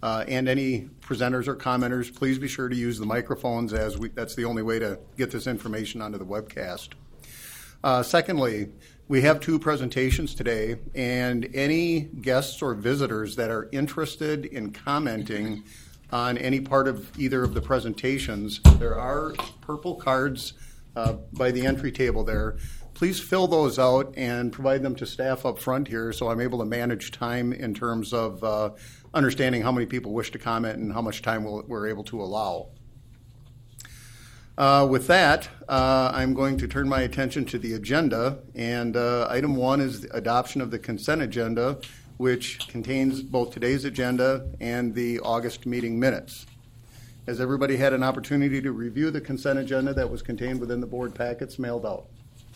And any presenters or commenters, please be sure to use the microphones that's the only way to get this information onto the webcast. Secondly, we have 2 presentations today, and any guests or visitors that are interested in commenting on any part of either of the presentations, there are purple cards by the entry table there. Please fill those out and provide them to staff up front here so I'm able to manage time in terms of understanding how many people wish to comment and how much time we're able to allow. With that, I'm going to turn my attention to the agenda, and item 1 is the adoption of the consent agenda, which contains both today's agenda and the August meeting minutes. Has everybody had an opportunity to review the consent agenda that was contained within the board packets mailed out?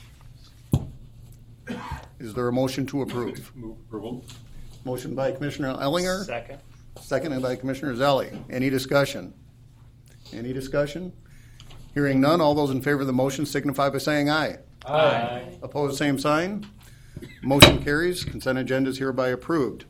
Is there a motion to approve? Move approval. Motion by Commissioner Ellinger. Second. Seconded by Commissioner Zelli. Any discussion? Any discussion? Hearing none, all those in favor of the motion signify by saying aye. Aye. Opposed, same sign. Motion carries. Consent agenda is hereby approved.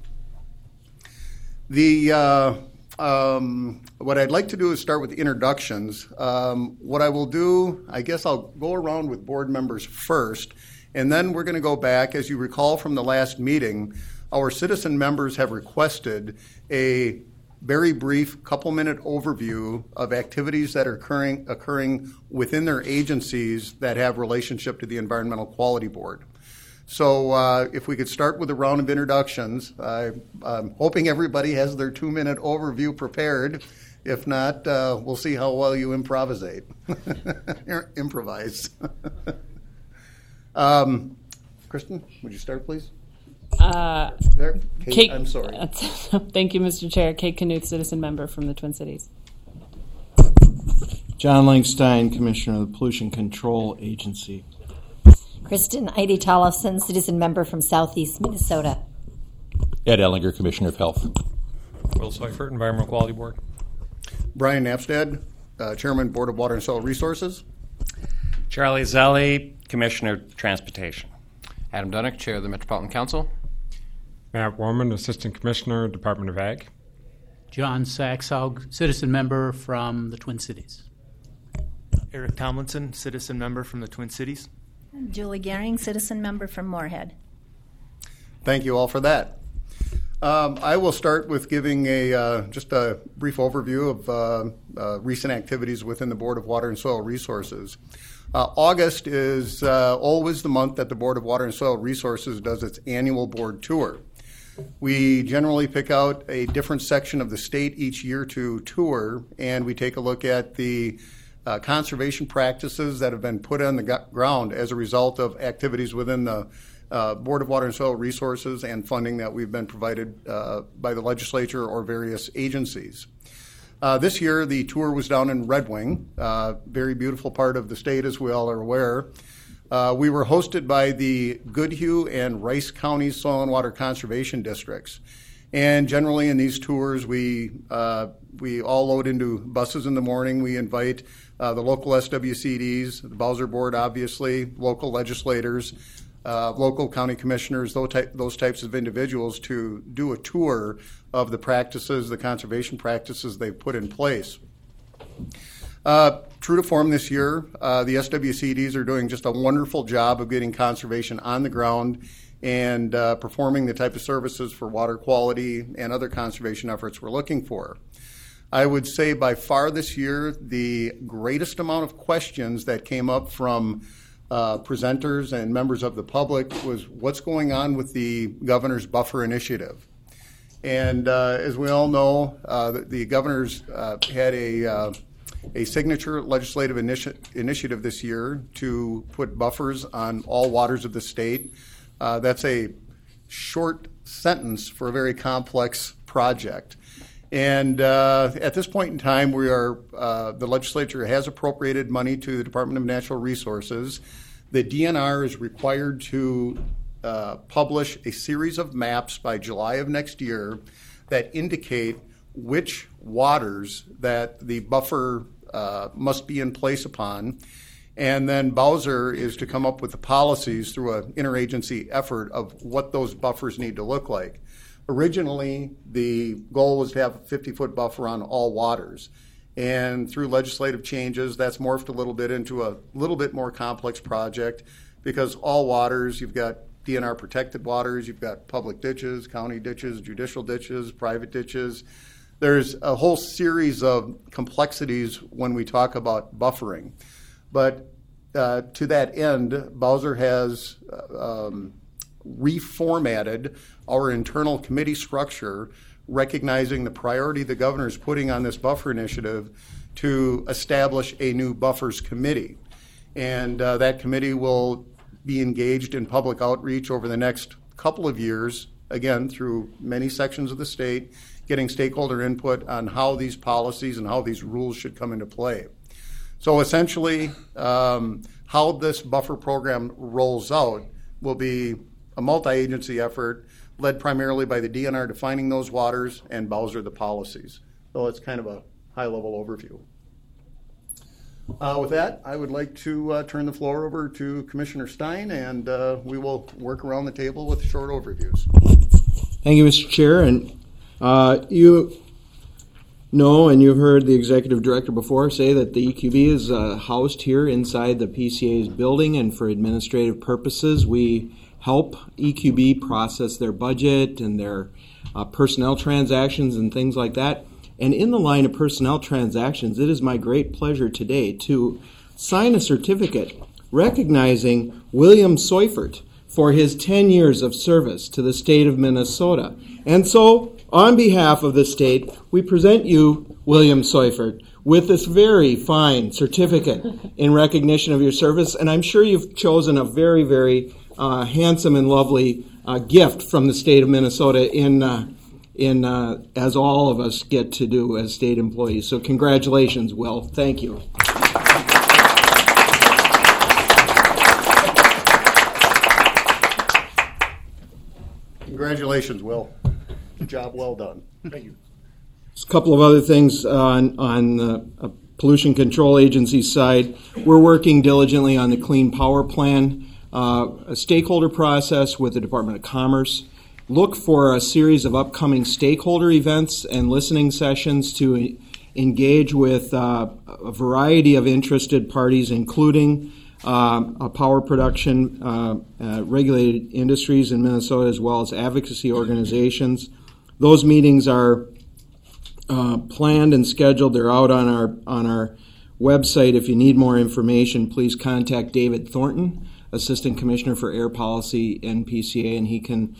What I'd like to do is start with introductions. What I will do, I guess I'll go around with board members first, and then we're going to go back. As you recall from the last meeting, our citizen members have requested a very brief couple-minute overview of activities that are occurring within their agencies that have relationship to the Environmental Quality Board. So if we could start with a round of introductions, I'm hoping everybody has their 2-minute overview prepared. If not, we'll see how well you improvise. Kristen, would you start, please? There? Kate, I'm sorry. Thank you, Mr. Chair. Kate Knuth, citizen member from the Twin Cities. John Langstein, Commissioner of the Pollution Control Agency. Kristen Eide Tollefson, citizen member from Southeast Minnesota. Ed Ellinger, Commissioner of Health. Will Seifert, Environmental Quality Board. Brian Napstad, Chairman, Board of Water and Soil Resources. Charlie Zelli, Commissioner of Transportation. Adam Dunnick, Chair of the Metropolitan Council. Matt Warman, Assistant Commissioner, Department of Ag. John Saxhaug, citizen member from the Twin Cities. Eric Tomlinson, citizen member from the Twin Cities. Julie Gehring, citizen member from Moorhead. Thank you all for that. I will start with giving just a brief overview of recent activities within the Board of Water and Soil Resources. August is always the month that the Board of Water and Soil Resources does its annual board tour. We generally pick out a different section of the state each year to tour, and we take a look at the conservation practices that have been put on the ground as a result of activities within the Board of Water and Soil Resources and funding that we've been provided by the legislature or various agencies. This year, the tour was down in Red Wing, very beautiful part of the state, as we all are aware. We were hosted by the Goodhue and Rice County Soil and Water Conservation Districts. And generally in these tours, we all load into buses in the morning. We invite the local SWCDs, the Bowser Board, obviously, local legislators, local county commissioners, those types of individuals to do a tour of the practices, the conservation practices they've put in place. True to form this year, the SWCDs are doing just a wonderful job of getting conservation on the ground and performing the type of services for water quality and other conservation efforts we're looking for. I would say by far this year, the greatest amount of questions that came up from presenters and members of the public was what's going on with the governor's buffer initiative. And as we all know, the governor's had a signature legislative initiative this year to put buffers on all waters of the state. That's a short sentence for a very complex project. And at this point in time, the legislature has appropriated money to the Department of Natural Resources. The DNR is required to publish a series of maps by July of next year that indicate which waters that the buffer must be in place upon. And then Bowser is to come up with the policies through an interagency effort of what those buffers need to look like. Originally, the goal was to have a 50-foot buffer on all waters. And through legislative changes, that's morphed a little bit into a little bit more complex project, because all waters, you've got DNR protected waters, you've got public ditches, county ditches, judicial ditches, private ditches. There's a whole series of complexities when we talk about buffering. But to that end, Bowser has reformatted our internal committee structure, recognizing the priority the governor is putting on this buffer initiative to establish a new buffers committee. And that committee will be engaged in public outreach over the next couple of years, again, through many sections of the state, getting stakeholder input on how these policies and how these rules should come into play. So essentially, how this buffer program rolls out will be a multi-agency effort led primarily by the DNR defining those waters and Bowser the policies. So it's kind of a high-level overview. With that, I would like to turn the floor over to Commissioner Stein, and we will work around the table with short overviews. Thank you, Mr. Chair. And you know, and you've heard the executive director before say that the EQB is housed here inside the PCA's building, and for administrative purposes, we help EQB process their budget and their personnel transactions and things like that. And in the line of personnel transactions, it is my great pleasure today to sign a certificate recognizing William Seufert for his 10 years of service to the state of Minnesota. And so, on behalf of the state, we present you, William Seufert, with this very fine certificate in recognition of your service. And I'm sure you've chosen a very, very handsome and lovely gift from the state of Minnesota as all of us get to do as state employees. So congratulations, Will. Thank you. Congratulations, Will. Job well done. Thank you. Just a couple of other things on the Pollution Control Agency side. We're working diligently on the Clean Power Plan, a stakeholder process with the Department of Commerce. Look for a series of upcoming stakeholder events and listening sessions to engage with a variety of interested parties, including power production, regulated industries in Minnesota, as well as advocacy organizations. Those meetings are planned and scheduled. They're out on our website. If you need more information, please contact David Thornton, Assistant Commissioner for Air Policy, NPCA, and he can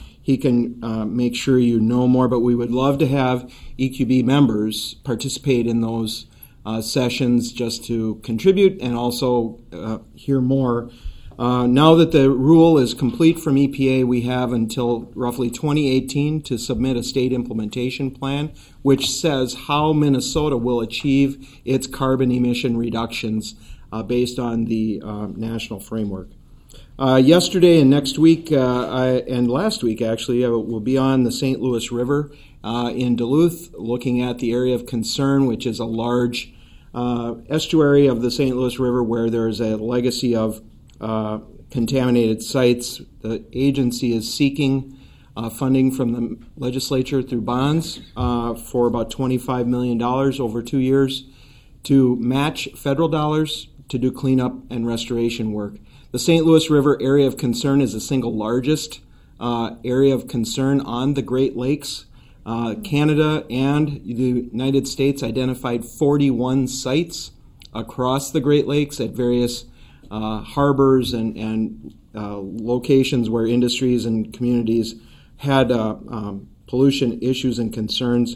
make sure you know more. But we would love to have EQB members participate in those sessions just to contribute and also hear more. Now that the rule is complete from EPA, we have until roughly 2018 to submit a state implementation plan, which says how Minnesota will achieve its carbon emission reductions based on the national framework. Yesterday and next week, and last week actually, we'll be on the St. Louis River in Duluth, looking at the area of concern, which is a large estuary of the St. Louis River where there is a legacy of contaminated sites. The agency is seeking funding from the legislature through bonds for about $25 million over 2 years to match federal dollars to do cleanup and restoration work. The St. Louis River area of concern is the single largest area of concern on the Great Lakes. Canada and the United States identified 41 sites across the Great Lakes at various harbors and locations where industries and communities had pollution issues and concerns.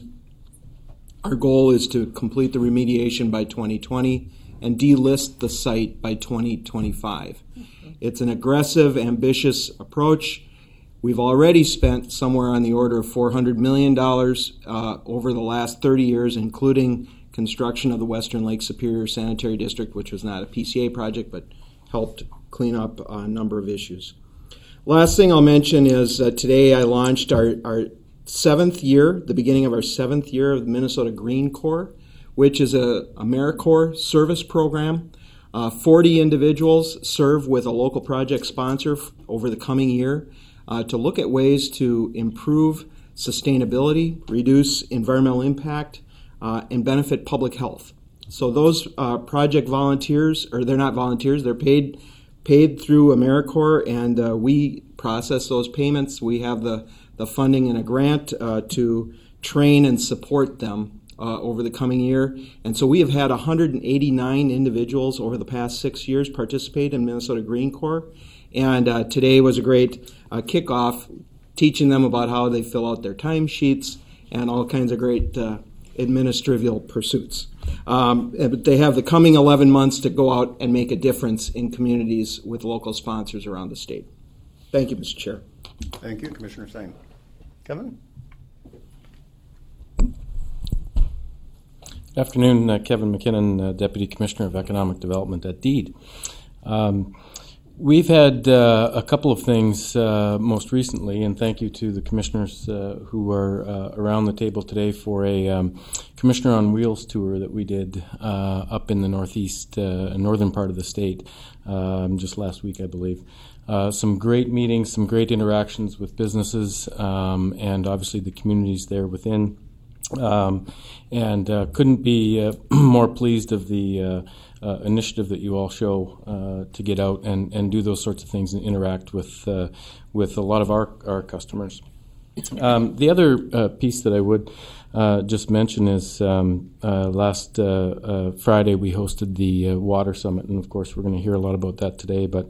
Our goal is to complete the remediation by 2020 and delist the site by 2025. It's an aggressive, ambitious approach. We've already spent somewhere on the order of $400 million over the last 30 years, including construction of the Western Lake Superior Sanitary District, which was not a PCA project, but helped clean up a number of issues. Last thing I'll mention is today I launched our 7th year, the beginning of our 7th year of the Minnesota Green Corps, which is a AmeriCorps service program. 40 individuals serve with a local project sponsor over the coming year to look at ways to improve sustainability, reduce environmental impact, and benefit public health. So those project volunteers, or they're not volunteers, they're paid through AmeriCorps, and we process those payments. We have the funding and a grant to train and support them over the coming year. And so we have had 189 individuals over the past 6 years participate in Minnesota Green Corps. And today was a great kickoff, teaching them about how they fill out their timesheets and all kinds of great administrative pursuits. But they have the coming 11 months to go out and make a difference in communities with local sponsors around the state. Thank you, Mr. Chair. Thank you, Commissioner Stein. Kevin? Good afternoon, Kevin McKinnon, Deputy Commissioner of Economic Development at DEED. We've had a couple of things most recently, and thank you to the commissioners who are around the table today for a Commissioner on Wheels tour that we did up in the northeast, northern part of the state just last week, I believe. Some great meetings, some great interactions with businesses, and obviously the communities there within. And couldn't be more pleased of the initiative that you all show to get out and do those sorts of things and interact with a lot of our customers. The other piece that I would just mention is last Friday we hosted the Water Summit, and of course we're going to hear a lot about that today, but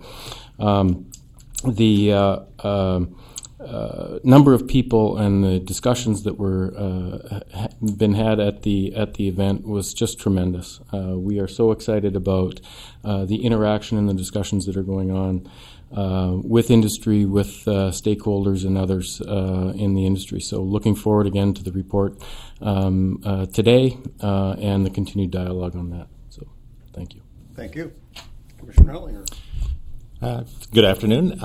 the number of people and the discussions that were been had at the event was just tremendous. We are so excited about the interaction and the discussions that are going on with industry, with stakeholders and others in the industry. So looking forward again to the report today and the continued dialogue on that. So thank you. Thank you. Commissioner Hellinger. Good afternoon.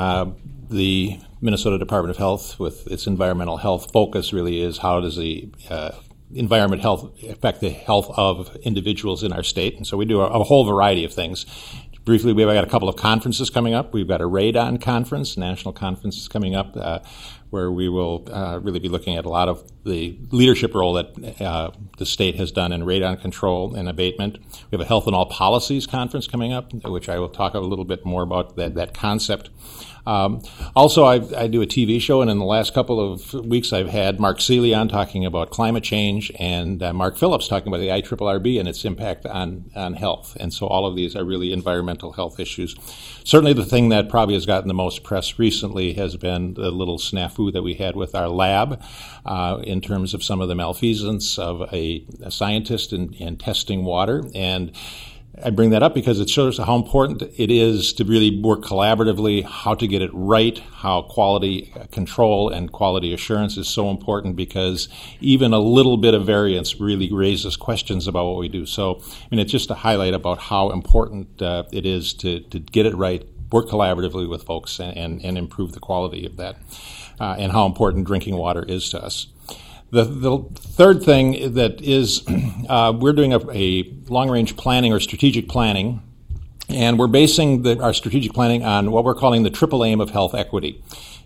The Minnesota Department of Health, with its environmental health focus, really is how does the environment health affect the health of individuals in our state. And so we do a whole variety of things. Briefly, we've got a couple of conferences coming up. We've got a Radon conference, national conference coming up, where we will really be looking at a lot of the leadership role that the state has done in radon control and abatement. We have a Health in All Policies conference coming up, which I will talk a little bit more about that concept. Also, I do a TV show, and in the last couple of weeks I've had Mark Seeley on talking about climate change, and Mark Phillips talking about the IRRB and its impact on health. And so all of these are really environmental health issues. Certainly the thing that probably has gotten the most press recently has been the little snafu that we had with our lab in terms of some of the malfeasance of a scientist in testing water. And I bring that up because it shows how important it is to really work collaboratively, how to get it right, how quality control and quality assurance is so important, because even a little bit of variance really raises questions about what we do. So, I mean, it's just a highlight about how important it is to get it right, work collaboratively with folks, and improve the quality of that, and how important drinking water is to us. The third thing that is, we're doing a long-range planning or strategic planning, and we're basing our strategic planning on what we're calling the triple aim of health equity.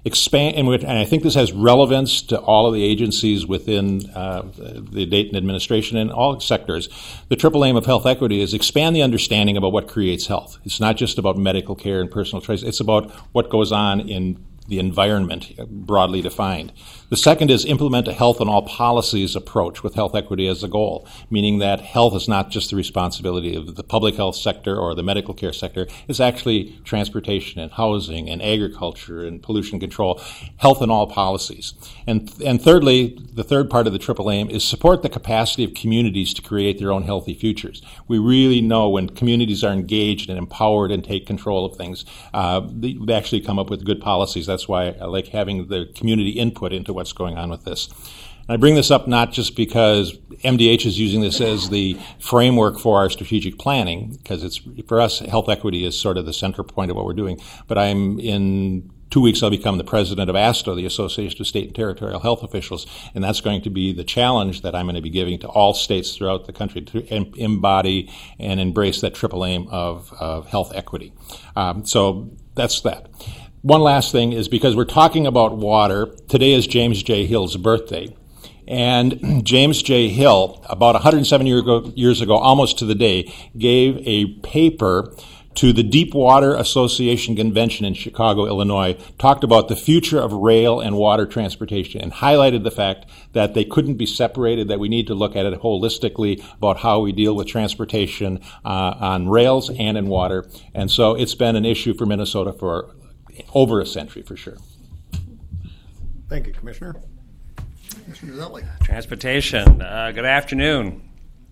And I think this has relevance to all of the agencies within the Dayton administration and all sectors. The triple aim of health equity is expand the understanding about what creates health. It's not just about medical care and personal choice. It's about what goes on in the environment, broadly defined. The second is implement a health in all policies approach with health equity as the goal, meaning that health is not just the responsibility of the public health sector or the medical care sector. It's actually transportation and housing and agriculture and pollution control, health in all policies. And thirdly, the third part of the triple aim is support the capacity of communities to create their own healthy futures. We really know when communities are engaged and empowered and take control of things, they actually come up with good policies. That's why I like having the community input into what's going on with this. And I bring this up not just because MDH is using this as the framework for our strategic planning, because it's, for us, health equity is sort of the center point of what we're doing. But in 2 weeks, I'll become the president of ASTO, the Association of State and Territorial Health Officials, and that's going to be the challenge that I'm going to be giving to all states throughout the country to embody and embrace that triple aim of health equity. So that's that. one last thing is because we're talking about water, today is James J. Hill's birthday. And James J. Hill, about 107 years ago, almost to the day, gave a paper to the Deepwater Association Convention in Chicago, Illinois, talked about the future of rail and water transportation and highlighted the fact that they couldn't be separated, that we need to look at it holistically about how we deal with transportation on rails and in water. And so it's been an issue for Minnesota for over a century, for sure. Thank you, Commissioner. Commissioner Zelle. Transportation. Good afternoon.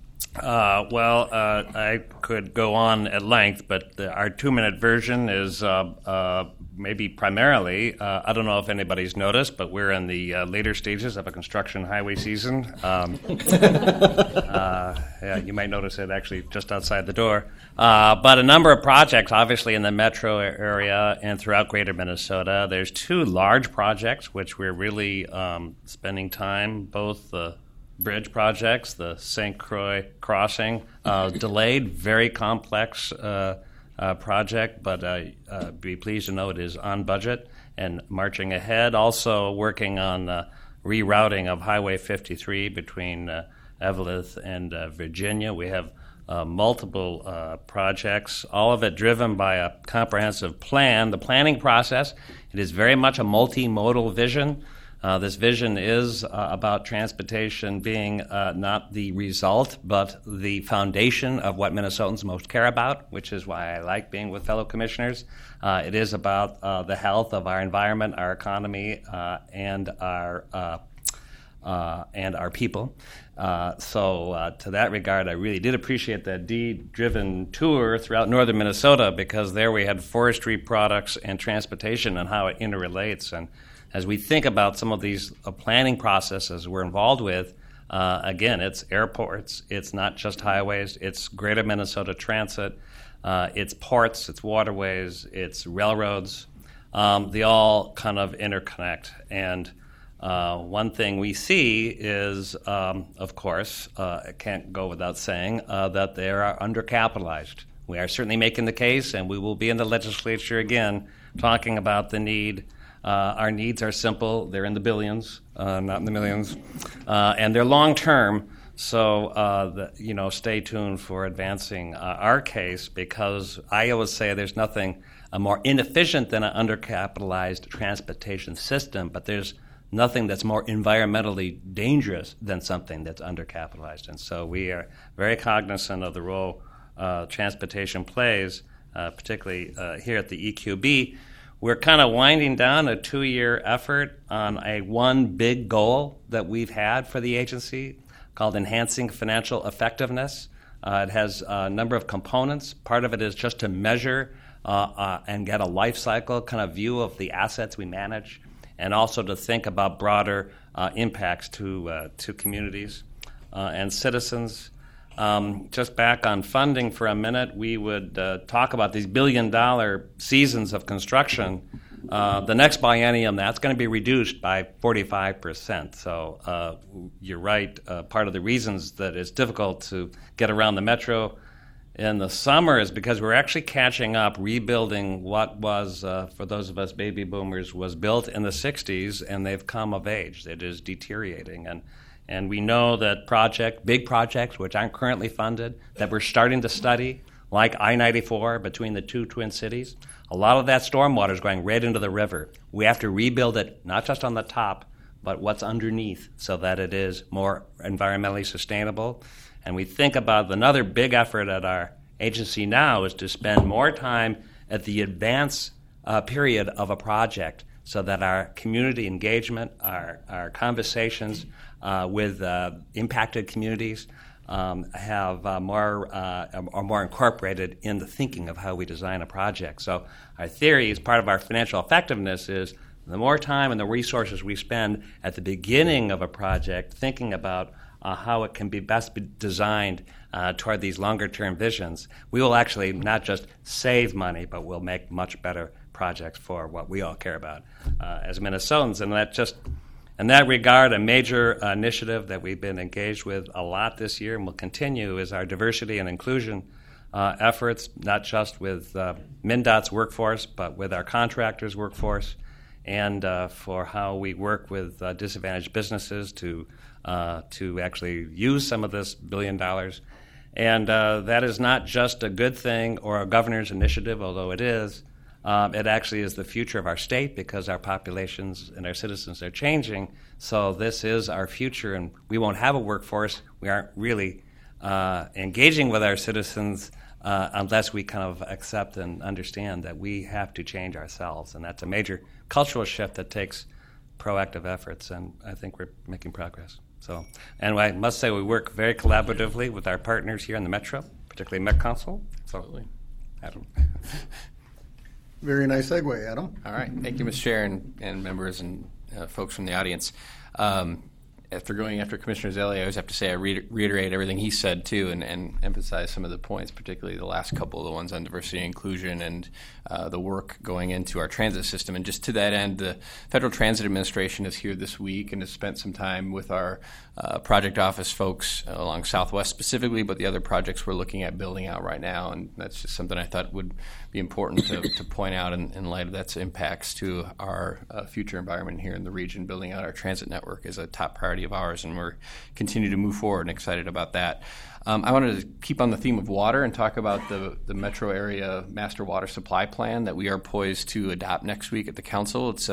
I could go on at length, but our 2-minute version is maybe primarily, I don't know if anybody's noticed, but we're in the later stages of a construction highway season. You might notice it actually just outside the door. But a number of projects, obviously, in the metro area and throughout greater Minnesota. There's 2 large projects which we're really spending time, both the bridge projects, the St. Croix crossing, delayed, very complex project, but be pleased to know it is on budget and marching ahead. Also working on rerouting of Highway 53 between Eveleth and Virginia. We have multiple projects, all of it driven by a comprehensive plan. The planning process, it is very much a multimodal vision. This vision is about transportation being not the result, but the foundation of what Minnesotans most care about, which is why I like being with fellow commissioners. It is about the health of our environment, our economy, and our people. So to that regard, I really did appreciate that deed-driven tour throughout northern Minnesota, because there we had forestry products and transportation and how it interrelates. And as we think about some of these planning processes we're involved with, again, it's airports, it's not just highways, it's greater Minnesota transit, it's ports, it's waterways, it's railroads. They all kind of interconnect. And one thing we see is, of course, I can't go without saying, that they are undercapitalized. We are certainly making the case, and we will be in the legislature again talking about the need. Our needs are simple. They're in the billions, not in the millions. And they're long-term, so stay tuned for advancing our case, because I always say there's nothing more inefficient than an undercapitalized transportation system, but there's nothing that's more environmentally dangerous than something that's undercapitalized. And so we are very cognizant of the role transportation plays, particularly here at the EQB. We're kind of winding down a 2-year effort on one big goal that we've had for the agency called Enhancing Financial Effectiveness. It has a number of components. Part of it is just to measure and get a life cycle kind of view of the assets we manage, and also to think about broader impacts to communities and citizens. Just back on funding for a minute, we would talk about these billion-dollar seasons of construction. The next biennium, that's going to be reduced by 45%. So you're right. Part of the reasons that it's difficult to get around the metro in the summer is because we're actually catching up, rebuilding what was, for those of us baby boomers, was built in the 60s, and they've come of age. It is deteriorating. And we know that big projects, which aren't currently funded, that we're starting to study, like I-94 between the 2 twin cities, a lot of that stormwater is going right into the river. We have to rebuild it, not just on the top, but what's underneath, so that it is more environmentally sustainable. And we think about another big effort at our agency now is to spend more time at the advance period of a project, so that our community engagement, our conversations with impacted communities are more incorporated in the thinking of how we design a project. So our theory, as part of our financial effectiveness, is the more time and the resources we spend at the beginning of a project thinking about how it can be best designed toward these longer-term visions, we will actually not just save money, but we'll make much better projects for what we all care about as Minnesotans. And in that regard, a major initiative that we've been engaged with a lot this year and will continue is our diversity and inclusion efforts, not just with MnDOT's workforce, but with our contractors' workforce, and for how we work with disadvantaged businesses to actually use some of this $1 billion. And that is not just a good thing or a governor's initiative, although it is. It actually is the future of our state because our populations and our citizens are changing. So this is our future, and we won't have a workforce. We aren't really engaging with our citizens unless we kind of accept and understand that we have to change ourselves. And that's a major cultural shift that takes proactive efforts, and I think we're making progress. So, and I must say we work very collaboratively with our partners here in the Metro, particularly Met Council. So, Adam. Very nice segue, Adam. All right. Thank you, Mr. Chair, and members and folks from the audience. After going after Commissioner Zelle, I always have to say I reiterate everything he said, too, and emphasize some of the points, particularly the last couple of the ones on diversity and inclusion and the work going into our transit system. And just to that end, the Federal Transit Administration is here this week and has spent some time with our project office folks along Southwest specifically, but the other projects we're looking at building out right now. And that's just something I thought would be important to point out in light of that's impacts to our future environment here in the region. Building out our transit network is a top priority of ours, and we're continue to move forward and excited about that. I wanted to keep on the theme of water and talk about the metro area master water supply plan that we are poised to adopt next week at the council. It's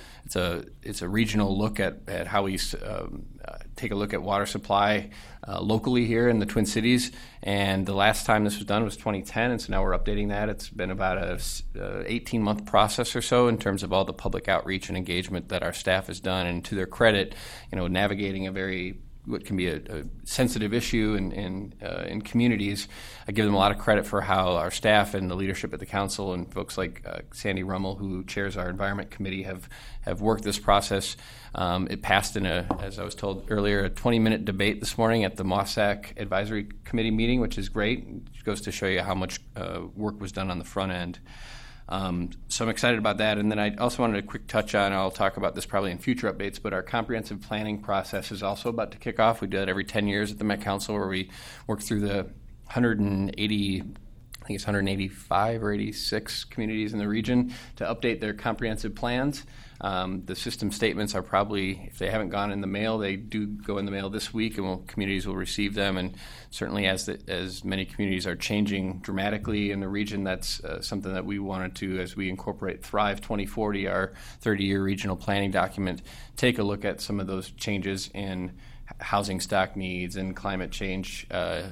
a regional look at how we take a look at water supply locally here in the Twin Cities. And the last time this was done was 2010, and so now we're updating that. It's been about a 18-month process or so in terms of all the public outreach and engagement that our staff has done. And to their credit, navigating what can be a sensitive issue in communities. I give them a lot of credit for how our staff and the leadership at the council and folks like Sandy Rummel, who chairs our environment committee, have worked this process. It passed in as I was told earlier, a 20-minute debate this morning at the MOSAC Advisory Committee meeting, which is great. It goes to show you how much work was done on the front end. So I'm excited about that. And then I also wanted a quick touch on, I'll talk about this probably in future updates, but our comprehensive planning process is also about to kick off. We do it every 10 years at the Met Council, where we work through the 185 or 86 communities in the region to update their comprehensive plans. The system statements are probably, if they haven't gone in the mail, they do go in the mail this week, and communities will receive them. And certainly as many communities are changing dramatically in the region, that's something that we wanted to, as we incorporate Thrive 2040, our 30-year regional planning document, take a look at some of those changes in housing stock needs and climate change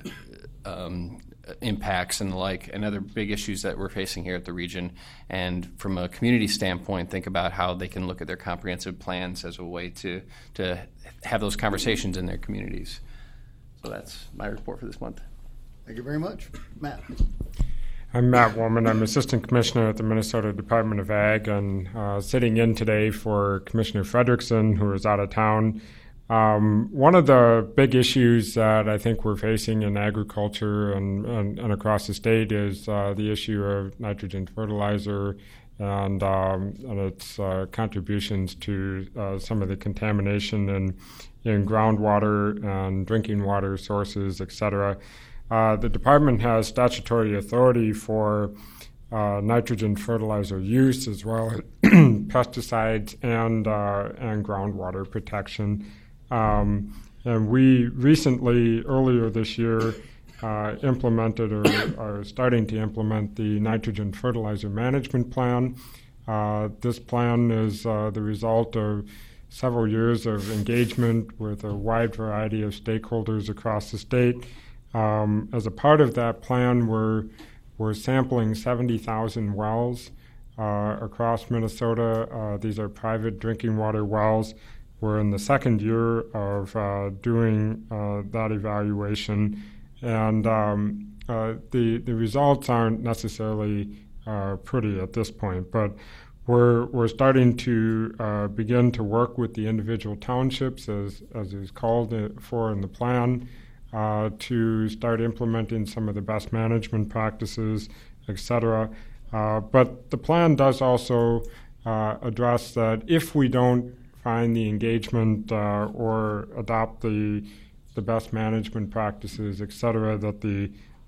impacts and the like, and other big issues that we're facing here at the region. And from a community standpoint, think about how they can look at their comprehensive plans as a way to have those conversations in their communities. So that's my report for this month. Thank you very much. Matt. I'm Matt Woolman. I'm Assistant Commissioner at the Minnesota Department of Ag, and sitting in today for Commissioner Fredrickson, who is out of town. One of the big issues that I think we're facing in agriculture and across the state is the issue of nitrogen fertilizer and its contributions to some of the contamination in groundwater and drinking water sources, et cetera. The department has statutory authority for nitrogen fertilizer use, as well as pesticides and groundwater protection. And we recently, earlier this year, implemented or are starting to implement the nitrogen fertilizer management plan. This plan is the result of several years of engagement with a wide variety of stakeholders across the state. As a part of that plan, we're sampling 70,000 wells across Minnesota. These are private drinking water wells. We're in the second year of doing that evaluation, and the results aren't necessarily pretty at this point, but we're starting to begin to work with the individual townships, as is called for in the plan, to start implementing some of the best management practices, et cetera. But the plan does also address that if we don't find the engagement or adopt the best management practices, et cetera, that the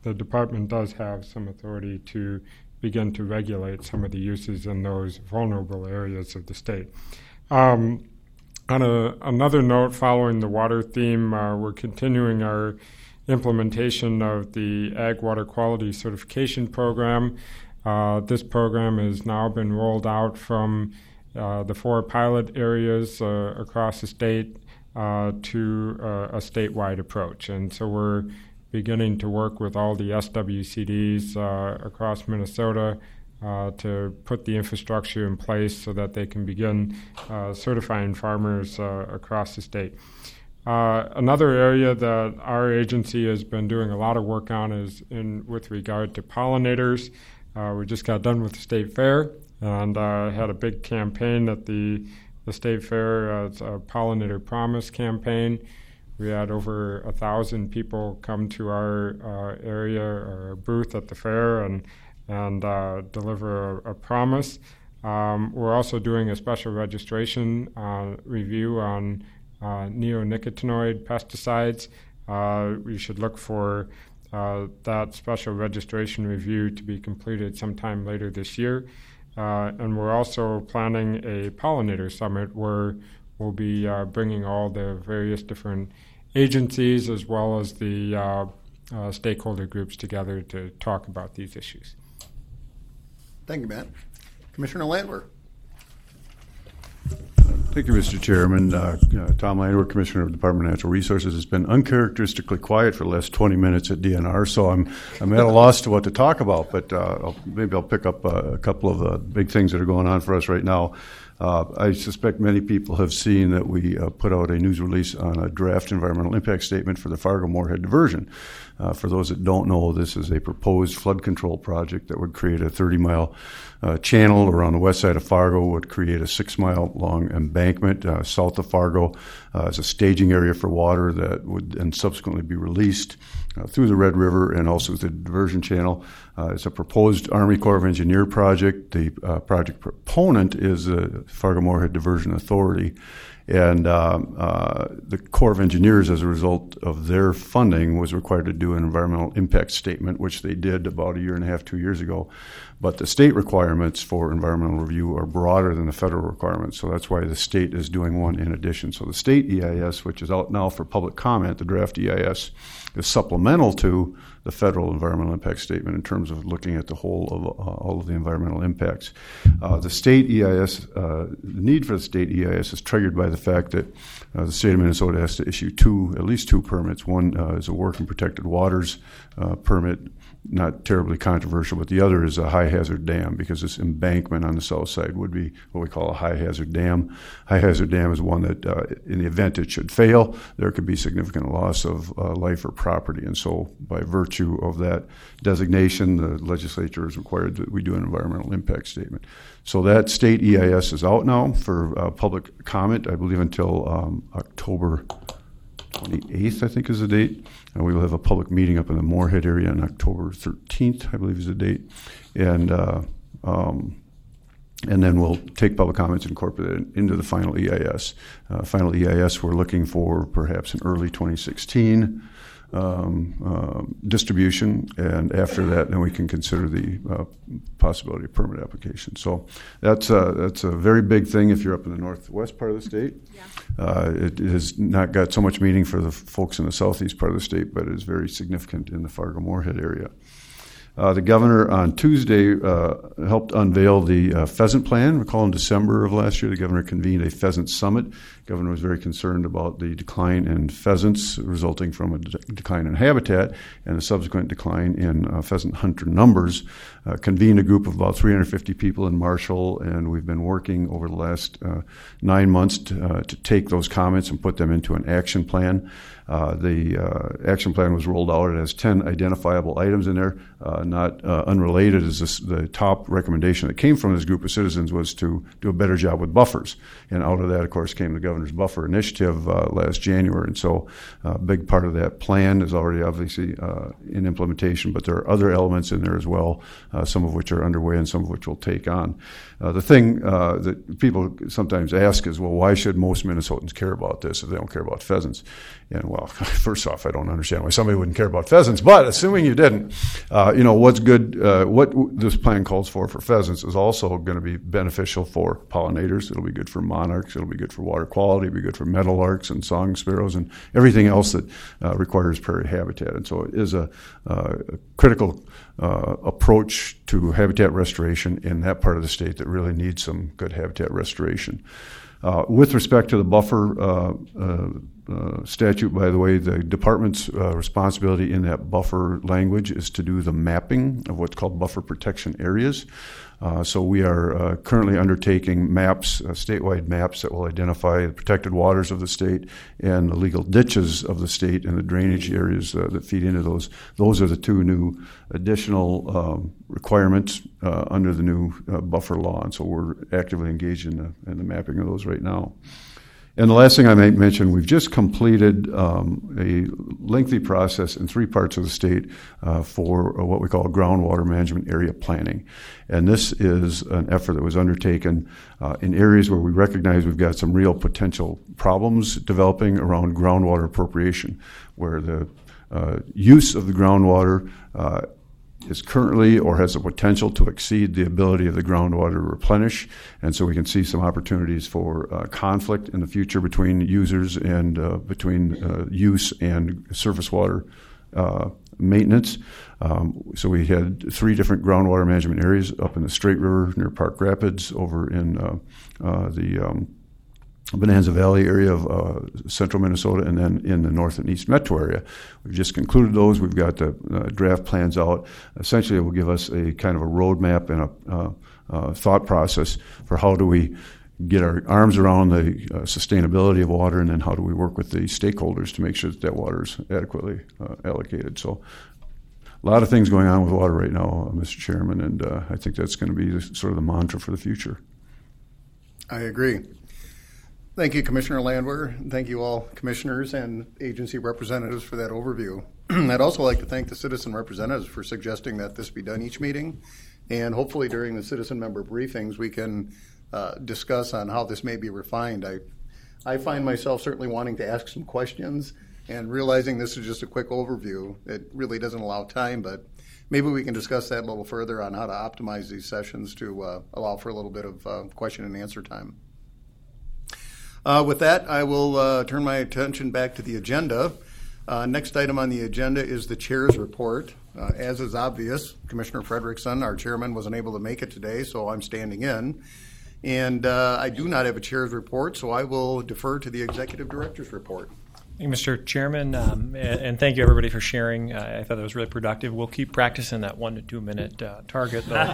the department does have some authority to begin to regulate some of the uses in those vulnerable areas of the state. On another note, following the water theme, we're continuing our implementation of the Ag Water Quality Certification Program. This program has now been rolled out from the 4 pilot areas across the state to a statewide approach. And so we're beginning to work with all the SWCDs across Minnesota to put the infrastructure in place so that they can begin certifying farmers across the state. Another area that our agency has been doing a lot of work on is with regard to pollinators. We just got done with the state fair and had a big campaign at the state fair. It's a Pollinator Promise campaign. We had over 1,000 people come to our area or booth at the fair and deliver a promise. We're also doing a special registration review on neonicotinoid pesticides. We should look for that special registration review to be completed sometime later this year. And we're also planning a pollinator summit where we'll be bringing all the various different agencies as well as the stakeholder groups together to talk about these issues. Thank you, Matt. Commissioner Landwehr. Thank you, Mr. Chairman. Tom Landwehr, Commissioner of the Department of Natural Resources. It's been uncharacteristically quiet for the last 20 minutes at DNR, so I'm at a loss to what to talk about, but maybe I'll pick up a couple of the big things that are going on for us right now. I suspect many people have seen that we put out a news release on a draft environmental impact statement for the Fargo-Moorhead diversion. For those that don't know, this is a proposed flood control project that would create a 30-mile channel around the west side of Fargo, would create a 6-mile long embankment south of Fargo as a staging area for water that would then subsequently be released through the Red River and also the diversion channel. It's a proposed Army Corps of Engineer project. The project proponent is the Fargo-Moorhead Diversion Authority. And the Corps of Engineers, as a result of their funding, was required to do an environmental impact statement, which they did about 1.5 years, 2 years ago. But the state requirements for environmental review are broader than the federal requirements, so that's why the state is doing one in addition. So the state EIS, which is out now for public comment, the draft EIS, is supplemental to the federal environmental impact statement in terms of looking at the whole of all of the environmental impacts. The state EIS, the need for the state EIS is triggered by the fact that the state of Minnesota has to issue at least two permits. One is a work in protected waters permit, not terribly controversial, but the other is a high hazard dam, because this embankment on the south side would be what we call a high hazard dam. High hazard dam is one that in the event it should fail, there could be significant loss of life or property. And so by virtue of that designation, the legislature is required that we do an environmental impact statement. So that state EIS is out now for public comment, I believe until October 28th, I think is the date. And we will have a public meeting up in the Moorhead area on October 13th, I believe is the date. And then we'll take public comments and incorporate it into the final EIS. Final EIS, we're looking for perhaps in early 2016 distribution, and after that, then we can consider the possibility of permit application. So that's a very big thing if you're up in the northwest part of the state. Yeah. It has not got so much meaning for the folks in the southeast part of the state, but it is very significant in the Fargo-Moorhead area. The governor on Tuesday helped unveil the pheasant plan. Recall in December of last year, the governor convened a pheasant summit. The governor was very concerned about the decline in pheasants resulting from a decline in habitat and a subsequent decline in pheasant hunter numbers. Convened a group of about 350 people in Marshall, and we've been working over the last 9 months to take those comments and put them into an action plan. The action plan was rolled out. It has 10 identifiable items in there. Not unrelated, is the top recommendation that came from this group of citizens was to do a better job with buffers. And out of that, of course, came the governor's buffer initiative last January. And so a big part of that plan is already obviously in implementation, but there are other elements in there as well, some of which are underway and some of which we'll take on. The thing that people sometimes ask is, well, why should most Minnesotans care about this if they don't care about pheasants? And well, first off, I don't understand why somebody wouldn't care about pheasants, but assuming you didn't, what's good, what this plan calls for pheasants is also going to be beneficial for pollinators. It'll be good for monarchs. It'll be good for water quality. It'll be good for meadowlarks and song sparrows and everything else that requires prairie habitat. And so it is a critical approach to habitat restoration in that part of the state that really needs some good habitat restoration. With respect to the buffer statute, by the way, the department's responsibility in that buffer language is to do the mapping of what's called buffer protection areas. So we are currently undertaking maps, statewide maps that will identify the protected waters of the state and the legal ditches of the state and the drainage areas that feed into those. Those are the two new additional requirements under the new buffer law, and so we're actively engaged in the mapping of those right now. And the last thing I might mention, we've just completed a lengthy process in 3 parts of the state for what we call groundwater management area planning. And this is an effort that was undertaken in areas where we recognize we've got some real potential problems developing around groundwater appropriation, where the use of the groundwater is currently or has the potential to exceed the ability of the groundwater to replenish. And so we can see some opportunities for conflict in the future between users and between use and surface water maintenance. So we had 3 different groundwater management areas up in the Straight River near Park Rapids, over in the Bonanza Valley area of central Minnesota, and then in the north and east metro area. We've just concluded those. We've got the draft plans out. Essentially, it will give us a kind of a roadmap and a thought process for how do we get our arms around the sustainability of water, and then how do we work with the stakeholders to make sure that water is adequately allocated. So a lot of things going on with water right now, Mr. Chairman, and I think that's going to be sort of the mantra for the future. I agree. Thank you, Commissioner Landwehr. Thank you all commissioners and agency representatives for that overview. I'd also like to thank the citizen representatives for suggesting that this be done each meeting. And hopefully during the citizen member briefings, we can discuss on how this may be refined. I find myself certainly wanting to ask some questions and realizing this is just a quick overview. It really doesn't allow time, but maybe we can discuss that a little further on how to optimize these sessions to allow for a little bit of question and answer time. With that, I will turn my attention back to the agenda. Next item on the agenda is the chair's report. As is obvious, Commissioner Frederickson, our chairman, wasn't able to make it today, so I'm standing in. And I do not have a chair's report, so I will defer to the executive director's report. Thank you, Mr. Chairman, and thank you, everybody, for sharing. I thought that was really productive. We'll keep practicing that 1 to 2 minute target, though.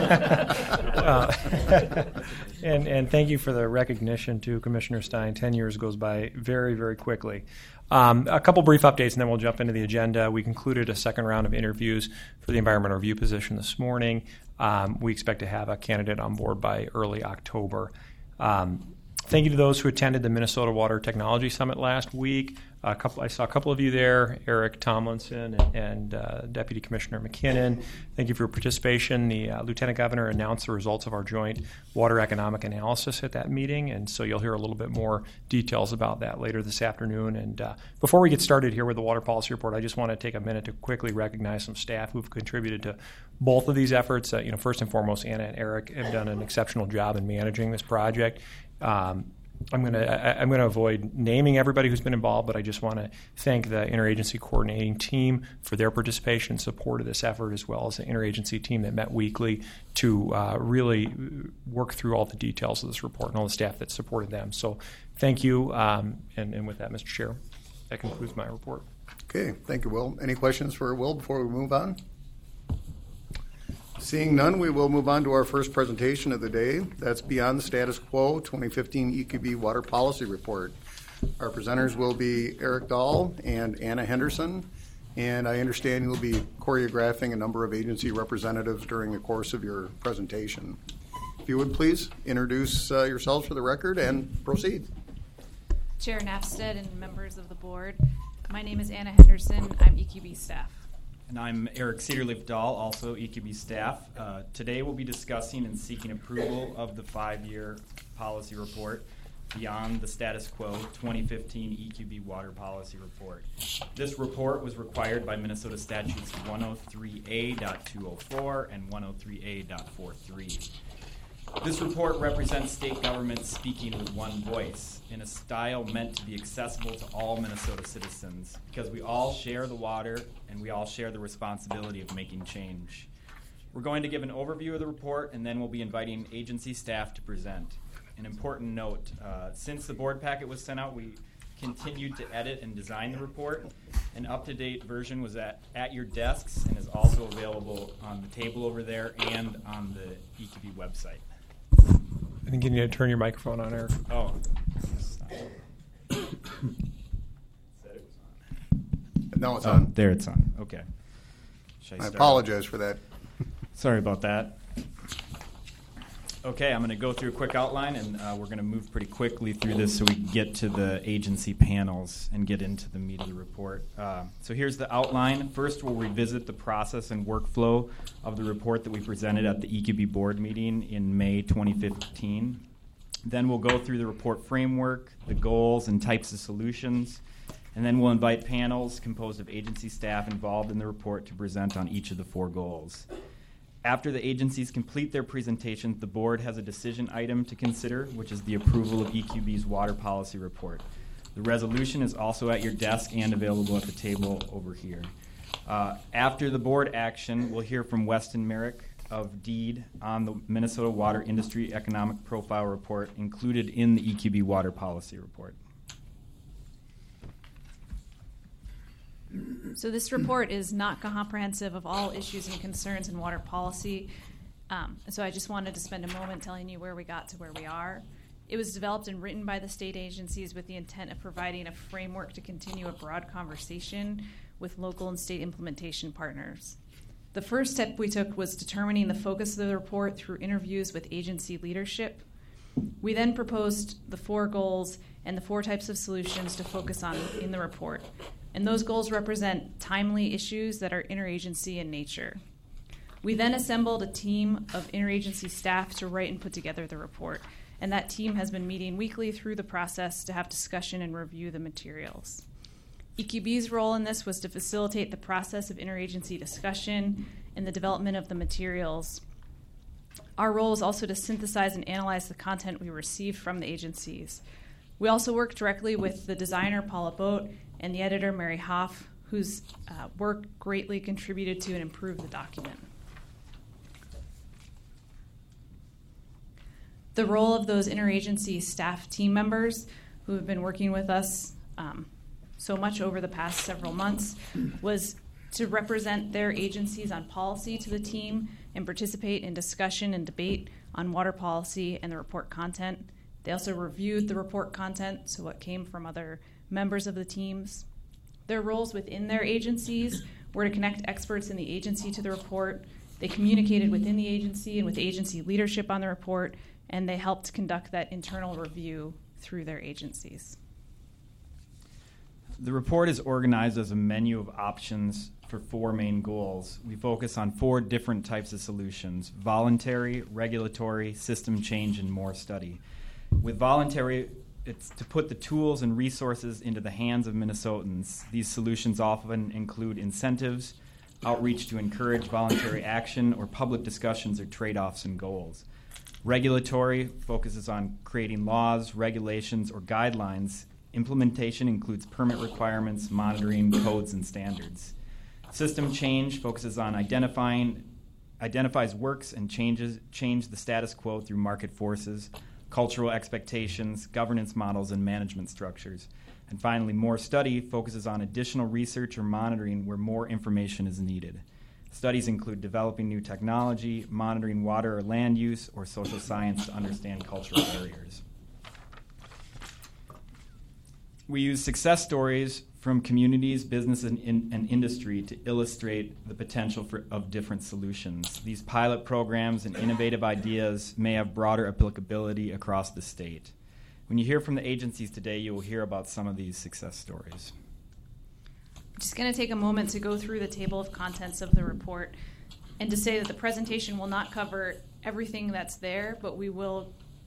And thank you for the recognition, too, Commissioner Stein. 10 years goes by very, very quickly. A couple brief updates, and then we'll jump into the agenda. We concluded a second round of interviews for the environmental review position this morning. We expect to have a candidate on board by early October. Thank you to those who attended the Minnesota Water Technology Summit last week. I saw a couple of you there, Eric Tomlinson and Deputy Commissioner McKinnon. Thank you for your participation. The Lieutenant Governor announced the results of our joint water economic analysis at that meeting, and so you'll hear a little bit more details about that later this afternoon. And before we get started here with the Water Policy Report, I just want to take a minute to quickly recognize some staff who've contributed to both of these efforts. First and foremost, Anna and Eric have done an exceptional job in managing this project. I'm going to avoid naming everybody who's been involved, but I just want to thank the interagency coordinating team for their participation and support of this effort, as well as the interagency team that met weekly to really work through all the details of this report and all the staff that supported them. So thank you, and with that, Mr. Chair, that concludes my report. Okay, thank you, Will. Any questions for Will before we move on? Seeing none, we will move on to our first presentation of the day. That's Beyond the Status Quo 2015 EQB Water Policy Report. Our presenters will be Eric Dahl and Anna Henderson, and I understand you'll be choreographing a number of agency representatives during the course of your presentation. If you would please introduce yourselves for the record and proceed. Chair Nafstead and members of the board, my name is Anna Henderson. I'm EQB staff. And I'm Eric Cedarleaf Dahl, also EQB staff. Today we'll be discussing and seeking approval of the 5-year policy report. Beyond the Status Quo 2015 EQB Water Policy Report. This report was required by Minnesota Statutes 103A.204 and 103A.43. This report represents state governments speaking with one voice in a style meant to be accessible to all Minnesota citizens because we all share the water and we all share the responsibility of making change. We're going to give an overview of the report and then we'll be inviting agency staff to present. An important note, since the board packet was sent out, we continued to edit and design the report. An up-to-date version was at your desks and is also available on the table over there and on the EQB website. I think you need to turn your microphone on, Eric. Oh. No, it's on. There it's on. Okay. I apologize for that. Sorry about that. Okay, I'm going to go through a quick outline, and we're going to move pretty quickly through this so we can get to the agency panels and get into the meat of the report. So here's the outline. First, we'll revisit the process and workflow of the report that we presented at the EQB board meeting in May 2015. Then we'll go through the report framework, the goals and types of solutions, and then we'll invite panels composed of agency staff involved in the report to present on each of the 4 goals. After the agencies complete their presentations, the board has a decision item to consider, which is the approval of EQB's water policy report. The resolution is also at your desk and available at the table over here. After the board action, we'll hear from Weston Merrick of DEED on the Minnesota Water Industry Economic Profile Report included in the EQB water policy report. So this report is not comprehensive of all issues and concerns in water policy. So I just wanted to spend a moment telling you where we got to where we are. It was developed and written by the state agencies with the intent of providing a framework to continue a broad conversation with local and state implementation partners. The first step we took was determining the focus of the report through interviews with agency leadership. We then proposed the 4 goals and the 4 types of solutions to focus on in the report. And those goals represent timely issues that are interagency in nature. We then assembled a team of interagency staff to write and put together the report. And that team has been meeting weekly through the process to have discussion and review the materials. EQB's role in this was to facilitate the process of interagency discussion and the development of the materials. Our role is also to synthesize and analyze the content we received from the agencies. We also work directly with the designer, Paula Boat, and the editor, Mary Hoff, whose work greatly contributed to and improved the document. The role of those interagency staff team members who have been working with us so much over the past several months was to represent their agencies on policy to the team and participate in discussion and debate on water policy and the report content. They also reviewed the report content, so what came from other members of the teams. Their roles within their agencies were to connect experts in the agency to the report. They communicated within the agency and with agency leadership on the report, and they helped conduct that internal review through their agencies. The report is organized as a menu of options for 4 main goals. We focus on 4 different types of solutions: voluntary, regulatory, system change, and more study. With voluntary, it's to put the tools and resources into the hands of Minnesotans. These solutions often include incentives, outreach to encourage voluntary action, or public discussions or trade-offs and goals. Regulatory focuses on creating laws, regulations, or guidelines. Implementation includes permit requirements, monitoring, codes, and standards. System change focuses on identifies works and change the status quo through market forces, cultural expectations, governance models, and management structures. And finally, more study focuses on additional research or monitoring where more information is needed. Studies include developing new technology, monitoring water or land use, or social science to understand cultural barriers. We use success stories from communities, business, and industry to illustrate the potential of different solutions. These pilot programs and innovative ideas may have broader applicability across the state. When you hear from the agencies today, you will hear about some of these success stories. I'm just going to take a moment to go through the table of contents of the report and to say that the presentation will not cover everything that's there, but we will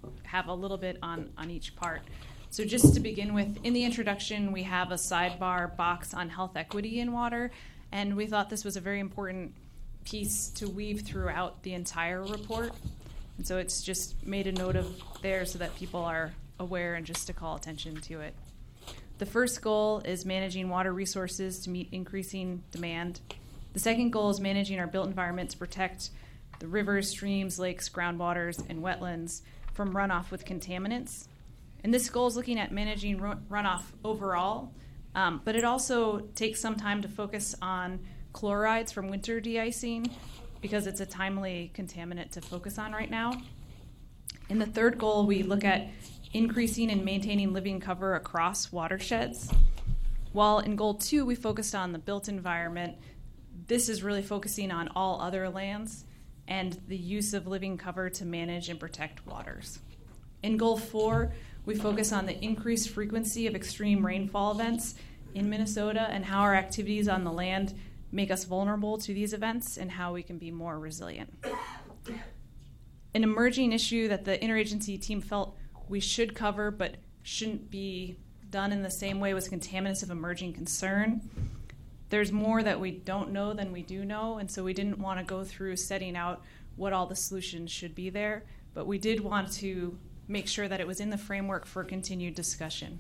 have a little bit on each part. So just to begin with, in the introduction, we have a sidebar box on health equity in water, and we thought this was a very important piece to weave throughout the entire report. And so it's just made a note of there so that people are aware and just to call attention to it. The first goal is managing water resources to meet increasing demand. The second goal is managing our built environment to protect the rivers, streams, lakes, groundwaters, and wetlands from runoff with contaminants. And this goal is looking at managing runoff overall, but it also takes some time to focus on chlorides from winter de-icing because it's a timely contaminant to focus on right now. In the third goal, we look at increasing and maintaining living cover across watersheds. While in goal 2, we focused on the built environment, this is really focusing on all other lands and the use of living cover to manage and protect waters. In goal 4, we focus on the increased frequency of extreme rainfall events in Minnesota and how our activities on the land make us vulnerable to these events and how we can be more resilient. An emerging issue that the interagency team felt we should cover but shouldn't be done in the same way was contaminants of emerging concern. There's more that we don't know than we do know, and so we didn't want to go through setting out what all the solutions should be there, but we did want to make sure that it was in the framework for continued discussion.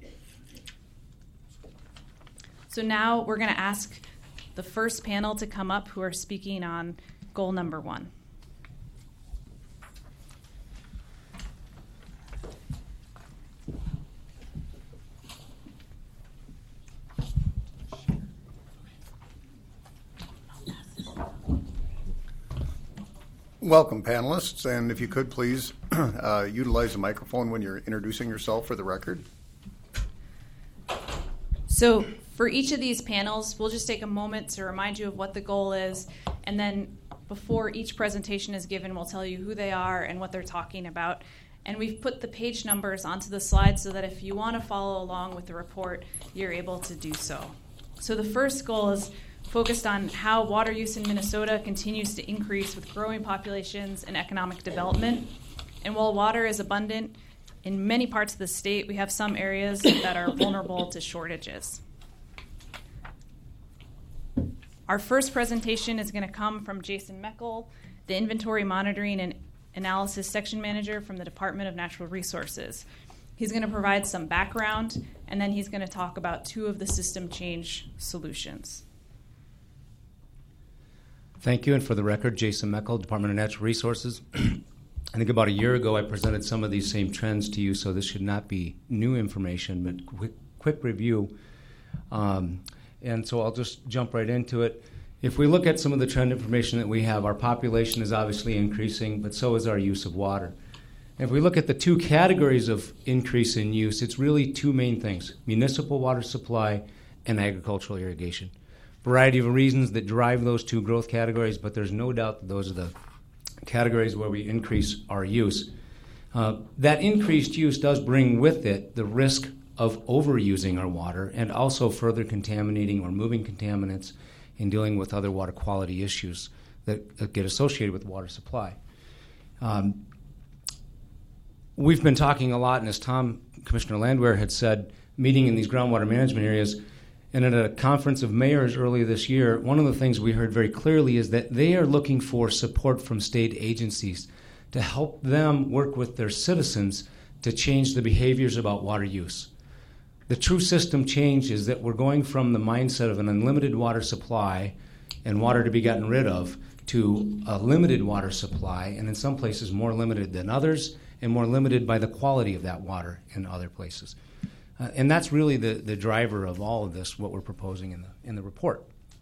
So now we're going to ask the first panel to come up who are speaking on goal number 1. Welcome, panelists, and if you could please utilize the microphone when you're introducing yourself for the record. So for each of these panels, we'll just take a moment to remind you of what the goal is, and then before each presentation is given, we'll tell you who they are and what they're talking about. And we've put the page numbers onto the slide so that if you want to follow along with the report, you're able to do so. So the first goal is focused on how water use in Minnesota continues to increase with growing populations and economic development. And while water is abundant in many parts of the state, we have some areas that are vulnerable to shortages. Our first presentation is going to come from Jason Meckel, the Inventory Monitoring and Analysis Section Manager from the Department of Natural Resources. He's going to provide some background, and then he's going to talk about 2 of the system change solutions. Thank you, and for the record, Jason Meckel, Department of Natural Resources. I think about a year ago I presented some of these same trends to you, so this should not be new information, but quick review. And so I'll just jump right into it. If we look at some of the trend information that we have, our population is obviously increasing, but so is our use of water. If we look at the 2 categories of increase in use, it's really 2 main things: municipal water supply and agricultural irrigation. Variety of reasons that drive those 2 growth categories, but there's no doubt that those are the categories where we increase our use. That increased use does bring with it the risk of overusing our water and also further contaminating or moving contaminants and dealing with other water quality issues that get associated with water supply. We've been talking a lot, and as Commissioner Landwehr had said, meeting in these groundwater management areas, and at a conference of mayors earlier this year, one of the things we heard very clearly is that they are looking for support from state agencies to help them work with their citizens to change the behaviors about water use. The true system change is that we're going from the mindset of an unlimited water supply and water to be gotten rid of to a limited water supply, and in some places more limited than others, and more limited by the quality of that water in other places. And that's really the driver of all of this, what we're proposing in the report.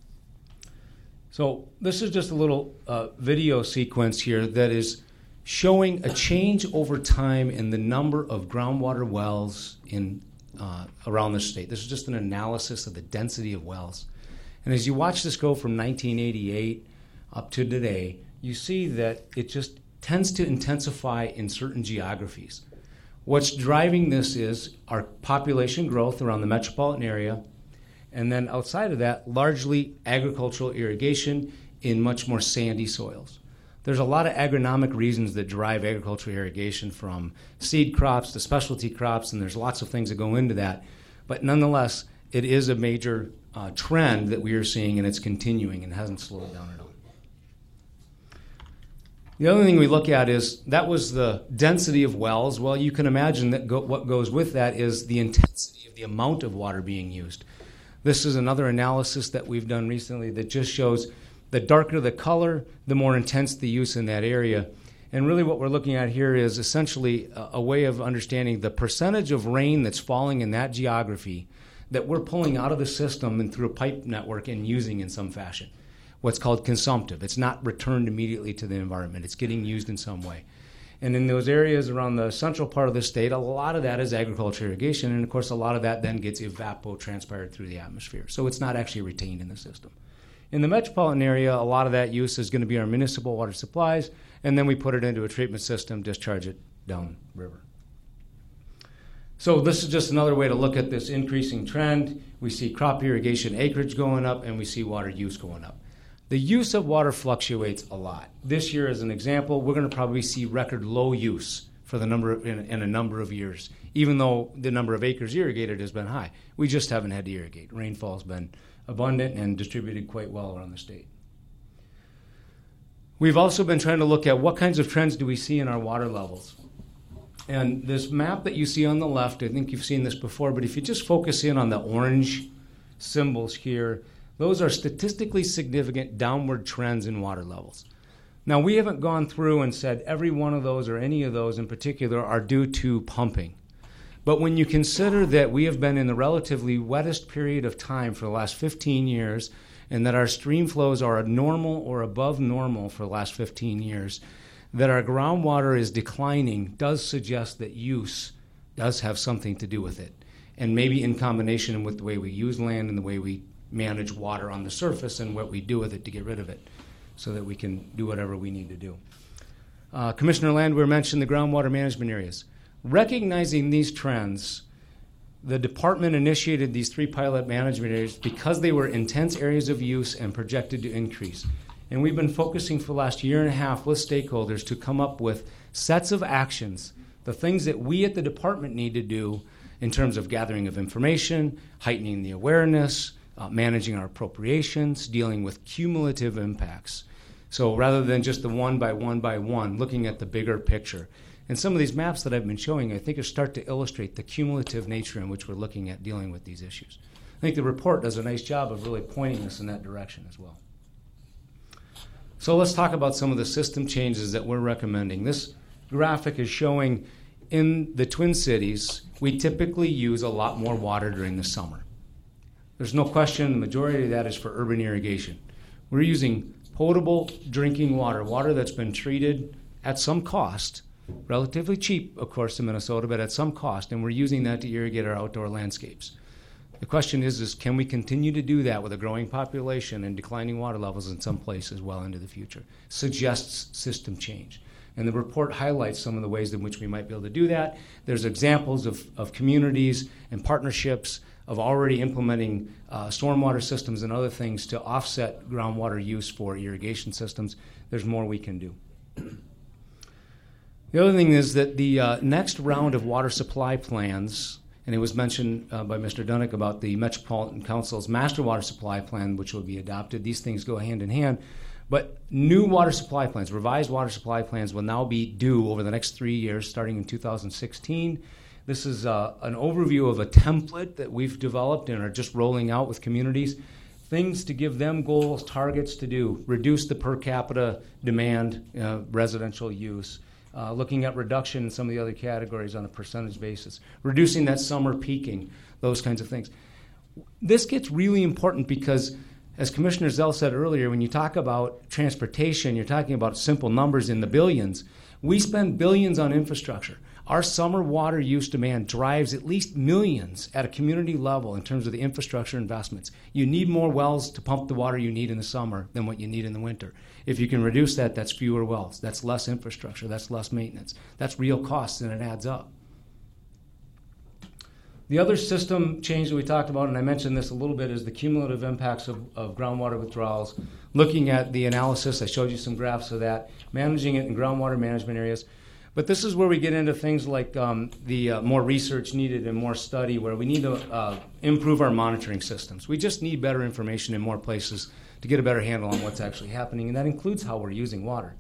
So this is just a little video sequence here that is showing a change over time in the number of groundwater wells in around the state. This is just an analysis of the density of wells. And as you watch this go from 1988 up to today, you see that it just tends to intensify in certain geographies. What's driving this is our population growth around the metropolitan area, and then outside of that, largely agricultural irrigation in much more sandy soils. There's a lot of agronomic reasons that drive agricultural irrigation, from seed crops to specialty crops, and there's lots of things that go into that. But nonetheless, it is a major trend that we are seeing, and it's continuing and hasn't slowed down at all. The other thing we look at is, that was the density of wells. Well, you can imagine that what goes with that is the intensity of the amount of water being used. This is another analysis that we've done recently that just shows the darker the color, the more intense the use in that area. And really what we're looking at here is essentially a way of understanding the percentage of rain that's falling in that geography that we're pulling out of the system and through a pipe network and using in some fashion. What's called consumptive. It's not returned immediately to the environment. It's getting used in some way. And in those areas around the central part of the state, a lot of that is agricultural irrigation, and of course a lot of that then gets evapotranspired through the atmosphere. So it's not actually retained in the system. In the metropolitan area, a lot of that use is going to be our municipal water supplies, and then we put it into a treatment system, discharge it down river. So this is just another way to look at this increasing trend. We see crop irrigation acreage going up, and we see water use going up. The use of water fluctuates a lot. This year, as an example, we're going to probably see record low use for the in a number of years, even though the number of acres irrigated has been high. We just haven't had to irrigate. Rainfall's been abundant and distributed quite well around the state. We've also been trying to look at what kinds of trends do we see in our water levels. And this map that you see on the left, I think you've seen this before, but if you just focus in on the orange symbols here, those are statistically significant downward trends in water levels. Now, we haven't gone through and said every one of those or any of those in particular are due to pumping. But when you consider that we have been in the relatively wettest period of time for the last 15 years, and that our stream flows are normal or above normal for the last 15 years, that our groundwater is declining does suggest that use does have something to do with it. And maybe in combination with the way we use land and the way we manage water on the surface and what we do with it to get rid of it so that we can do whatever we need to do. Commissioner Landwehr mentioned the groundwater management areas. Recognizing these trends, the department initiated these 3 pilot management areas because they were intense areas of use and projected to increase. And we've been focusing for the last year and a half with stakeholders to come up with sets of actions, the things that we at the department need to do in terms of gathering of information, heightening the awareness, managing our appropriations, dealing with cumulative impacts. So rather than just the one by one, looking at the bigger picture. And some of these maps that I've been showing, I think, start to illustrate the cumulative nature in which we're looking at dealing with these issues. I think the report does a nice job of really pointing us in that direction as well. So let's talk about some of the system changes that we're recommending. This graphic is showing in the Twin Cities, we typically use a lot more water during the summer. There's no question the majority of that is for urban irrigation. We're using potable drinking water, water that's been treated at some cost, relatively cheap, of course, in Minnesota, but at some cost, and we're using that to irrigate our outdoor landscapes. The question is can we continue to do that with a growing population and declining water levels in some places well into the future? Suggests system change. And the report highlights some of the ways in which we might be able to do that. There's examples of communities and partnerships of already implementing stormwater systems and other things to offset groundwater use for irrigation systems. There's more we can do. The other thing is that the next round of water supply plans, and it was mentioned by Mr. Dunnick about the Metropolitan Council's Master Water Supply Plan, which will be adopted. These things go hand in hand. But new water supply plans, revised water supply plans, will now be due over the next 3 years, starting in 2016. This is an overview of a template that we've developed and are just rolling out with communities. Things to give them goals, targets to do. Reduce the per capita demand, residential use. Looking at reduction in some of the other categories on a percentage basis. Reducing that summer peaking, those kinds of things. This gets really important because, as Commissioner Zell said earlier, when you talk about transportation, you're talking about simple numbers in the billions. We spend billions on infrastructure. Our summer water use demand drives at least millions at a community level in terms of the infrastructure investments. You need more wells to pump the water you need in the summer than what you need in the winter. If you can reduce that, that's fewer wells. That's less infrastructure. That's less maintenance. That's real costs, and it adds up. The other system change that we talked about, and I mentioned this a little bit, is the cumulative impacts of groundwater withdrawals. Looking at the analysis, I showed you some graphs of that, managing it in groundwater management areas. But this is where we get into things like the more research needed and more study, where we need to improve our monitoring systems. We just need better information in more places to get a better handle on what's actually happening, and that includes how we're using water.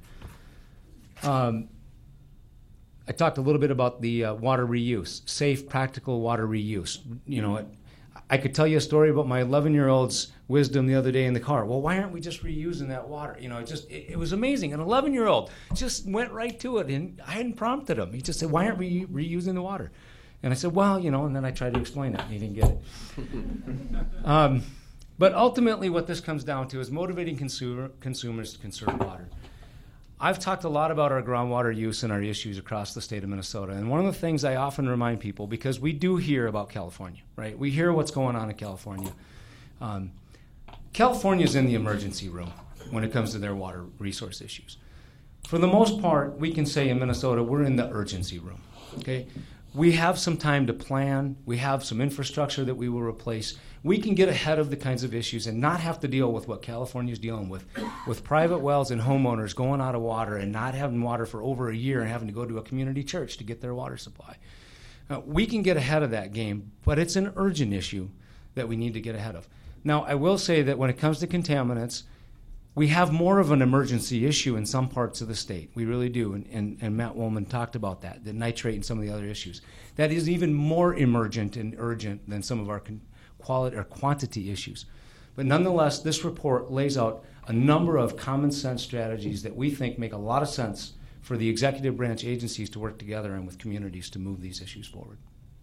I talked a little bit about the water reuse, safe, practical water reuse. You know, I could tell you a story about my 11-year-old's wisdom the other day in the car. Well, why aren't we just reusing that water? You know, it was amazing. An 11-year-old just went right to it, and I hadn't prompted him. He just said, why aren't we reusing the water? And I said, well, you know, and then I tried to explain it, and he didn't get it. But ultimately what this comes down to is motivating consumers to conserve water. I've talked a lot about our groundwater use and our issues across the state of Minnesota. And one of the things I often remind people, because we do hear about California, right? We hear what's going on in California. California's in the emergency room when it comes to their water resource issues. For the most part, we can say in Minnesota, we're in the urgency room, okay? We have some time to plan. We have some infrastructure that we will replace. We can get ahead of the kinds of issues and not have to deal with what California is dealing with private wells and homeowners going out of water and not having water for over a year and having to go to a community church to get their water supply. We can get ahead of that game, but it's an urgent issue that we need to get ahead of. Now, I will say that when it comes to contaminants, we have more of an emergency issue in some parts of the state. We really do, and Matt Woolman talked about that, the nitrate and some of the other issues. That is even more emergent and urgent than some of our quality or quantity issues. But nonetheless, this report lays out a number of common sense strategies that we think make a lot of sense for the executive branch agencies to work together and with communities to move these issues forward.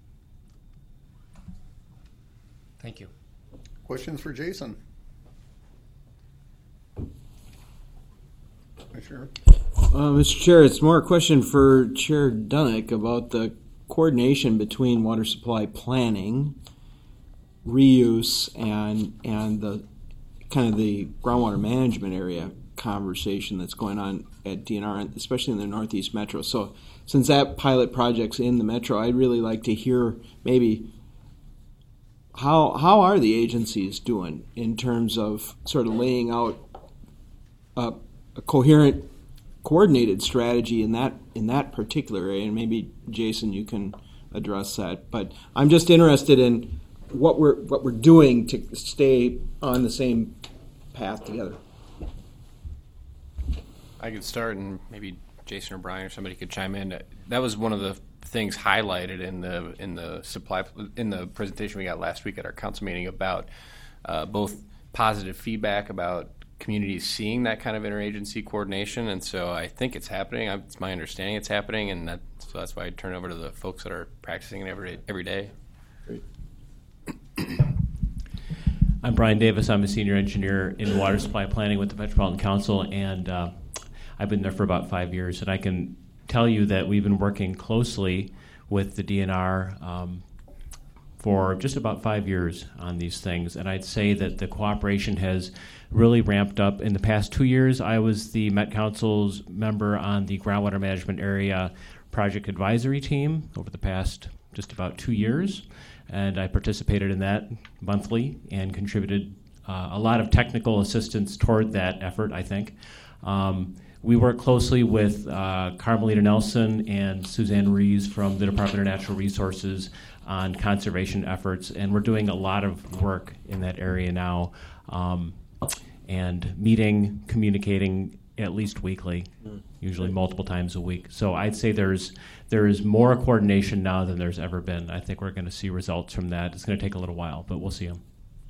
Thank you. Questions for Jason? Sure. Mr. Chair, it's more a question for Chair Dunick about the coordination between water supply planning, reuse, and the kind of the groundwater management area conversation that's going on at DNR, especially in the Northeast Metro. So since that pilot project's in the Metro, I'd really like to hear maybe how are the agencies doing in terms of sort of laying out a coherent, coordinated strategy in that particular area, and maybe Jason, you can address that. But I'm just interested in what we're doing to stay on the same path together. I could start, and maybe Jason or Brian or somebody could chime in. That was one of the things highlighted in the presentation we got last week at our council meeting about both positive feedback about communities seeing that kind of interagency coordination, and so I think it's happening. It's my understanding it's happening, and so that's why I turn it over to the folks that are practicing it every day. Great. I'm Brian Davis. I'm a senior engineer in water supply planning with the Metropolitan Council, and I've been there for about 5 years, and I can tell you that we've been working closely with the DNR for just about 5 years on these things, and I'd say that the cooperation has really ramped up. In the past 2 years, I was the Met Council's member on the groundwater management area project advisory team over the past just about 2 years, and I participated in that monthly and contributed a lot of technical assistance toward that effort, I think. We work closely with Carmelita Nelson and Suzanne Rees from the Department of Natural Resources on conservation efforts, and we're doing a lot of work in that area now, and meeting, communicating at least weekly, usually multiple times a week. So I'd say there is more coordination now than there's ever been. I think we're going to see results from that. It's going to take a little while, but we'll see them.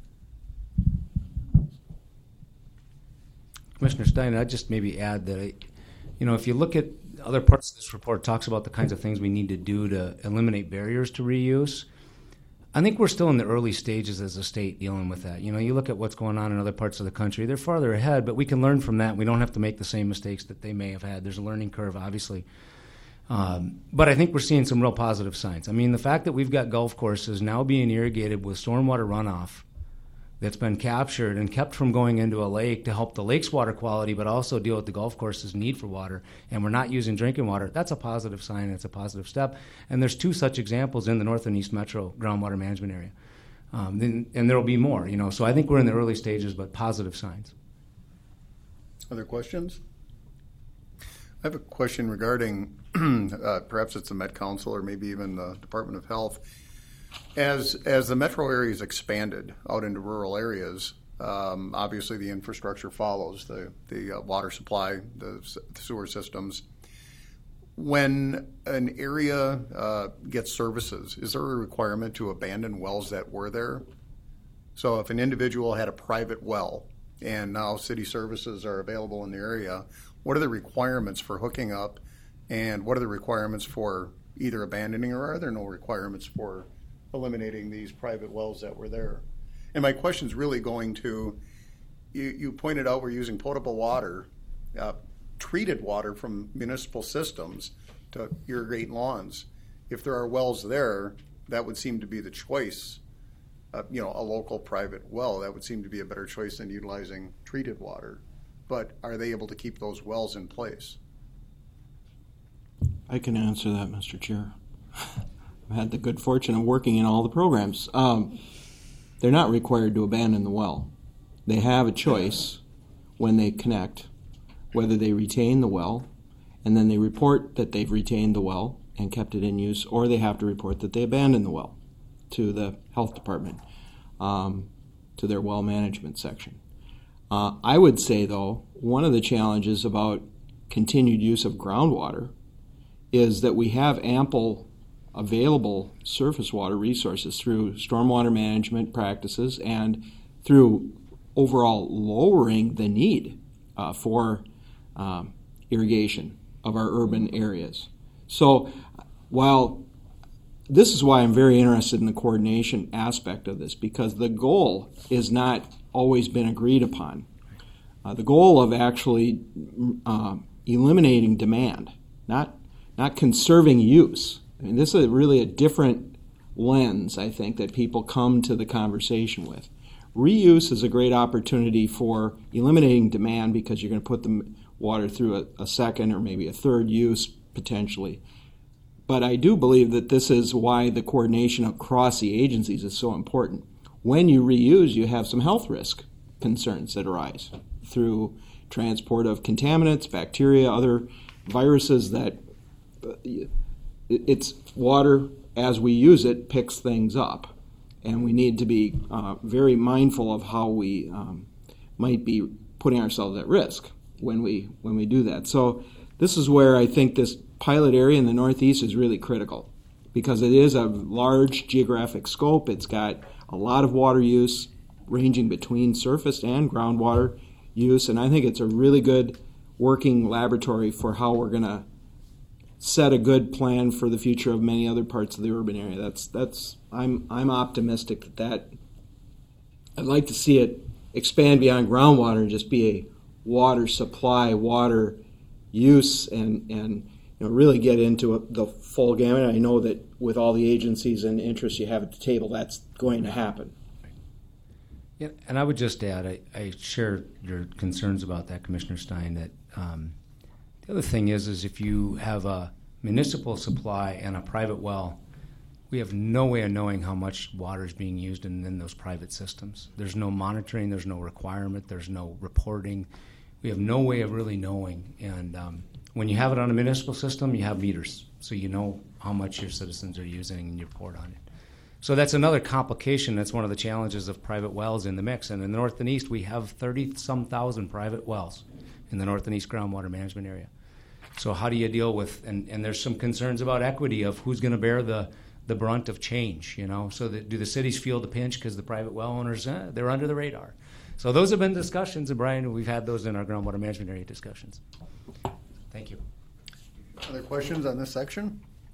Commissioner Stein, I'd just maybe add that, if you look at other parts of this report, it talks about the kinds of things we need to do to eliminate barriers to reuse. I think we're still in the early stages as a state dealing with that. You look at what's going on in other parts of the country, they're farther ahead, but we can learn from that. We don't have to make the same mistakes that they may have had. There's a learning curve, obviously. But I think we're seeing some real positive signs. I mean, the fact that we've got golf courses now being irrigated with stormwater runoff that's been captured and kept from going into a lake to help the lake's water quality, but also deal with the golf course's need for water, and we're not using drinking water, that's a positive sign. It's a positive step. And there's 2 such examples in the North and East Metro groundwater management area. And there will be more, So I think we're in the early stages, but positive signs. Other questions? I have a question regarding, perhaps it's the Met Council or maybe even the Department of Health. As the metro area is expanded out into rural areas, obviously the infrastructure follows, the water supply, the sewer systems. When an area gets services, is there a requirement to abandon wells that were there? So if an individual had a private well and now city services are available in the area, what are the requirements for hooking up, and what are the requirements for either abandoning, or are there no requirements for eliminating these private wells that were there? And my question is really going to, you pointed out we're using potable water, treated water from municipal systems to irrigate lawns. If there are wells there, that would seem to be the choice. A local private well, that would seem to be a better choice than utilizing treated water. But are they able to keep those wells in place? I can answer that, Mr. Chair. I've had the good fortune of working in all the programs. They're not required to abandon the well. They have a choice when they connect whether they retain the well, and then they report that they've retained the well and kept it in use, or they have to report that they abandoned the well to the health department, to their well management section. I would say, though, one of the challenges about continued use of groundwater is that we have ample available surface water resources through stormwater management practices and through overall lowering the need for irrigation of our urban areas. So while this is why I'm very interested in the coordination aspect of this, because the goal is not always been agreed upon. The goal of actually eliminating demand, not conserving use. I mean, this is really a different lens, I think, that people come to the conversation with. Reuse is a great opportunity for eliminating demand because you're going to put the water through a second or maybe a third use potentially. But I do believe that this is why the coordination across the agencies is so important. When you reuse, you have some health risk concerns that arise through transport of contaminants, bacteria, other viruses that it's water as we use it picks things up. And we need to be very mindful of how we might be putting ourselves at risk when we do that. So this is where I think this pilot area in the Northeast is really critical, because it is a large geographic scope. It's got a lot of water use ranging between surface and groundwater use, and I think it's a really good working laboratory for how we're going to set a good plan for the future of many other parts of the urban area. I'm optimistic that I'd like to see it expand beyond groundwater and just be a water supply, water use, and really get into the full gamut. I know that with all the agencies and interests you have at the table, that's going to happen. Yeah, and I would just add, I share your concerns about that, Commissioner Stein, that the other thing is if you have a municipal supply and a private well, we have no way of knowing how much water is being used in those private systems. There's no monitoring, there's no requirement, there's no reporting. We have no way of really knowing. And when you have it on a municipal system, you have meters, so you know how much your citizens are using and you report on it. So that's another complication. That's one of the challenges of private wells in the mix. And in the North and East, we have 30-some thousand private wells in the North and East groundwater management area. So how do you deal with, and there's some concerns about equity of who's going to bear the brunt of change, So do the cities feel the pinch because the private well owners, they're under the radar? So those have been discussions, and Brian, we've had those in our groundwater management area discussions. Thank you. Other questions on this section?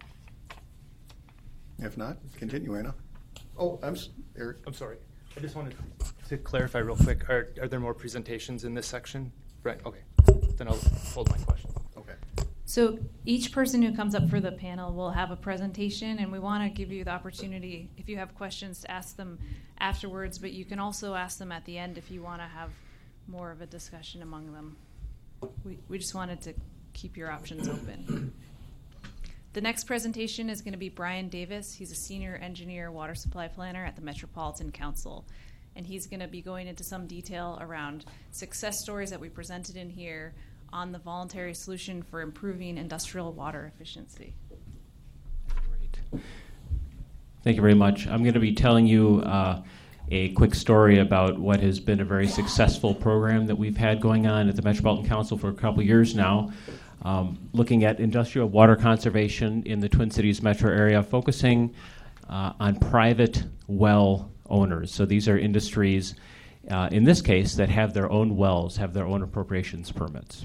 If not, continue, Anna. Oh, Eric. I'm sorry. I just wanted to clarify real quick. Are there more presentations in this section? Right. Okay. Then I'll hold my question. Okay. So each person who comes up for the panel will have a presentation, and we want to give you the opportunity, if you have questions, to ask them afterwards, but you can also ask them at the end if you want to have more of a discussion among them. We just wanted to keep your options open. The next presentation is going to be Brian Davis. He's a senior engineer water supply planner at the Metropolitan Council. And he's going to be going into some detail around success stories that we presented in here on the voluntary solution for improving industrial water efficiency. Great. Thank you very much. I'm going to be telling you a quick story about what has been a very successful program that we've had going on at the Metropolitan Council for a couple years now, looking at industrial water conservation in the Twin Cities metro area, focusing on private well owners. So these are industries, in this case, that have their own wells, have their own appropriations permits.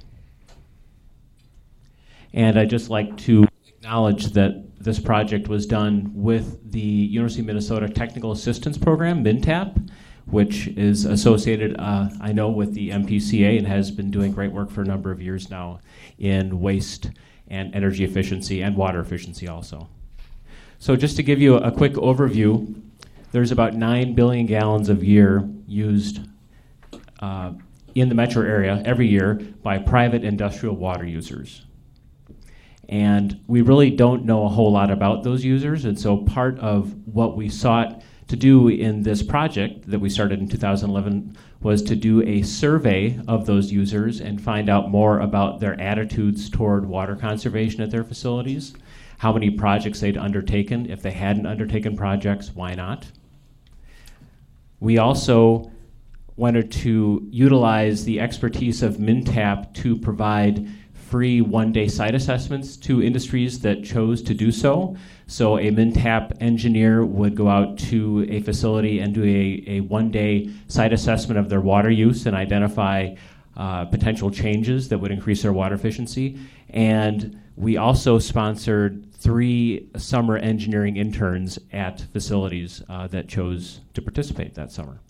And I'd just like to acknowledge that this project was done with the University of Minnesota Technical Assistance Program, MNTAP, which is associated, I know, with the MPCA and has been doing great work for a number of years now in waste and energy efficiency and water efficiency also. So just to give you a quick overview, there's about 9 billion gallons a year used in the metro area every year by private industrial water users. And we really don't know a whole lot about those users, and so part of what we sought to do in this project that we started in 2011 was to do a survey of those users and find out more about their attitudes toward water conservation at their facilities, how many projects they'd undertaken. If they hadn't undertaken projects, why not? We also wanted to utilize the expertise of MNTAP to provide free one-day site assessments to industries that chose to do so. So a MNTAP engineer would go out to a facility and do a one-day site assessment of their water use and identify potential changes that would increase their water efficiency. And we also sponsored 3 summer engineering interns at facilities that chose to participate that summer.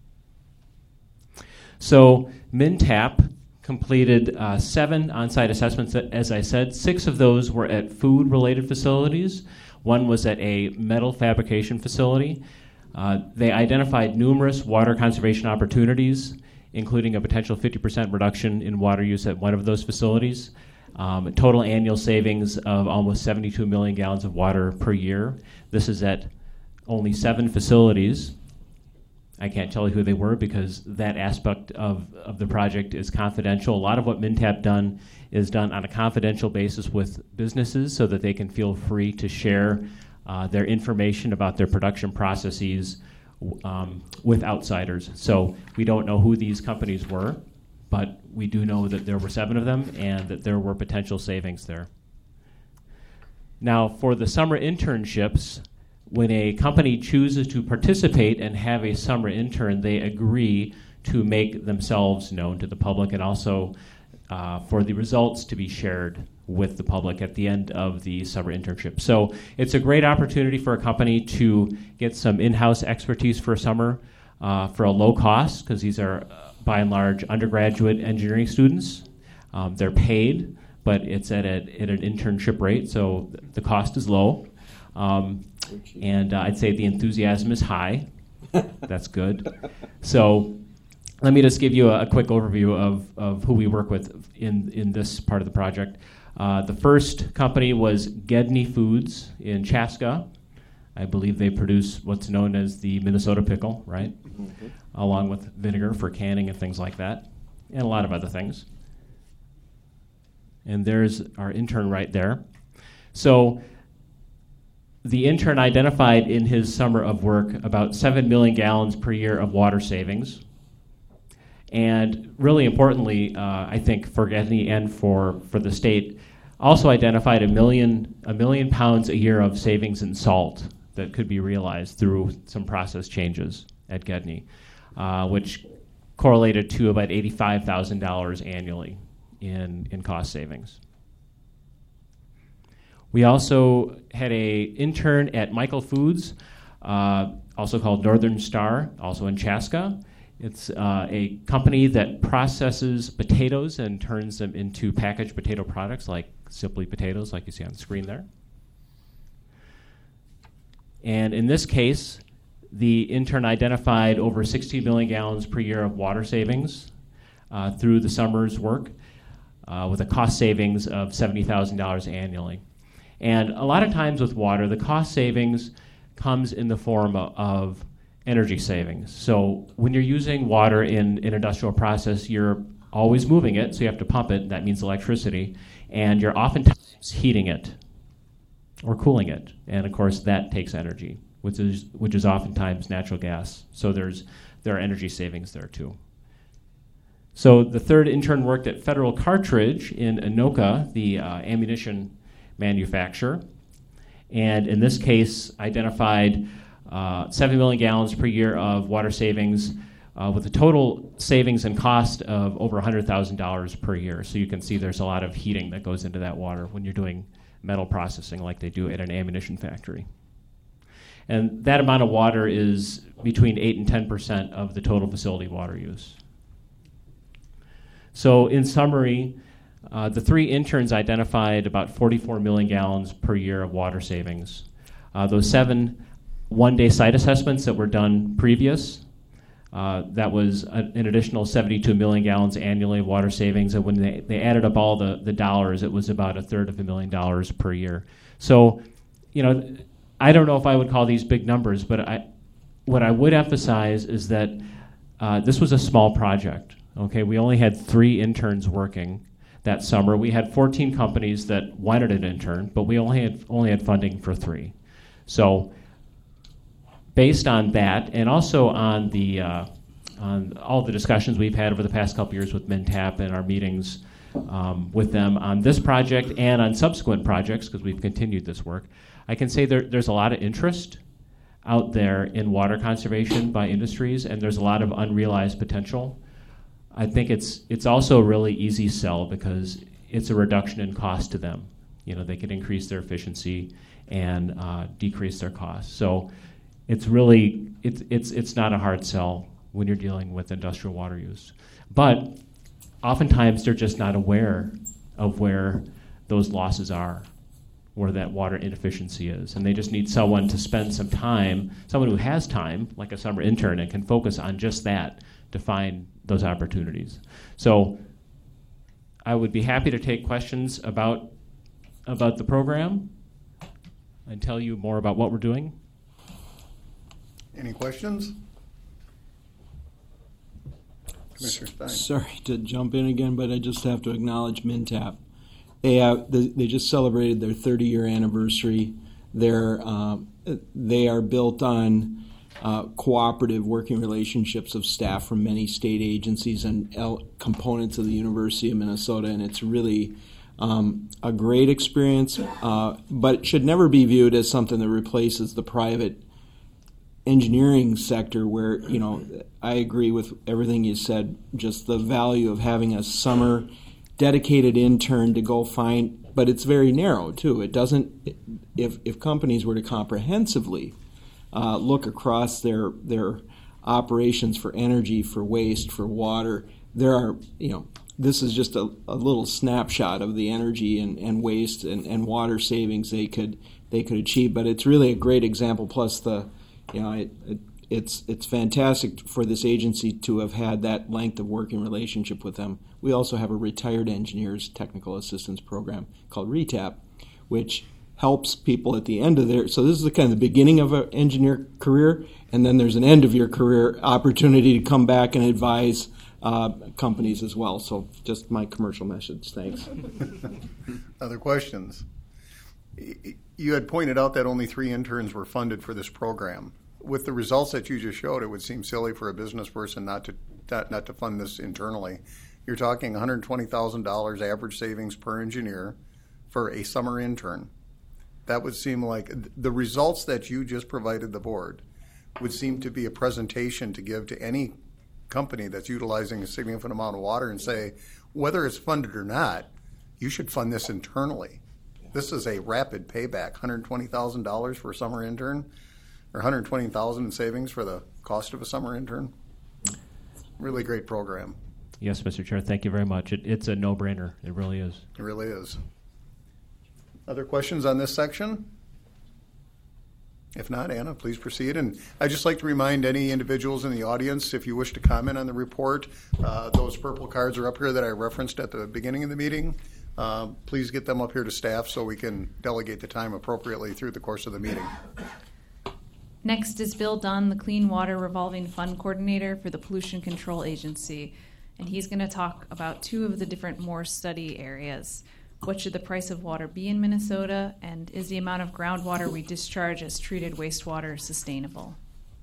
So MNTAP completed 7 on-site assessments, as I said. 6 of those were at food-related facilities. 1 was at a metal fabrication facility. They identified numerous water conservation opportunities, including a potential 50% reduction in water use at one of those facilities, total annual savings of almost 72 million gallons of water per year. This is at only 7 facilities. I can't tell you who they were because that aspect of the project is confidential. A lot of what MNTAP done is done on a confidential basis with businesses so that they can feel free to share their information about their production processes with outsiders. So we don't know who these companies were, but we do know that there were 7 of them and that there were potential savings there. Now, for the summer internships, when a company chooses to participate and have a summer intern, they agree to make themselves known to the public and also for the results to be shared with the public at the end of the summer internship. So it's a great opportunity for a company to get some in-house expertise for a summer for a low cost, because these are, by and large, undergraduate engineering students. They're paid, but it's at an internship rate, so the cost is low. And I'd say the enthusiasm is high. That's good. So let me just give you a quick overview of who we work with in this part of the project. The first company was Gedney Foods in Chaska. I believe they produce what's known as the Minnesota pickle, right? Mm-hmm. Along with vinegar for canning and things like that, and a lot of other things. And there's our intern right there. So the intern identified in his summer of work about 7 million gallons per year of water savings. And really importantly, I think for Gedney and for the state, also identified a million pounds a year of savings in salt that could be realized through some process changes at Gedney, which correlated to about $85,000 annually in cost savings. We also had an intern at Michael Foods, also called Northern Star, also in Chaska. It's a company that processes potatoes and turns them into packaged potato products like simply potatoes like you see on the screen there. And in this case, the intern identified over 60 million gallons per year of water savings through the summer's work with a cost savings of $70,000 annually. And a lot of times with water, the cost savings comes in the form of energy savings. So when you're using water in an industrial process, you're always moving it, so you have to pump it, that means electricity, and you're oftentimes heating it or cooling it. And of course that takes energy, which is oftentimes natural gas. So there are energy savings there too. So the third intern worked at Federal Cartridge in Anoka, the ammunition manufacturer, and in this case identified 7 million gallons per year of water savings with a total savings and cost of over $100,000 per year. So you can see there's a lot of heating that goes into that water when you're doing metal processing like they do at an ammunition factory. And that amount of water is between 8 and 10% of the total facility water use. So in summary, the three interns identified about 44 million gallons per year of water savings. Those 7 one-day site assessments that were done previous, that was an additional 72 million gallons annually of water savings. And when they added up all the dollars, it was about $250,000 per year. So, I don't know if I would call these big numbers, but what I would emphasize is that this was a small project. Okay, we only had 3 interns working that summer. We had 14 companies that wanted an intern, but we only had funding for 3. So, based on that, and also on all the discussions we've had over the past couple years with MnTAP and our meetings with them on this project and on subsequent projects, because we've continued this work, I can say there's a lot of interest out there in water conservation by industries, and there's a lot of unrealized potential. I think it's also a really easy sell because it's a reduction in cost to them. They can increase their efficiency and decrease their costs. So it's really it's not a hard sell when you're dealing with industrial water use. But oftentimes they're just not aware of where those losses are, where that water inefficiency is. And they just need someone to spend some time, someone who has time, like a summer intern, and can focus on just that to find those opportunities. So I would be happy to take questions about the program and tell you more about what we're doing. Any questions? Commissioner Stein. Sorry to jump in again, but I just have to acknowledge MnTAP. They just celebrated their 30-year anniversary. They are built on cooperative working relationships of staff from many state agencies and components of the University of Minnesota, and it's really a great experience, but it should never be viewed as something that replaces the private engineering sector where, I agree with everything you said, just the value of having a summer dedicated intern to go find, but it's very narrow too. It doesn't, if companies were to comprehensively look across their operations for energy, for waste, for water, there are, this is just a little snapshot of the energy and waste and water savings they could achieve, but it's really a great example. Plus it's fantastic for this agency to have had that length of working relationship with them. We also have a retired engineers technical assistance program called RETAP, which helps people at the end of their, so this is the kind of the beginning of an engineer career, and then there's an end of your career opportunity to come back and advise companies as well. So just my commercial message. Thanks. Other questions? You had pointed out that only 3 interns were funded for this program. With the results that you just showed, it would seem silly for a business person not to fund this internally. You're talking $120,000 average savings per engineer for a summer intern. That would seem like the results that you just provided the board would seem to be a presentation to give to any company that's utilizing a significant amount of water and say, whether it's funded or not, you should fund this internally. This is a rapid payback, $120,000 for a summer intern, or $120,000 in savings for the cost of a summer intern. Really great program. Yes, Mr. Chair, thank you very much. It's a no-brainer. It really is. It really is. Other questions on this section? If not, Anna, please proceed. And I'd just like to remind any individuals in the audience, if you wish to comment on the report, those purple cards are up here that I referenced at the beginning of the meeting. Please get them up here to staff so we can delegate the time appropriately through the course of the meeting. Next is Bill Dunn, the Clean Water Revolving Fund Coordinator for the Pollution Control Agency. And he's going to talk about two of the different more study areas. What should the price of water be in Minnesota? And is the amount of groundwater we discharge as treated wastewater sustainable?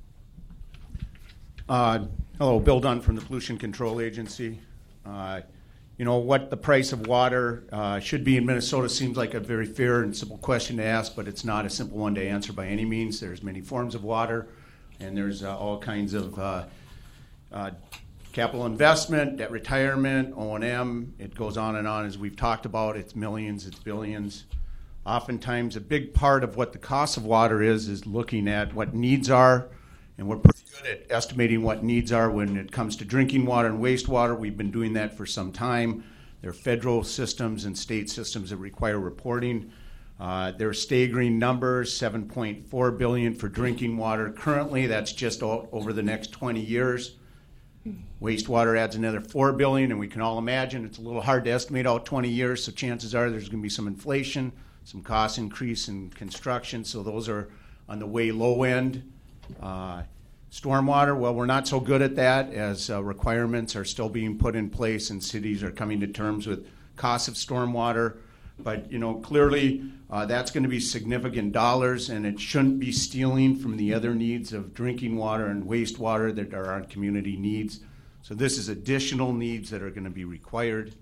Hello, Bill Dunn from the Pollution Control Agency. What the price of water should be in Minnesota seems like a very fair and simple question to ask, but it's not a simple one to answer by any means. There's many forms of water, and there's all kinds of capital investment, debt retirement, O&M. It goes on and on. As we've talked about, it's millions, it's billions. Oftentimes, a big part of what the cost of water is looking at what needs are, and we're pretty good at estimating what needs are when it comes to drinking water and wastewater. We've been doing that for some time. There are federal systems and state systems that require reporting. There are staggering numbers, $7.4 billion for drinking water. Currently, that's just over the next 20 years. Wastewater adds another $4 billion, and we can all imagine it's a little hard to estimate out 20 years, so chances are there's going to be some inflation, some cost increase in construction, so those are on the way low end. Stormwater, well, we're not so good at that as requirements are still being put in place and cities are coming to terms with costs of stormwater. But, clearly that's going to be significant dollars, and it shouldn't be stealing from the other needs of drinking water and wastewater that are our community needs. So this is additional needs that are going to be required.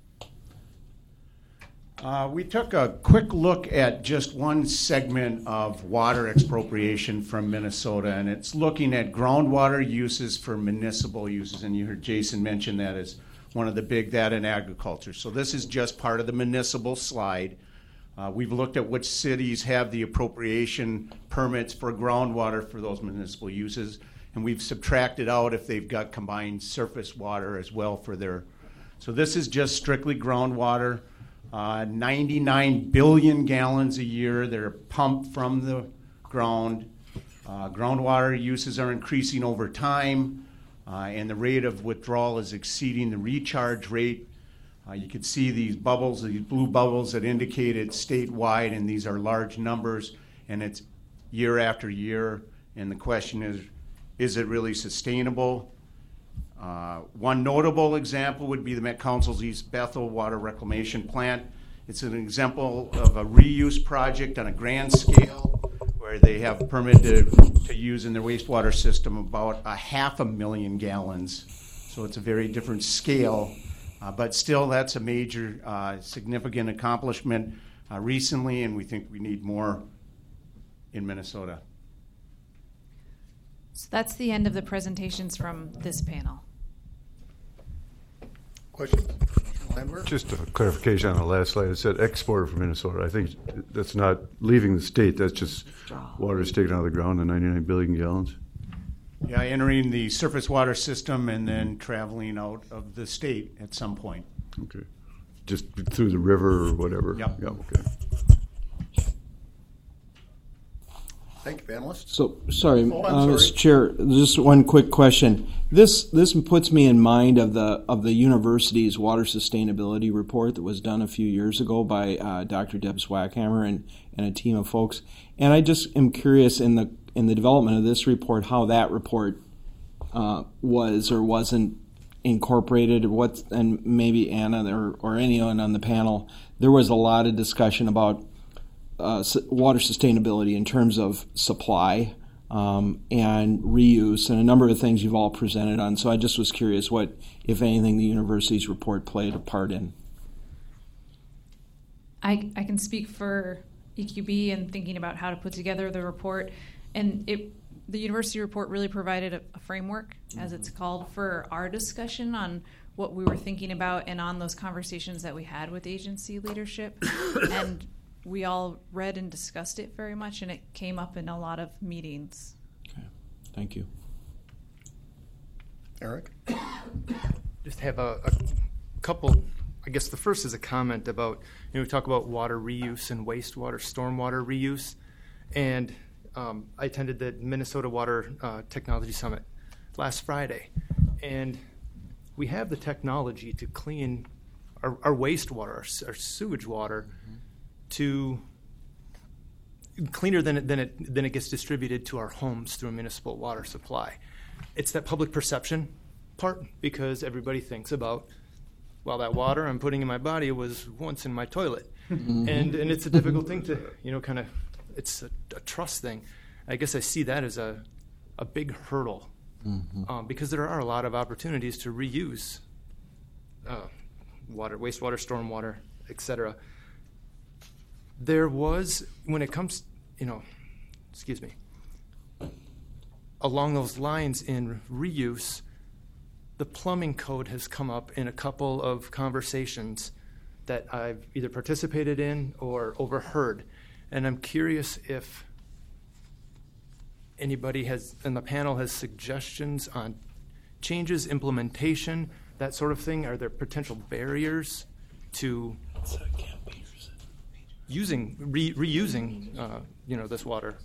We took a quick look at just one segment of water expropriation from Minnesota, and it's looking at groundwater uses for municipal uses. And you heard Jason mention that as one of the big, that in agriculture. So this is just part of the municipal slide. We've looked at which cities have the appropriation permits for groundwater for those municipal uses, and we've subtracted out if they've got combined surface water as well for their. So this is just strictly groundwater. 99 billion gallons a year that are pumped from the ground. Groundwater uses are increasing over time, and the rate of withdrawal is exceeding the recharge rate. You can see these bubbles, these blue bubbles that indicate it's statewide, and these are large numbers, and it's year after year. And the question is it really sustainable? One notable example would be the Met Council's East Bethel Water Reclamation Plant. It's an example of a reuse project on a grand scale where they have permitted to use in their wastewater system about 500,000 gallons. So it's a very different scale, but still that's a major significant accomplishment recently, and we think we need more in Minnesota. So that's the end of the presentations from this panel. Questions? Just a clarification on the last slide. It said exporter from Minnesota. I think that's not leaving the state. That's just water is taken out of the ground, the 99 billion gallons. Yeah, entering the surface water system and then traveling out of the state at some point. Okay. Just through the river or whatever? Yep. Yeah, okay. Thank you, panelists. So, sorry, Mr. Chair, just one quick question. This puts me in mind of the university's water sustainability report that was done a few years ago by Dr. Deb Swackhammer and a team of folks. And I just am curious in the development of this report how that report was or wasn't incorporated, and maybe Anna or anyone on the panel. There was a lot of discussion about water sustainability in terms of supply and reuse and a number of things you've all presented on. So I just was curious what, if anything, the university's report played a part in. I can speak for EQB and thinking about how to put together the report. And the university report really provided a framework, as it's called, for our discussion on what we were thinking about and on those conversations that we had with agency leadership. And we all read and discussed it very much, and it came up in a lot of meetings. Okay. Thank you. Eric? Just have a couple I guess the first is a comment about, we talk about water reuse and wastewater, stormwater reuse. And I attended the Minnesota Water Technology Summit last Friday. And we have the technology to clean our wastewater, our sewage water, to cleaner than it gets distributed to our homes through a municipal water supply. It's that public perception part, because everybody thinks about, well, that water I'm putting in my body was once in my toilet. And it's a difficult thing to, it's a trust thing. I guess I see that as a big hurdle, because there are a lot of opportunities to reuse water, wastewater, stormwater, etc. There was, when it comes, along those lines in reuse, the plumbing code has come up in a couple of conversations that I've either participated in or overheard. And I'm curious if anybody in the panel has suggestions on changes, implementation, that sort of thing. Are there potential barriers to reusing, this water?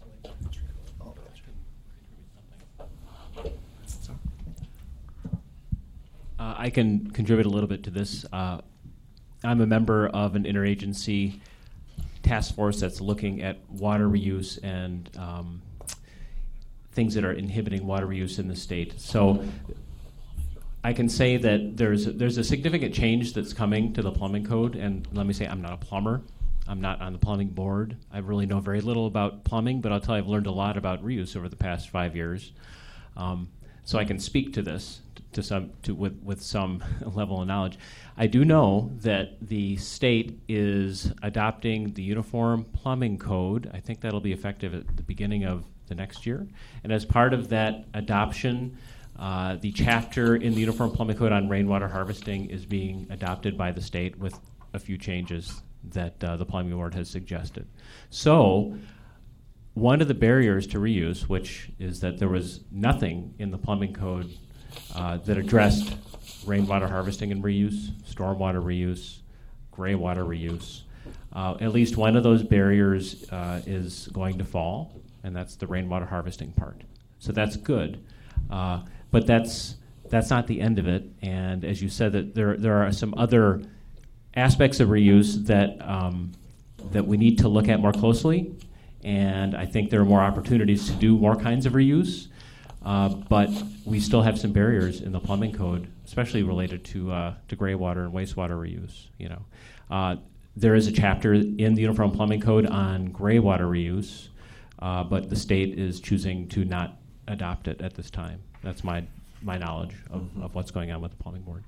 I can contribute a little bit to this. I'm a member of an interagency task force that's looking at water reuse and things that are inhibiting water reuse in the state. So I can say that there's a significant change that's coming to the plumbing code. And let me say, I'm not a plumber. I'm not on the plumbing board. I really know very little about plumbing, but I'll tell you, I've learned a lot about reuse over the past 5 years. So I can speak to this with some level of knowledge. I do know that the state is adopting the Uniform Plumbing Code. I think that'll be effective at the beginning of the next year. And as part of that adoption, the chapter in the Uniform Plumbing Code on rainwater harvesting is being adopted by the state with a few changes that the Plumbing Board has suggested. So one of the barriers to reuse, which is that there was nothing in the Plumbing Code that addressed rainwater harvesting and reuse, stormwater reuse, gray water reuse. At least one of those barriers is going to fall, and that's the rainwater harvesting part. So that's good. But that's not the end of it. And as you said, that there are some other aspects of reuse that we need to look at more closely. And I think there are more opportunities to do more kinds of reuse. But we still have some barriers in the plumbing code, especially related to gray water and wastewater reuse. There is a chapter in the Uniform Plumbing Code on gray water reuse, but the state is choosing to not adopt it at this time. That's my knowledge of what's going on with the Plumbing Board.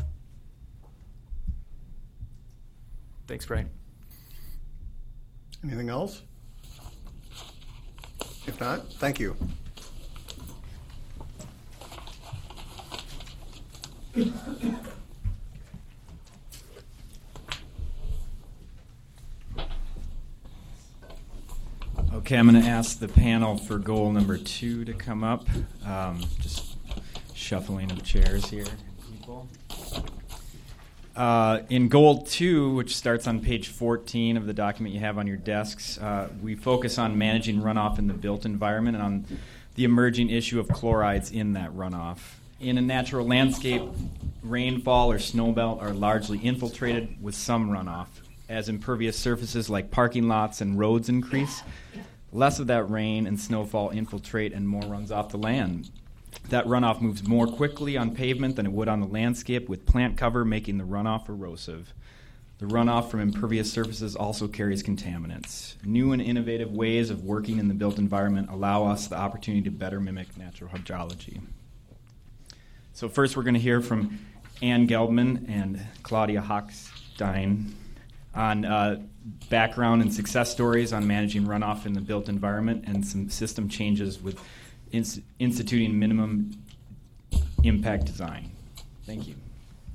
Thanks, Brian. Anything else? If not, thank you. Okay, I'm going to ask the panel for goal number 2 to come up. Just shuffling of chairs here, people. In goal 2, which starts on page 14 of the document you have on your desks, we focus on managing runoff in the built environment and on the emerging issue of chlorides in that runoff. In a natural landscape, rainfall or snowmelt are largely infiltrated with some runoff. As impervious surfaces like parking lots and roads increase, less of that rain and snowfall infiltrate and more runs off the land. That runoff moves more quickly on pavement than it would on the landscape, with plant cover making the runoff erosive. The runoff from impervious surfaces also carries contaminants. New and innovative ways of working in the built environment allow us the opportunity to better mimic natural hydrology. So first we're going to hear from Ann Gelbman and Claudia Hochstein on background and success stories on managing runoff in the built environment and some system changes with instituting minimum impact design. Thank you.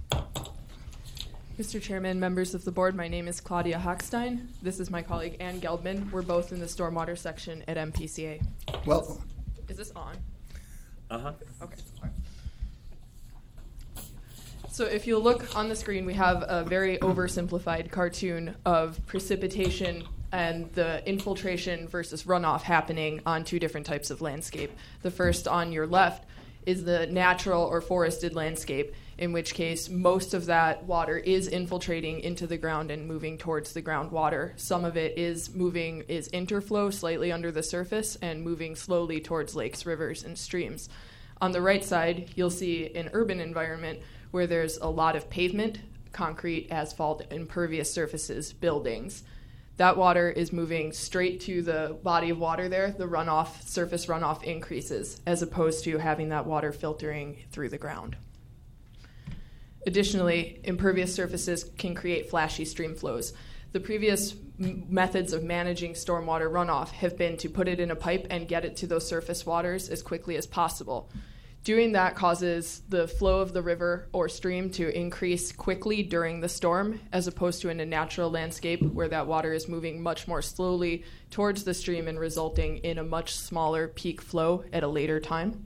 Mr. Chairman, members of the board, my name is Claudia Hochstein. This is my colleague Ann Gelbman. We're both in the stormwater section at MPCA. Welcome. Is this on? Uh-huh. Okay. So if you look on the screen, we have a very oversimplified cartoon of precipitation and the infiltration versus runoff happening on two different types of landscape. The first on your left is the natural or forested landscape, in which case most of that water is infiltrating into the ground and moving towards the groundwater. Some of it is interflow slightly under the surface and moving slowly towards lakes, rivers, and streams. On the right side, you'll see an urban environment where there's a lot of pavement, concrete, asphalt, impervious surfaces, buildings. That water is moving straight to the body of water there. The runoff, surface runoff increases, as opposed to having that water filtering through the ground. Additionally, impervious surfaces can create flashy stream flows. The previous methods of managing stormwater runoff have been to put it in a pipe and get it to those surface waters as quickly as possible. Doing that causes the flow of the river or stream to increase quickly during the storm, as opposed to in a natural landscape where that water is moving much more slowly towards the stream and resulting in a much smaller peak flow at a later time.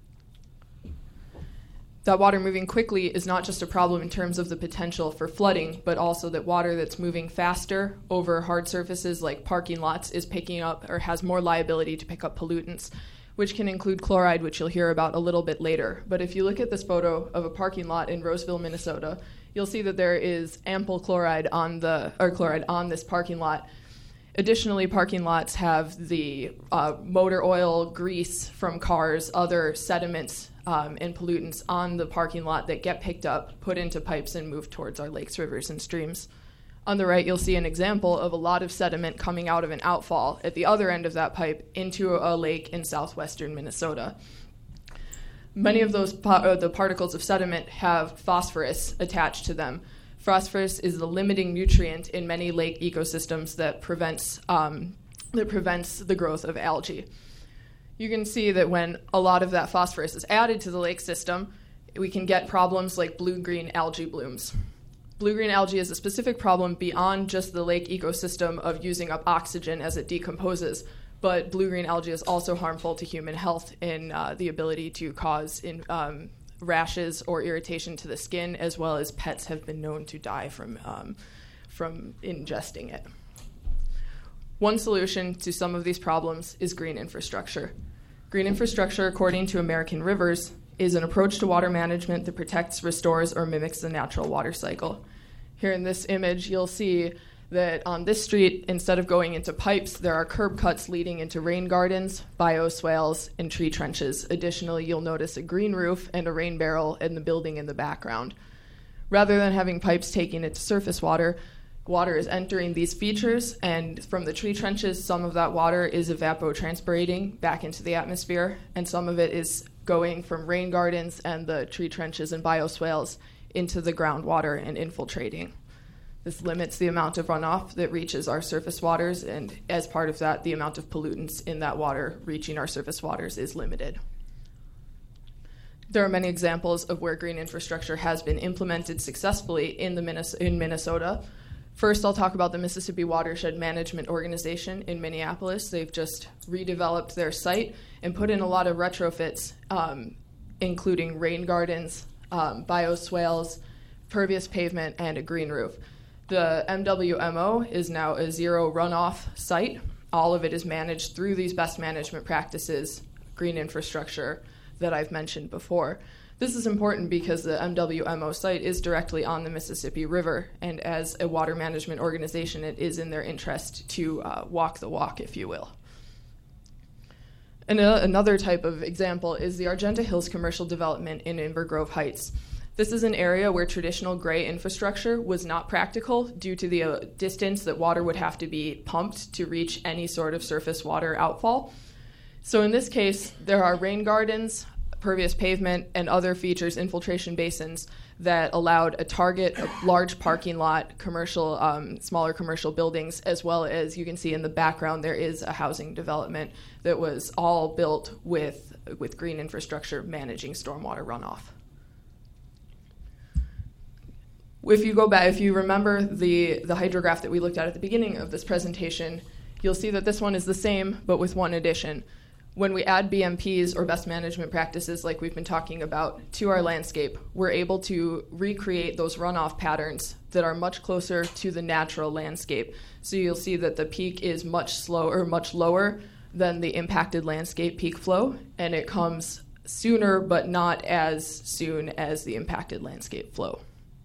That water moving quickly is not just a problem in terms of the potential for flooding, but also that water that's moving faster over hard surfaces like parking lots is picking up or has more liability to pick up pollutants, which can include chloride, which you'll hear about a little bit later. But if you look at this photo of a parking lot in Roseville, Minnesota, you'll see that there is ample chloride on this parking lot. Additionally, parking lots have the motor oil, grease from cars, other sediments and pollutants on the parking lot that get picked up, put into pipes, and moved towards our lakes, rivers, and streams. On the right, you'll see an example of a lot of sediment coming out of an outfall at the other end of that pipe into a lake in southwestern Minnesota. Many of those the particles of sediment have phosphorus attached to them. Phosphorus is the limiting nutrient in many lake ecosystems that prevents the growth of algae. You can see that when a lot of that phosphorus is added to the lake system, we can get problems like blue-green algae blooms. Blue-green algae is a specific problem beyond just the lake ecosystem of using up oxygen as it decomposes, but blue-green algae is also harmful to human health in the ability to cause rashes or irritation to the skin, as well as pets have been known to die from ingesting it. One solution to some of these problems is green infrastructure. Green infrastructure, according to American Rivers, is an approach to water management that protects, restores, or mimics the natural water cycle. Here in this image, you'll see that on this street, instead of going into pipes, there are curb cuts leading into rain gardens, bioswales, and tree trenches. Additionally, you'll notice a green roof and a rain barrel in the building in the background. Rather than having pipes taking it to surface water, water is entering these features, and from the tree trenches, some of that water is evapotranspirating back into the atmosphere, and some of it is going from rain gardens and the tree trenches and bioswales into the groundwater and infiltrating. This limits the amount of runoff that reaches our surface waters, and as part of that, the amount of pollutants in that water reaching our surface waters is limited. There are many examples of where green infrastructure has been implemented successfully in Minnesota. First, I'll talk about the Mississippi Watershed Management Organization in Minneapolis. They've just redeveloped their site and put in a lot of retrofits, including rain gardens, bioswales, pervious pavement, and a green roof. The MWMO is now a zero runoff site. All of it is managed through these best management practices, green infrastructure that I've mentioned before. This is important because the MWMO site is directly on the Mississippi River, and as a water management organization, it is in their interest to walk the walk, if you will. And another type of example is the Argenta Hills commercial development in Inver Grove Heights. This is an area where traditional gray infrastructure was not practical due to the distance that water would have to be pumped to reach any sort of surface water outfall. So in this case, there are rain gardens, pervious pavement, and other features, infiltration basins, that allowed a target, a large parking lot, commercial, smaller commercial buildings, as well as you can see in the background there is a housing development that was all built with green infrastructure managing stormwater runoff. If you go back, if you remember the hydrograph that we looked at the beginning of this presentation, you'll see that this one is the same, but with one addition. When we add BMPs or best management practices like we've been talking about to our landscape, we're able to recreate those runoff patterns that are much closer to the natural landscape. So you'll see that the peak is much lower than the impacted landscape peak flow, and it comes sooner but not as soon as the impacted landscape flow.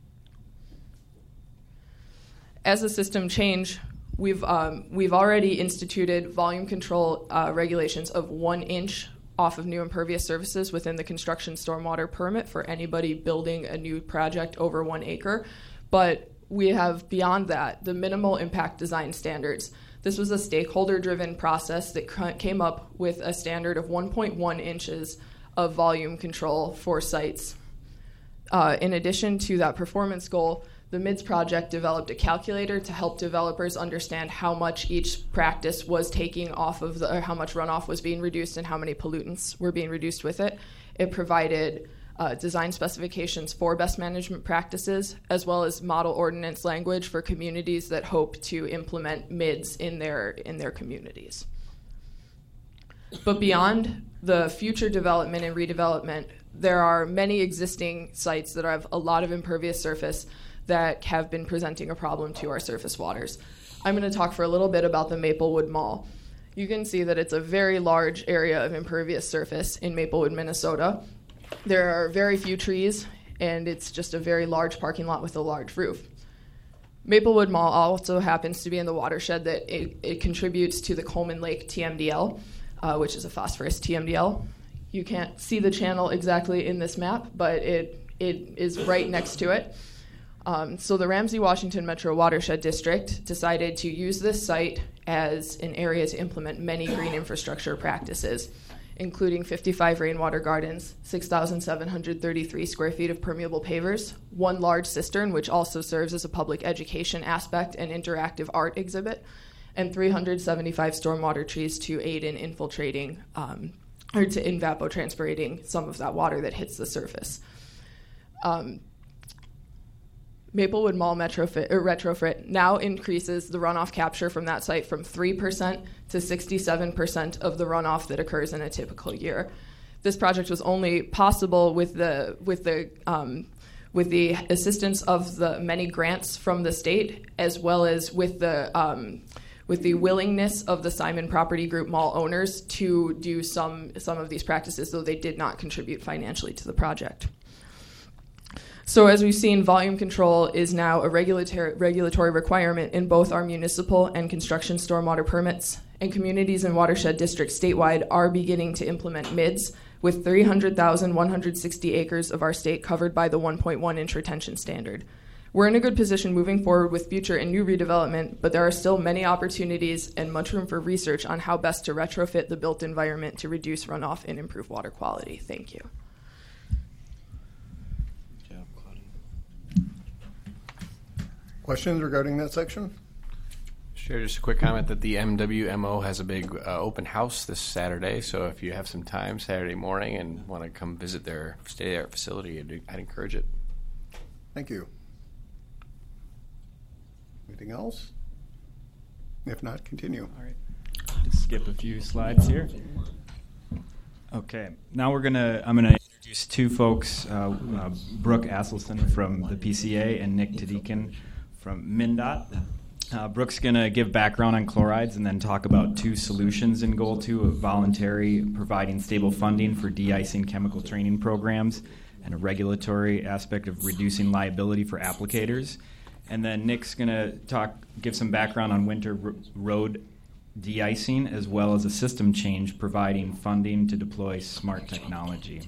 As a system change, we've already instituted volume control regulations of 1 inch off of new impervious surfaces within the construction stormwater permit for anybody building a new project over 1 acre. But we have beyond that the minimal impact design standards. This was a stakeholder-driven process that came up with a standard of 1.1 inches of volume control for sites. In addition to that performance goal, the MIDS project developed a calculator to help developers understand how much each practice was taking off of or how much runoff was being reduced and how many pollutants were being reduced with it. It provided design specifications for best management practices, as well as model ordinance language for communities that hope to implement MIDS in their communities. But beyond the future development and redevelopment, there are many existing sites that have a lot of impervious surface that have been presenting a problem to our surface waters. I'm going to talk for a little bit about the Maplewood Mall. You can see that it's a very large area of impervious surface in Maplewood, Minnesota. There are very few trees, and it's just a very large parking lot with a large roof. Maplewood Mall also happens to be in the watershed that it contributes to the Coleman Lake TMDL, which is a phosphorus TMDL. You can't see the channel exactly in this map, but it is right next to it. So the Ramsey-Washington Metro Watershed District decided to use this site as an area to implement many green infrastructure practices, including 55 rainwater gardens, 6,733 square feet of permeable pavers, 1 large cistern, which also serves as a public education aspect and interactive art exhibit, and 375 stormwater trees to aid in infiltrating or to evapotranspirating some of that water that hits the surface. Maplewood Mall retrofit now increases the runoff capture from that site from 3% to 67% of the runoff that occurs in a typical year. This project was only possible with the assistance of the many grants from the state, as well as with the willingness of the Simon Property Group mall owners to do some of these practices, though they did not contribute financially to the project. So as we've seen, volume control is now a regulatory requirement in both our municipal and construction stormwater permits, and communities and watershed districts statewide are beginning to implement MIDS, with 300,160 acres of our state covered by the 1.1 inch retention standard. We're in a good position moving forward with future and new redevelopment, but there are still many opportunities and much room for research on how best to retrofit the built environment to reduce runoff and improve water quality. Thank you. Questions regarding that section? Sure, just a quick comment that the MWMO has a big open house this Saturday, so if you have some time Saturday morning and want to come visit their state-of-the-art facility, I'd encourage it. Thank you. Anything else? If not, continue. All right. Just skip a few slides here. Okay. Now I'm gonna introduce two folks, Brooke Asselson from the PCA and Nick Tadikin from MnDOT. Brooke's going to give background on chlorides and then talk about two solutions in Goal 2 of voluntary providing stable funding for de-icing chemical training programs and a regulatory aspect of reducing liability for applicators. And then Nick's going to give some background on winter road de-icing as well as a system change providing funding to deploy smart technology.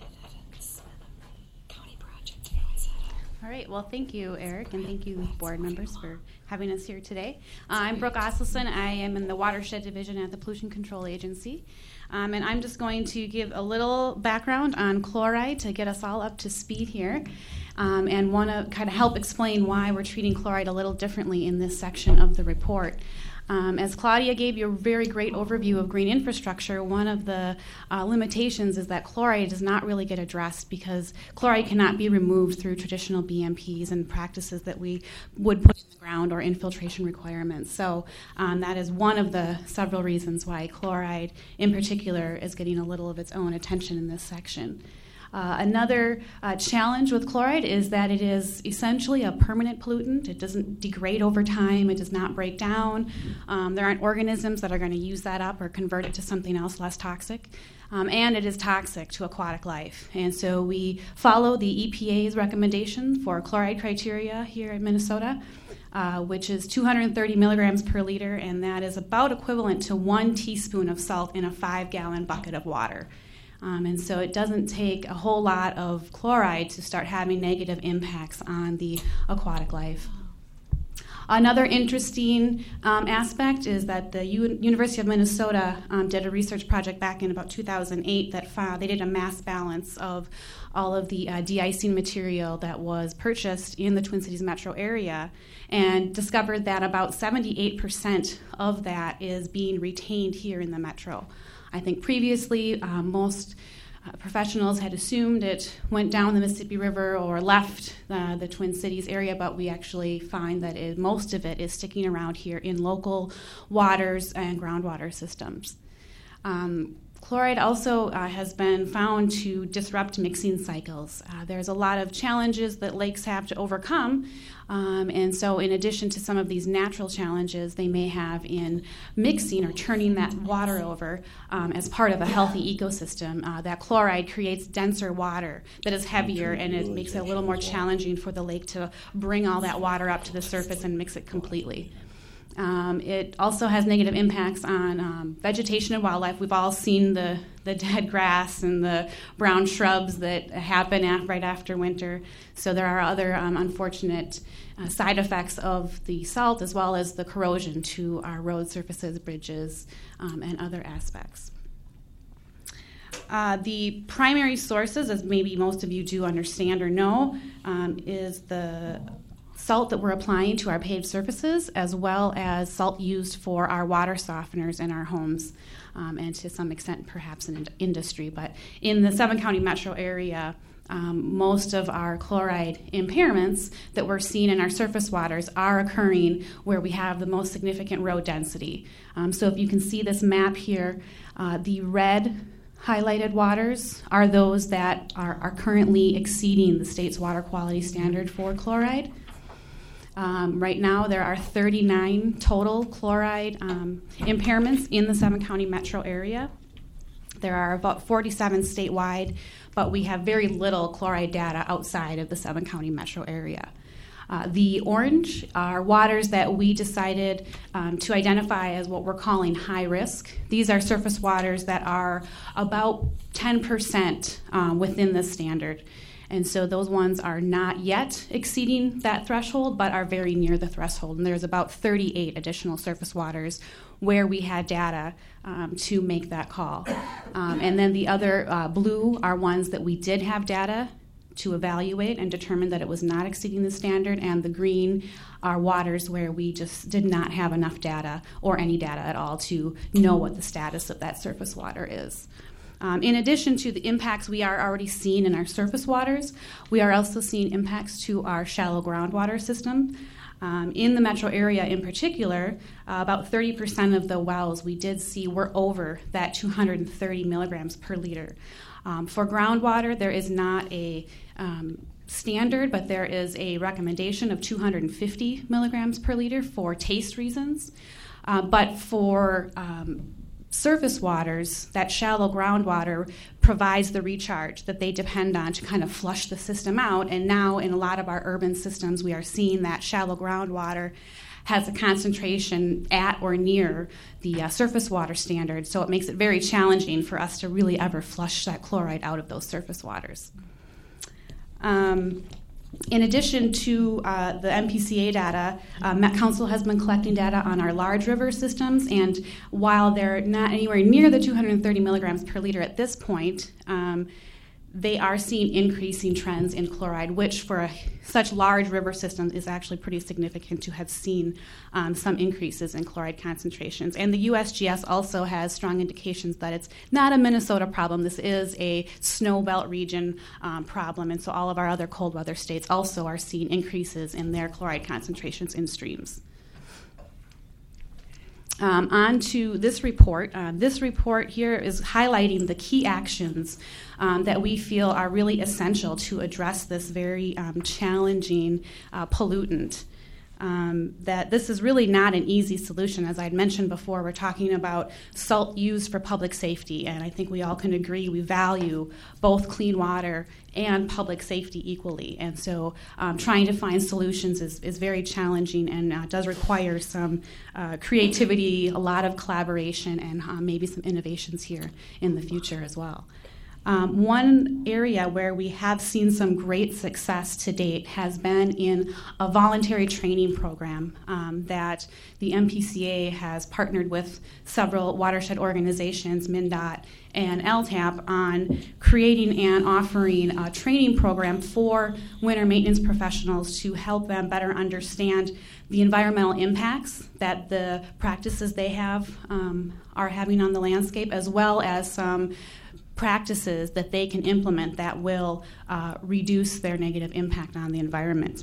All right, well, thank you, Eric, and thank you, board members, for having us here today. I'm Brooke Asselson. I am in the Watershed Division at the Pollution Control Agency, and I'm just going to give a little background on chloride to get us all up to speed here, and want to kind of help explain why we're treating chloride a little differently in this section of the report. As Claudia gave you a very great overview of green infrastructure, one of the limitations is that chloride does not really get addressed because chloride cannot be removed through traditional BMPs and practices that we would put in the ground or infiltration requirements. So that is one of the several reasons why chloride in particular is getting a little of its own attention in this section. Another challenge with chloride is that it is essentially a permanent pollutant. It doesn't degrade over time. It does not break down. There aren't organisms that are going to use that up or convert it to something else less toxic. And it is toxic to aquatic life. And so we follow the EPA's recommendation for chloride criteria here in Minnesota, which is 230 milligrams per liter, and that is about equivalent to 1 teaspoon of salt in a 5-gallon bucket of water. And so it doesn't take a whole lot of chloride to start having negative impacts on the aquatic life. Another interesting aspect is that the University of Minnesota did a research project back in about 2008 that found they did a mass balance of all of the de-icing material that was purchased in the Twin Cities metro area and discovered that about 78% of that is being retained here in the metro. I think previously most professionals had assumed it went down the Mississippi River or left the Twin Cities area, but we actually find that most of it is sticking around here in local waters and groundwater systems. Chloride also has been found to disrupt mixing cycles. There's a lot of challenges that lakes have to overcome, and so in addition to some of these natural challenges they may have in mixing or turning that water over as part of a healthy ecosystem, that chloride creates denser water that is heavier, and it makes it a little more challenging for the lake to bring all that water up to the surface and mix it completely. It also has negative impacts on vegetation and wildlife. We've all seen the dead grass and the brown shrubs that happen right after winter. So there are other unfortunate side effects of the salt as well as the corrosion to our road surfaces, bridges, and other aspects. The primary sources, as maybe most of you do understand or know, is the salt that we're applying to our paved surfaces, as well as salt used for our water softeners in our homes, and to some extent perhaps in industry. But in the 7-county metro area, most of our chloride impairments that we're seeing in our surface waters are occurring where we have the most significant road density. So if you can see this map here, the red highlighted waters are those that are currently exceeding the state's water quality standard for chloride. Right now, there are 39 total chloride impairments in the 7-county metro area. There are about 47 statewide, but we have very little chloride data outside of the 7-county metro area. The orange are waters that we decided to identify as what we're calling high risk. These are surface waters that are about 10% within the standard. And so those ones are not yet exceeding that threshold, but are very near the threshold. And there's about 38 additional surface waters where we had data to make that call. And then the other blue are ones that we did have data to evaluate and determine that it was not exceeding the standard. And the green are waters where we just did not have enough data or any data at all to know what the status of that surface water is. In addition to the impacts we are already seeing in our surface waters, we are also seeing impacts to our shallow groundwater system. In the metro area in particular, about 30% of the wells we did see were over that 230 milligrams per liter. For groundwater, there is not a standard, but there is a recommendation of 250 milligrams per liter for taste reasons. But for surface waters, that shallow groundwater provides the recharge that they depend on to kind of flush the system out. And now in a lot of our urban systems, we are seeing that shallow groundwater has a concentration at or near the surface water standard. So it makes it very challenging for us to really ever flush that chloride out of those surface waters. In addition to the MPCA data, Met Council has been collecting data on our large river systems, and while they're not anywhere near the 230 milligrams per liter at this point, they are seeing increasing trends in chloride, which for such large river systems is actually pretty significant to have seen some increases in chloride concentrations. And the USGS also has strong indications that it's not a Minnesota problem. This is a snow belt region problem, and so all of our other cold weather states also are seeing increases in their chloride concentrations in streams. On to this report. This report here is highlighting the key actions that we feel are really essential to address this very challenging pollutant. That this is really not an easy solution. As I had mentioned before, we're talking about salt used for public safety, and I think we all can agree we value both clean water and public safety equally. And so trying to find solutions is very challenging and does require some creativity, a lot of collaboration, and maybe some innovations here in the future as well. One area where we have seen some great success to date has been in a voluntary training program that the MPCA has partnered with several watershed organizations, MnDOT and LTAP, on creating and offering a training program for winter maintenance professionals to help them better understand the environmental impacts that the practices they have are having on the landscape, as well as some practices that they can implement that will reduce their negative impact on the environment.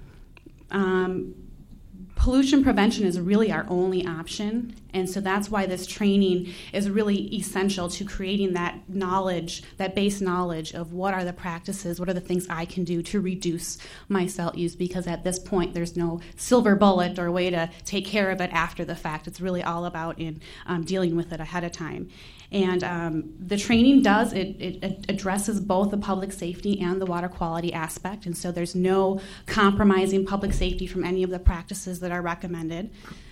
Pollution prevention is really our only option, and so that's why this training is really essential to creating that knowledge, that base knowledge of what are the practices, what are the things I can do to reduce my salt use, because at this point there's no silver bullet or way to take care of it after the fact. It's really all about dealing with it ahead of time. And the training it addresses both the public safety and the water quality aspect, and so there's no compromising public safety from any of the practices that are recommended.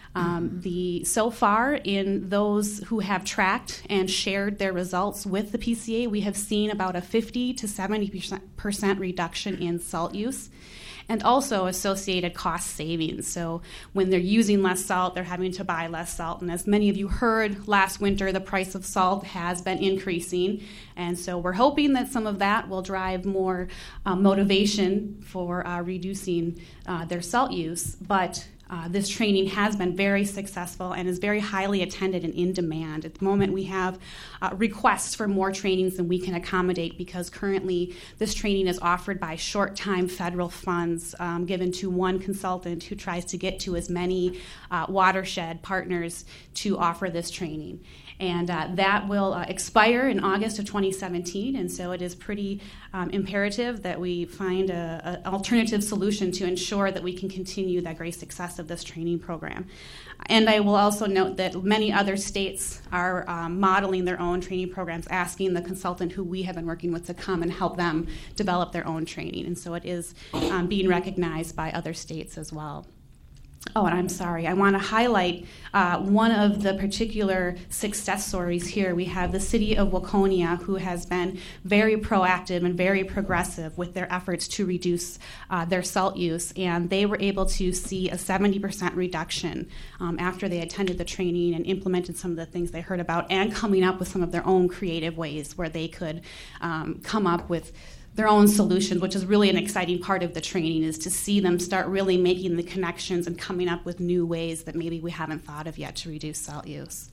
So far, in those who have tracked and shared their results with the PCA, we have seen about a 50 to 70% reduction in salt use, and also associated cost savings. So when they're using less salt, they're having to buy less salt. And as many of you heard last winter, the price of salt has been increasing. And so we're hoping that some of that will drive more motivation for reducing their salt use. But this training has been very successful and is very highly attended and in demand. At the moment, we have requests for more trainings than we can accommodate, because currently this training is offered by short-time federal funds given to one consultant who tries to get to as many watershed partners to offer this training. And that will expire in August of 2017, and so it is pretty imperative that we find an alternative solution to ensure that we can continue that great success of this training program. And I will also note that many other states are modeling their own training programs, asking the consultant who we have been working with to come and help them develop their own training, and so it is being recognized by other states as well. Oh, and I'm sorry, I want to highlight one of the particular success stories here. We have the city of Waconia, who has been very proactive and very progressive with their efforts to reduce their salt use, and they were able to see a 70% reduction after they attended the training and implemented some of the things they heard about, and coming up with some of their own creative ways where they could come up with their own solutions, which is really an exciting part of the training, is to see them start really making the connections and coming up with new ways that maybe we haven't thought of yet to reduce salt use.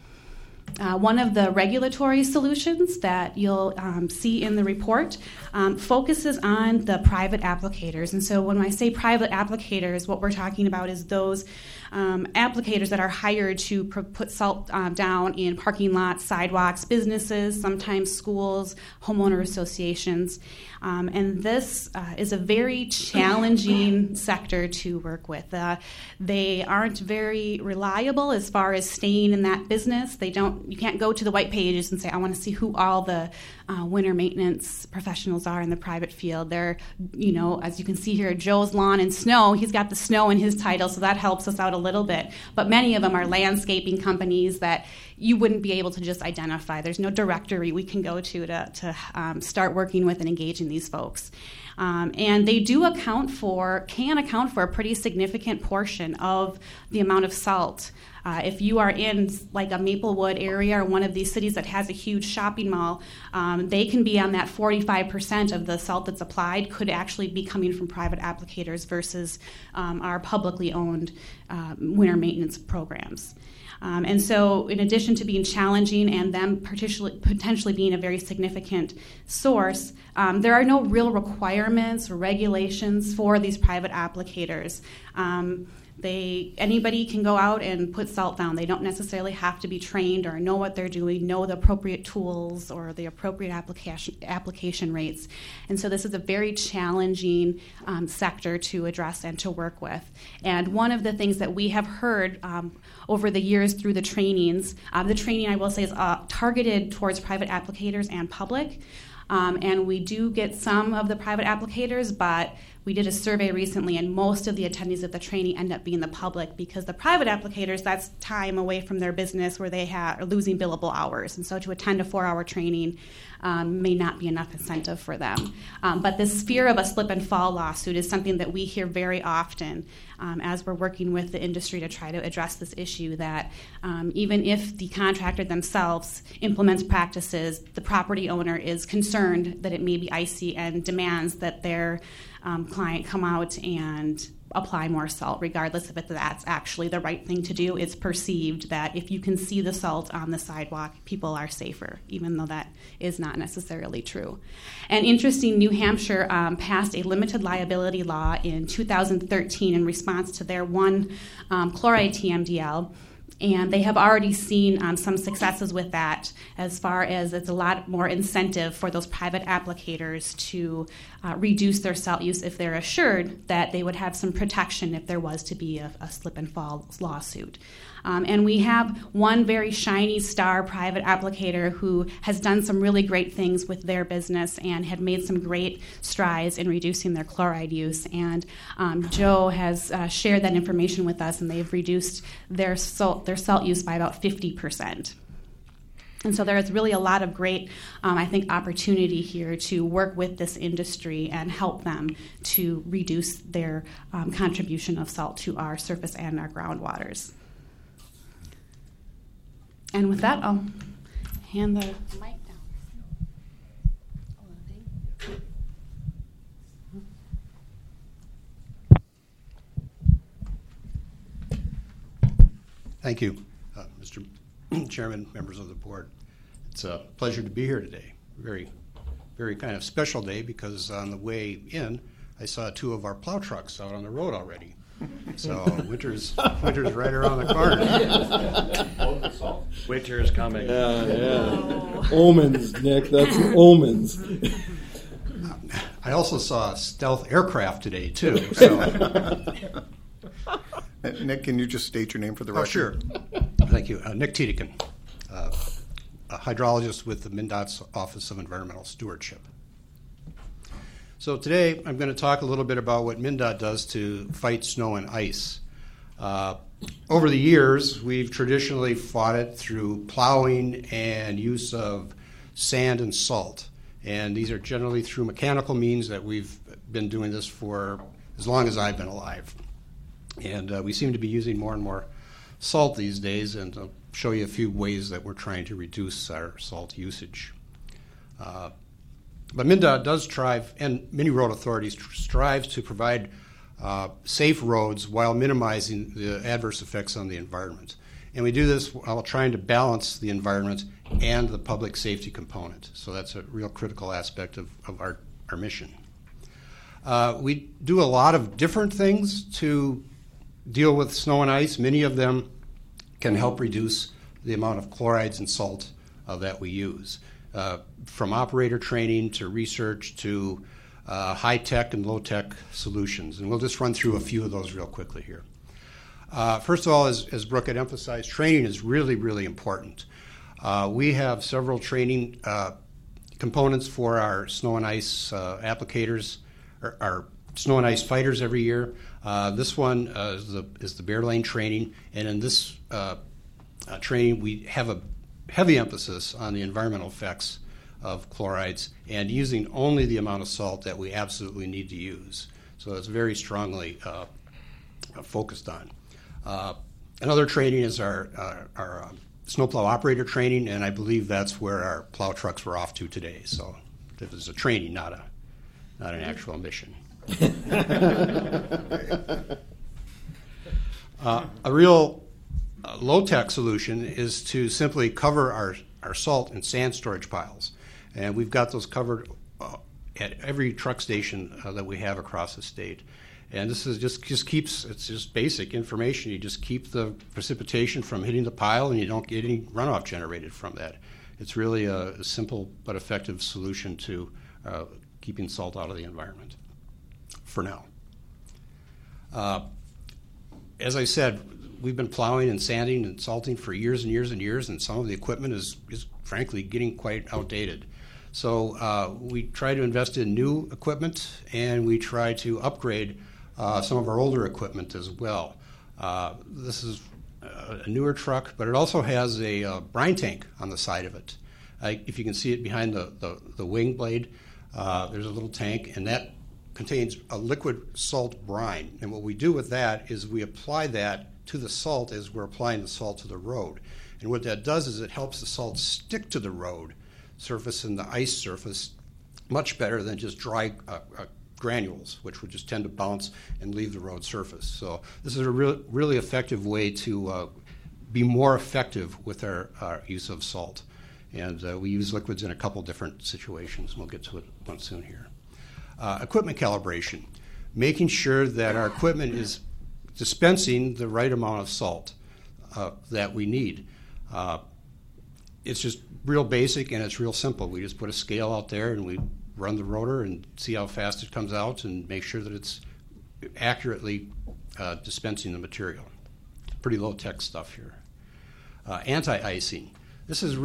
One of the regulatory solutions that you'll see in the report focuses on the private applicators. And so when I say private applicators, what we're talking about is those applicators that are hired to put salt down in parking lots, sidewalks, businesses, sometimes schools, homeowner associations. And this is a very challenging sector to work with. They aren't very reliable as far as staying in that business. You can't go to the white pages and say, I want to see who all the winter maintenance professionals are in the private field. They're, as you can see here, Joe's Lawn and Snow. He's got the snow in his title, so that helps us out a little bit. But many of them are landscaping companies that you wouldn't be able to just identify. There's no directory we can go to start working with and engaging these folks. And they can account for a pretty significant portion of the amount of salt. If you are in like a Maplewood area or one of these cities that has a huge shopping mall, they can be on that 45% of the salt that's applied could actually be coming from private applicators versus our publicly owned winter maintenance programs. And so in addition to being challenging and them potentially being a very significant source, there are no real requirements or regulations for these private applicators. Anybody can go out and put salt down. They don't necessarily have to be trained or know what they're doing, know the appropriate tools or the appropriate application rates. And so this is a very challenging sector to address and to work with. And one of the things that we have heard over the years through the trainings, the training I will say is targeted towards private applicators and public. And we do get some of the private applicators, but we did a survey recently, and most of the attendees of the training end up being the public because the private applicators, that's time away from their business where they are losing billable hours. And so to attend a 4-hour training may not be enough incentive for them. But this fear of a slip and fall lawsuit is something that we hear very often as we're working with the industry to try to address this issue, that even if the contractor themselves implements practices, the property owner is concerned that it may be icy and demands that their client come out and apply more salt, regardless if that's actually the right thing to do. It's perceived that if you can see the salt on the sidewalk, people are safer, even though that is not necessarily true. And interesting, New Hampshire passed a limited liability law in 2013 in response to their one chloride TMDL. And they have already seen some successes with that, as far as it's a lot more incentive for those private applicators to reduce their salt use if they're assured that they would have some protection if there was to be a slip and fall lawsuit. And we have one very shiny star private applicator who has done some really great things with their business and had made some great strides in reducing their chloride use. And Joe has shared that information with us, and they've reduced their salt use by about 50%. And so there is really a lot of great, I think, opportunity here to work with this industry and help them to reduce their contribution of salt to our surface and our groundwaters. And with that, I'll hand the mic down. Thank you, Mr. Chairman, members of the board. It's a pleasure to be here today. Very, very kind of special day because on the way in, I saw 2 of our plow trucks out on the road already. So winter's right around the corner. Winter's coming. Yeah. Omens, Nick. That's omens. I also saw stealth aircraft today too. So. Nick, can you just state your name for the record? Oh, sure. Thank you. Nick Tiedekin, a hydrologist with the MnDOT's Office of Environmental Stewardship. So today I'm going to talk a little bit about what MnDOT does to fight snow and ice. Over the years, we've traditionally fought it through plowing and use of sand and salt. And these are generally through mechanical means that we've been doing this for as long as I've been alive. And we seem to be using more and more salt these days, and I'll show you a few ways that we're trying to reduce our salt usage. But MnDOT does strive, and many road authorities strive to provide safe roads while minimizing the adverse effects on the environment. And we do this while trying to balance the environment and the public safety component. So that's a real critical aspect of our mission. We do a lot of different things to deal with snow and ice. Many of them can help reduce the amount of chlorides and salt that we use. From operator training to research to high-tech and low-tech solutions. And we'll just run through a few of those real quickly here. First of all, as Brooke had emphasized, training is really, really important. We have several training components for our snow and ice applicators, or our snow and ice fighters every year. This one is the Bear Lane training, and in this training we have a heavy emphasis on the environmental effects of chlorides and using only the amount of salt that we absolutely need to use. So it's very strongly focused on. Another training is our snowplow operator training, and I believe that's where our plow trucks were off to today. So it was a training, not an actual mission. A real low-tech solution is to simply cover our salt in sand storage piles. And we've got those covered at every truck station that we have across the state. And this is just keeps, it's just basic information. You just keep the precipitation from hitting the pile and you don't get any runoff generated from that. It's really a simple but effective solution to keeping salt out of the environment for now. As I said, we've been plowing and sanding and salting for years and years and years, and some of the equipment is frankly getting quite outdated. So we try to invest in new equipment, and we try to upgrade some of our older equipment as well. This is a newer truck, but it also has a brine tank on the side of it. If you can see it behind the wing blade, there's a little tank, and that contains a liquid salt brine. And what we do with that is we apply that to the salt as we're applying the salt to the road. And what that does is it helps the salt stick to the road surface and the ice surface much better than just dry granules, which would just tend to bounce and leave the road surface. So this is a really effective way to be more effective with our use of salt. And we use liquids in a couple different situations. We'll get to it one soon here. Equipment calibration, making sure that our equipment is dispensing the right amount of salt that we need. It's just real basic and it's real simple. We just put a scale out there and we run the rotor and see how fast it comes out and make sure that it's accurately dispensing the material. Pretty low-tech stuff here. Anti-icing. This is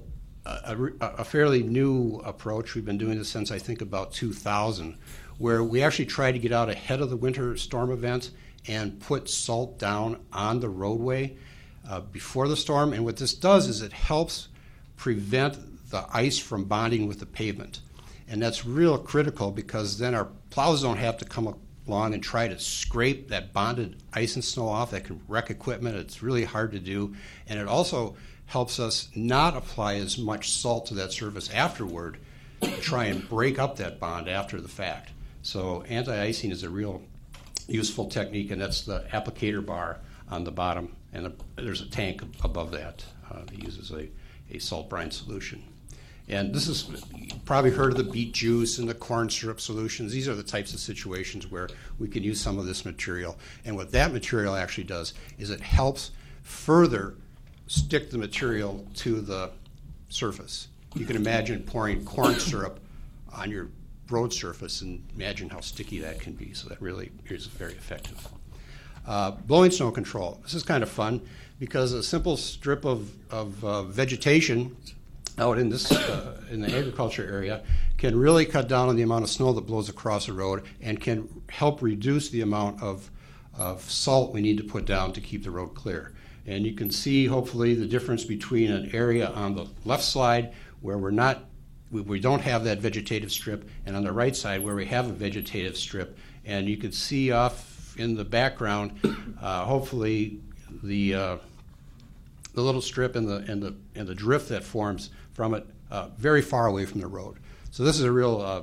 a fairly new approach. We've been doing this since I think about 2000, where we actually try to get out ahead of the winter storm event and put salt down on the roadway before the storm. And what this does is it helps prevent the ice from bonding with the pavement. And that's real critical because then our plows don't have to come along and try to scrape that bonded ice and snow off. That can wreck equipment. It's really hard to do. And it also helps us not apply as much salt to that surface afterward to try and break up that bond after the fact. So anti-icing is a real useful technique, and that's the applicator bar on the bottom, and there's a tank above that that uses a salt brine solution. And this is, you've probably heard of the beet juice and the corn syrup solutions. These are the types of situations where we can use some of this material. And what that material actually does is it helps further stick the material to the surface. You can imagine pouring corn syrup on your road surface and imagine how sticky that can be. So that really is very effective. Blowing snow control. This is kind of fun because a simple strip of vegetation out in this in the agriculture area can really cut down on the amount of snow that blows across the road and can help reduce the amount of salt we need to put down to keep the road clear. And you can see hopefully the difference between an area on the left side where we don't have that vegetative strip, and on the right side where we have a vegetative strip. And you can see off in the background, hopefully the little strip and the drift that forms from it very far away from the road. So this is a real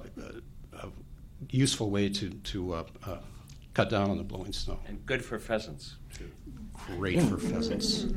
useful way to cut down on the blowing snow. And good for pheasants, too. Great for pheasants.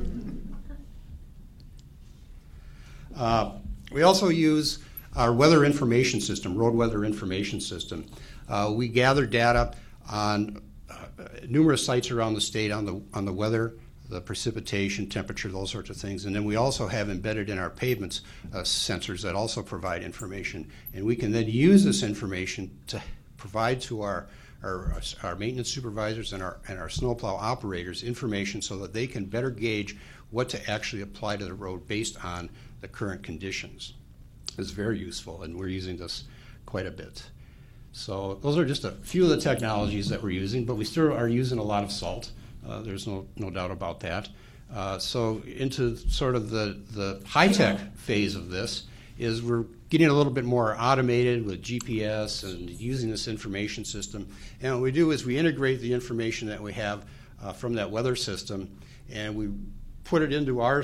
We also use our weather information system, road weather information system. We gather data on numerous sites around the state on the weather, the precipitation, temperature, those sorts of things. And then we also have embedded in our pavements sensors that also provide information. And we can then use this information to provide to our maintenance supervisors and our snowplow operators information so that they can better gauge what to actually apply to the road based on the current conditions. It's very useful, and we're using this quite a bit. So those are just a few of the technologies that we're using, but we still are using a lot of salt. There's no doubt about that. So into sort of the high-tech phase of this is we're getting a little bit more automated with GPS and using this information system. And what we do is we integrate the information that we have from that weather system, and we put it into our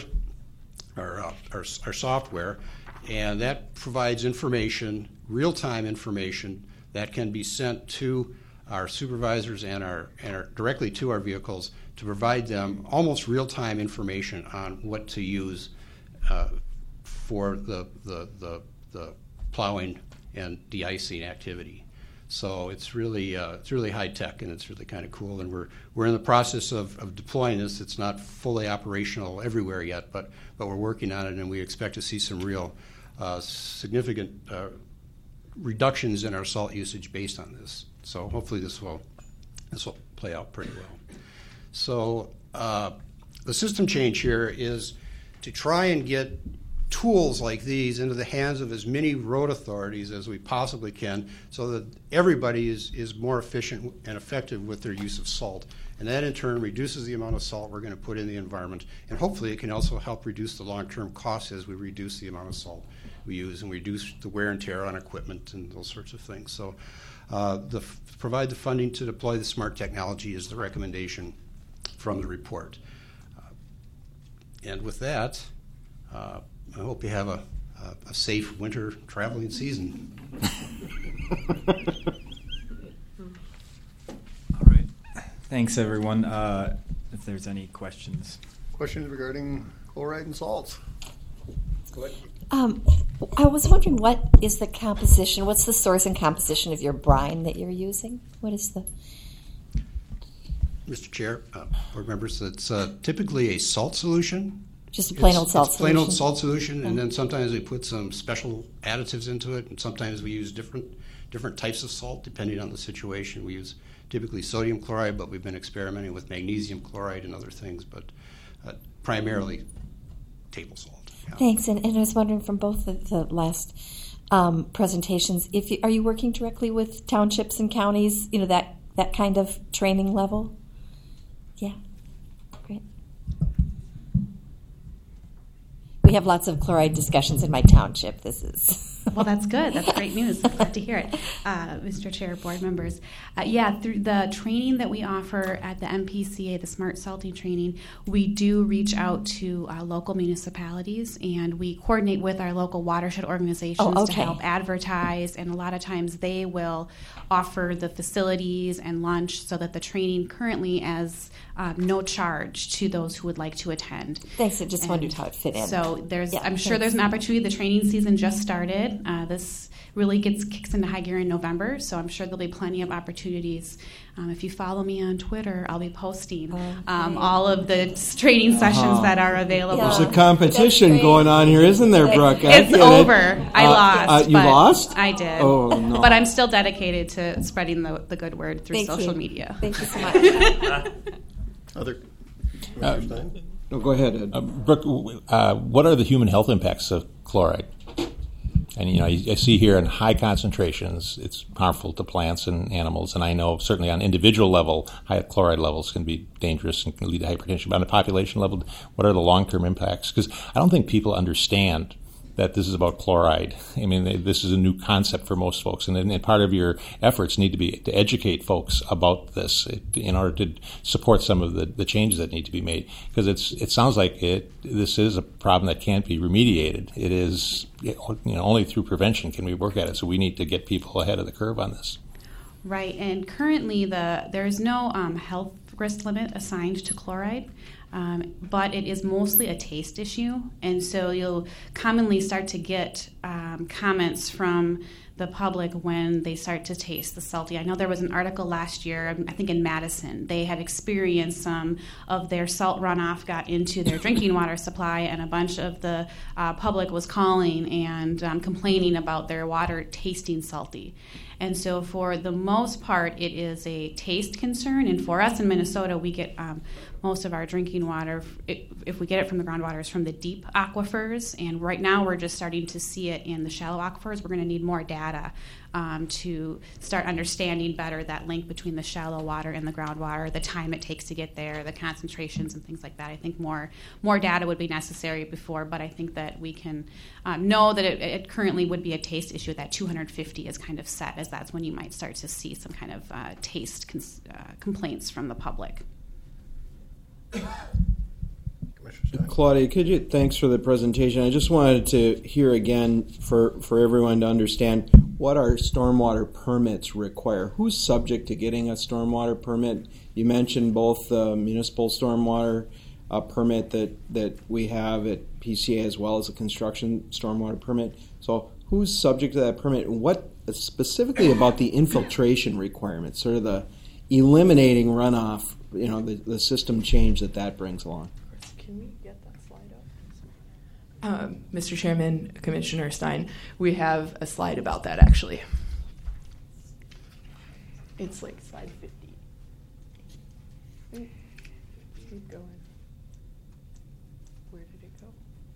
software, and that provides information, real-time information, that can be sent to our supervisors and our directly to our vehicles to provide them almost real-time information on what to use for the plowing and de-icing activity. So it's really high tech, and it's really kind of cool. And we're in the process of deploying this. It's not fully operational everywhere yet, but we're working on it, and we expect to see some real significant reductions in our salt usage based on this. So hopefully this will play out pretty well. So the system change here is to try and get tools like these into the hands of as many road authorities as we possibly can, so that everybody is more efficient and effective with their use of salt. And that in turn reduces the amount of salt we're going to put in the environment, and hopefully it can also help reduce the long-term costs as we reduce the amount of salt we use and reduce the wear and tear on equipment and those sorts of things. So provide the funding to deploy the smart technology is the recommendation from the report. And with that, I hope you have a safe winter traveling season. All right. Thanks, everyone. If there's any questions. Questions regarding chloride and salts? Go ahead. I was wondering, what is the composition? What's the source and composition of your brine that you're using? What is the... Mr. Chair, board members, it's typically a salt solution. Just a plain old salt solution? Plain old salt solution, and then sometimes we put some special additives into it, and sometimes we use different types of salt depending on the situation. We use typically sodium chloride, but we've been experimenting with magnesium chloride and other things, but primarily table salt. Yeah. Thanks. And I was wondering, from both of the last presentations, are you working directly with townships and counties, that kind of training level? Yeah. Great. We have lots of chloride discussions in my township. This is... Well, that's good. That's great news. Glad to hear it. Mr. Chair, board members. Through the training that we offer at the MPCA, the Smart Salting Training, we do reach out to local municipalities, and we coordinate with our local watershed organizations to help advertise, and a lot of times they will offer the facilities and lunch, so that the training currently is no charge to those who would like to attend. Thanks. I just wondered how it fit in. So I'm sure there's an opportunity. The training season just started. This really kicks into high gear in November, so I'm sure there'll be plenty of opportunities. If you follow me on Twitter, I'll be posting all of the training sessions that are available. There's a competition going on here, isn't there, Brooke? It's over. I lost. You lost? I did. Oh, no. But I'm still dedicated to spreading the good word through social media. Thank you so much. Other No, go ahead, Ed. Brooke, what are the human health impacts of chloride? And, I see here in high concentrations, it's harmful to plants and animals. And I know certainly on individual level, high chloride levels can be dangerous and can lead to hypertension. But on a population level, what are the long-term impacts? Because I don't think people understand that this is about chloride. I mean, this is a new concept for most folks, and part of your efforts need to be to educate folks about this in order to support some of the changes that need to be made. Because it sounds like this is a problem that can't be remediated. It is, only through prevention can we work at it. So we need to get people ahead of the curve on this. Right, and currently there's no health risk limit assigned to chloride. But it is mostly a taste issue, and so you'll commonly start to get comments from the public when they start to taste the salty. I know there was an article last year, I think in Madison, they had experienced some of their salt runoff got into their drinking water supply, and a bunch of the public was calling and complaining about their water tasting salty. And so for the most part, it is a taste concern, and for us in Minnesota, we get most of our drinking drinking water, if we get it from the groundwater, is from the deep aquifers. And right now we're just starting to see it in the shallow aquifers. We're going to need more data to start understanding better that link between the shallow water and the groundwater, the time it takes to get there, the concentrations and things like that. I think more data would be necessary before, but I think that we can know that it currently would be a taste issue. That 250 is kind of set, as that's when you might start to see some kind of taste complaints from the public. Claudia, thanks for the presentation. I just wanted to hear again for everyone to understand what our stormwater permits require. Who's subject to getting a stormwater permit? You mentioned both the municipal stormwater permit that we have at PCA as well as a construction stormwater permit. So who's subject to that permit? And what specifically about the infiltration requirements, sort of the eliminating runoff, the system change that brings along? Can we get that slide up? Mr. Chairman, Commissioner Stein, we have a slide about that actually. It's like slide 50. Keep going. Where did it go?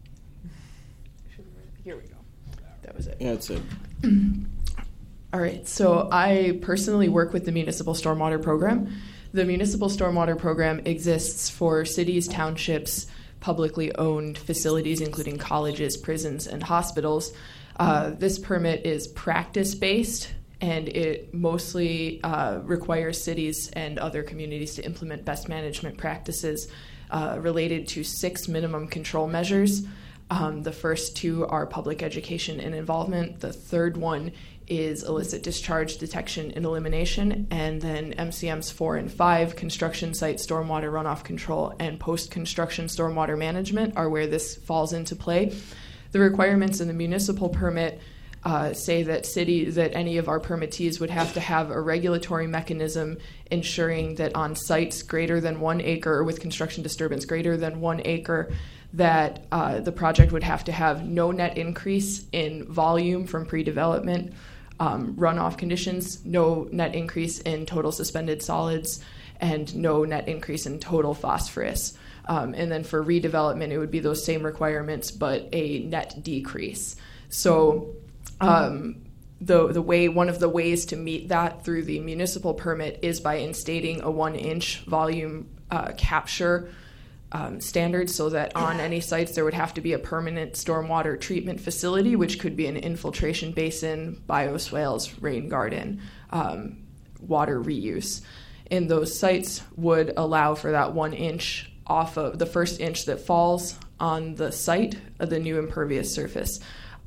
Here we go. That was it. Yeah, that's it. All right, so I personally work with the Municipal Stormwater Program. The Municipal Stormwater Program exists for cities, townships, publicly owned facilities, including colleges, prisons, and hospitals. This permit is practice-based, and it mostly requires cities and other communities to implement best management practices related to 6 minimum control measures. The first 2 are public education and involvement. The third one is illicit discharge detection and elimination, and then MCMs 4 and 5, construction site stormwater runoff control and post-construction stormwater management, are where this falls into play. The requirements in the municipal permit say that any of our permittees would have to have a regulatory mechanism ensuring that on sites greater than 1 acre, or with construction disturbance greater than 1 acre, that the project would have to have no net increase in volume from pre-development, runoff conditions, no net increase in total suspended solids, and no net increase in total phosphorus. And then for redevelopment, it would be those same requirements, but a net decrease. So one of the ways to meet that through the municipal permit is by instating a 1-inch volume capture standards, so that on any sites there would have to be a permanent stormwater treatment facility, which could be an infiltration basin, bioswales, rain garden, water reuse. And those sites would allow for that 1 inch off of the first inch that falls on the site of the new impervious surface.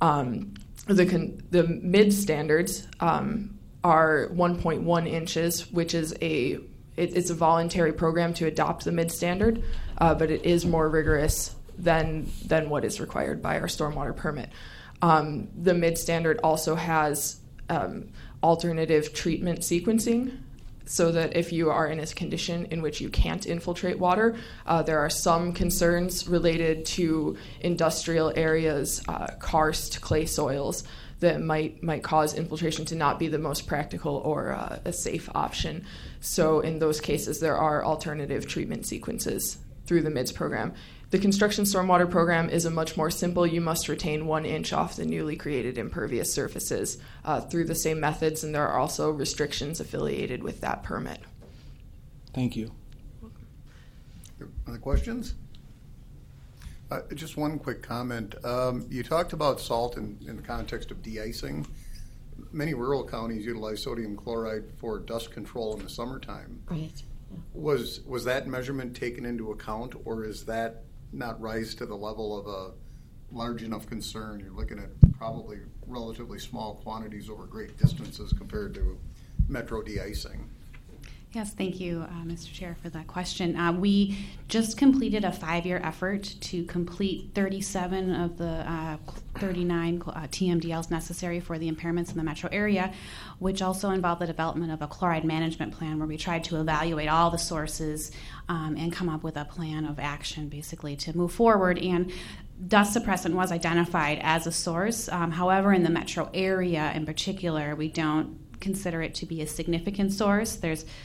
The mid standards are 1.1 inches, which is it's a voluntary program to adopt the mid standard, but it is more rigorous than what is required by our stormwater permit. The mid standard also has alternative treatment sequencing, so that if you are in a condition in which you can't infiltrate water, there are some concerns related to industrial areas, karst, clay soils, that might cause infiltration to not be the most practical or a safe option. So in those cases, there are alternative treatment sequences through the MIDS program. The construction stormwater program is a much more simple. You must retain 1 inch off the newly created impervious surfaces through the same methods, and there are also restrictions affiliated with that permit. Thank you. Other questions? Just one quick comment. You talked about salt in the context of de-icing. Many rural counties utilize sodium chloride for dust control in the summertime. Right. Yeah. Was that measurement taken into account, or is that not rise to the level of a large enough concern? You're looking at probably relatively small quantities over great distances compared to metro de-icing. Yes, thank you, Mr. Chair, for that question. We just completed a 5-year effort to complete 37 of the 39 TMDLs necessary for the impairments in the metro area, which also involved the development of a chloride management plan where we tried to evaluate all the sources and come up with a plan of action, basically, to move forward. And dust suppressant was identified as a source. However, in the metro area in particular, we don't consider it to be a significant source. There's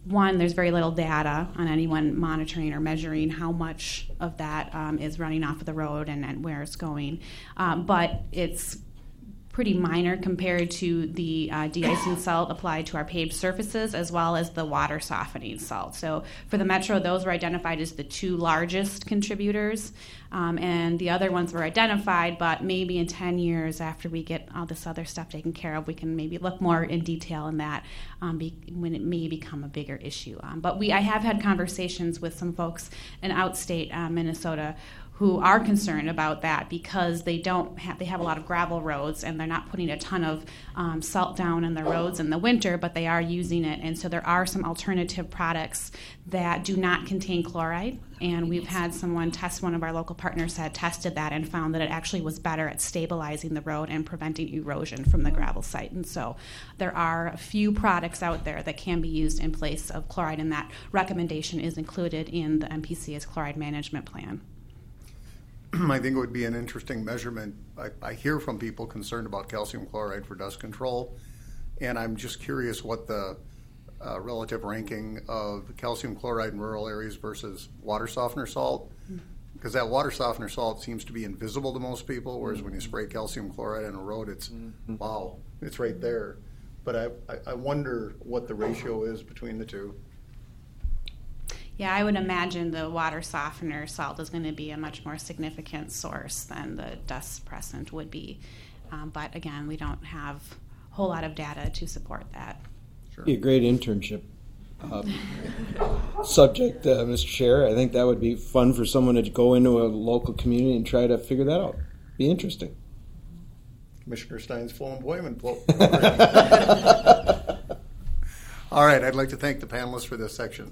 one, there's very little data on anyone monitoring or measuring how much of that is running off of the road and where it's going. But it's pretty minor compared to the de-icing salt applied to our paved surfaces as well as the water softening salt. So for the Metro, those were identified as the two largest contributors, and the other ones were identified, but maybe in 10 years after we get all this other stuff taken care of, we can maybe look more in detail in that when it may become a bigger issue. But I have had conversations with some folks in outstate Minnesota who are concerned about that because they have a lot of gravel roads and they're not putting a ton of salt down in the roads in the winter, but they are using it. And so there are some alternative products that do not contain chloride. And we've had someone test, one of our local partners had tested that and found that it actually was better at stabilizing the road and preventing erosion from the gravel site. And so there are a few products out there that can be used in place of chloride, and that recommendation is included in the MPCA's chloride management plan. I think it would be an interesting measurement. I hear from people concerned about calcium chloride for dust control, and I'm just curious what the relative ranking of calcium chloride in rural areas versus water softener salt, because that water softener salt seems to be invisible to most people, whereas when you spray calcium chloride on a road, it's, wow, it's right there. But I wonder what the ratio is between the two. Yeah, I would imagine the water softener salt is going to be a much more significant source than the dust suppressant would be. But again, we don't have a whole lot of data to support that. Sure. Be a great internship subject, Mr. Chair. I think that would be fun for someone to go into a local community and try to figure that out. Be interesting. Commissioner Stein's full employment. All right, I'd like to thank the panelists for this section.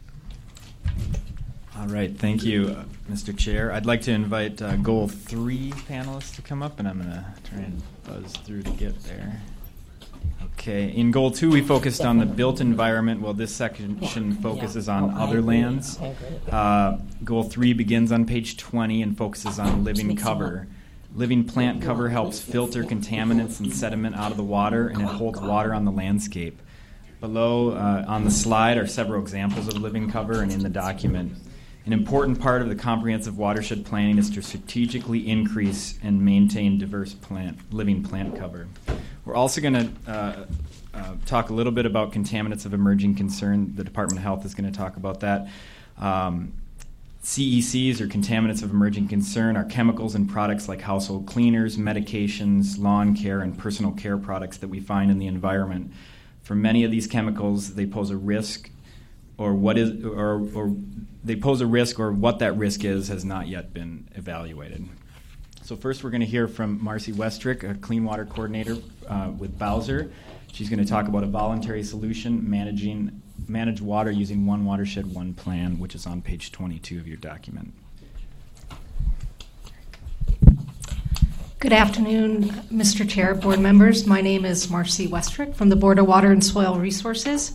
All right, thank you, Mr. Chair. I'd like to invite Goal 3 panelists to come up, and I'm going to try and buzz through to get there. Okay, in Goal 2, we focused on the built environment, while this section focuses on other lands. Goal 3 begins on page 20 and focuses on living cover. Living plant cover helps filter contaminants and sediment out of the water, and it holds water on the landscape. Below on the slide are several examples of living cover and in the document. An important part of the comprehensive watershed planning is to strategically increase and maintain diverse living plant cover. We're also going to talk a little bit about contaminants of emerging concern. The Department of Health is going to talk about that. CECs, or contaminants of emerging concern, are chemicals and products like household cleaners, medications, lawn care, and personal care products that we find in the environment. For many of these chemicals, they pose a risk, or what that risk is has not yet been evaluated. So first, we're going to hear from Marcy Westrick, a clean water coordinator with Bowser. She's going to talk about a voluntary solution, manage water using One Watershed, One Plan, which is on page 22 of your document. Good afternoon, Mr. Chair, board members. My name is Marcy Westrick from the Board of Water and Soil Resources.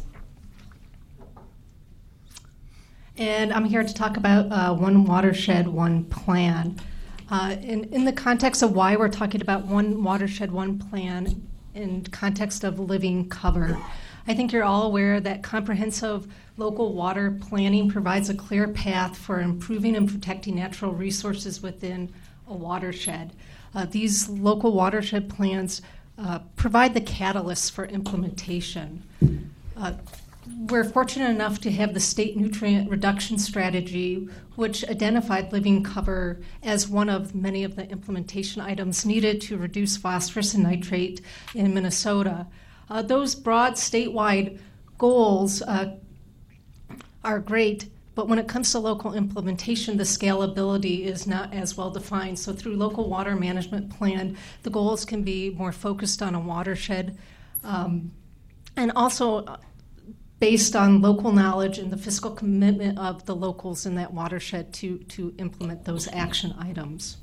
And I'm here to talk about One Watershed, One Plan. In the context of why we're talking about One Watershed, One Plan in context of living cover, I think you're all aware that comprehensive local water planning provides a clear path for improving and protecting natural resources within a watershed. These local watershed plans provide the catalyst for implementation. We're fortunate enough to have the state nutrient reduction strategy, which identified living cover as one of many of the implementation items needed to reduce phosphorus and nitrate in Minnesota. Those broad statewide goals are great, but when it comes to local implementation, the scalability is not as well defined. So through local water management plan, the goals can be more focused on a watershed, and also based on local knowledge and the fiscal commitment of the locals in that watershed to implement those action items.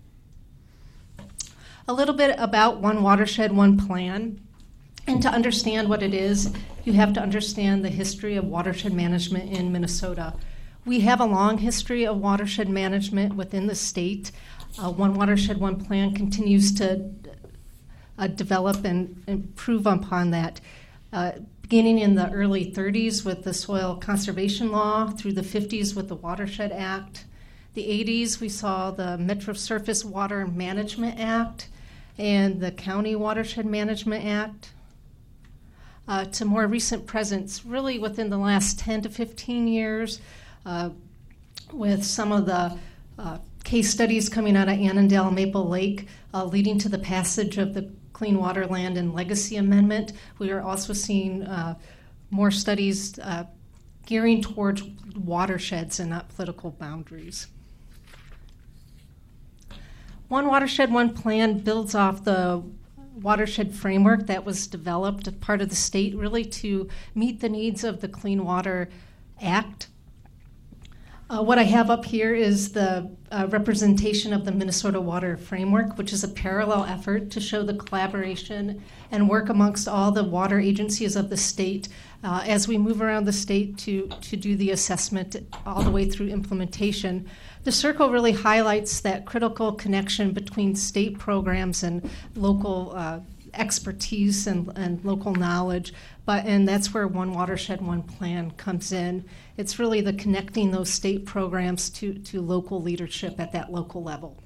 A little bit about One Watershed, One Plan. And to understand what it is, you have to understand the history of watershed management in Minnesota. We have a long history of watershed management within the state. One Watershed, One Plan continues to develop and improve upon that. beginning in the early 30s with the Soil Conservation Law, through the 50s with the Watershed Act. The 80s, we saw the Metro Surface Water Management Act and the County Watershed Management Act. To more recent presence, really within the last 10 to 15 years, with some of the case studies coming out of Annandale, Maple Lake, leading to the passage of the Clean Water, Land, and Legacy Amendment. We are also seeing more studies gearing towards watersheds and not political boundaries. One Watershed, One Plan builds off the watershed framework that was developed as part of the state, really to meet the needs of the Clean Water Act. What I have up here is the representation of the Minnesota Water Framework, which is a parallel effort to show the collaboration and work amongst all the water agencies of the state as we move around the state to do the assessment all the way through implementation. The circle really highlights that critical connection between state programs and local expertise and local knowledge, and that's where One Watershed, One Plan comes in. It's really the connecting those state programs to local leadership at that local level.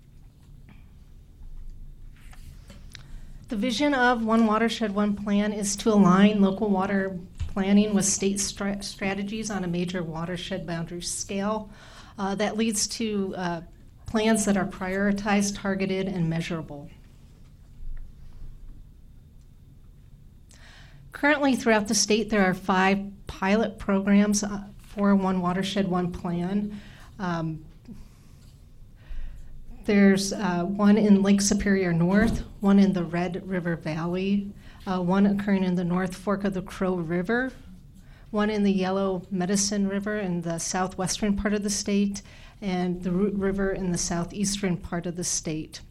The vision of One Watershed, One Plan is to align local water planning with state strategies on a major watershed boundary scale. That leads to plans that are prioritized, targeted, and measurable. Currently, throughout the state, there are 5 pilot programs for One Watershed, One Plan. There's one in Lake Superior North, one in the Red River Valley, one occurring in the North Fork of the Crow River, one in the Yellow Medicine River in the southwestern part of the state, and the Root River in the southeastern part of the state.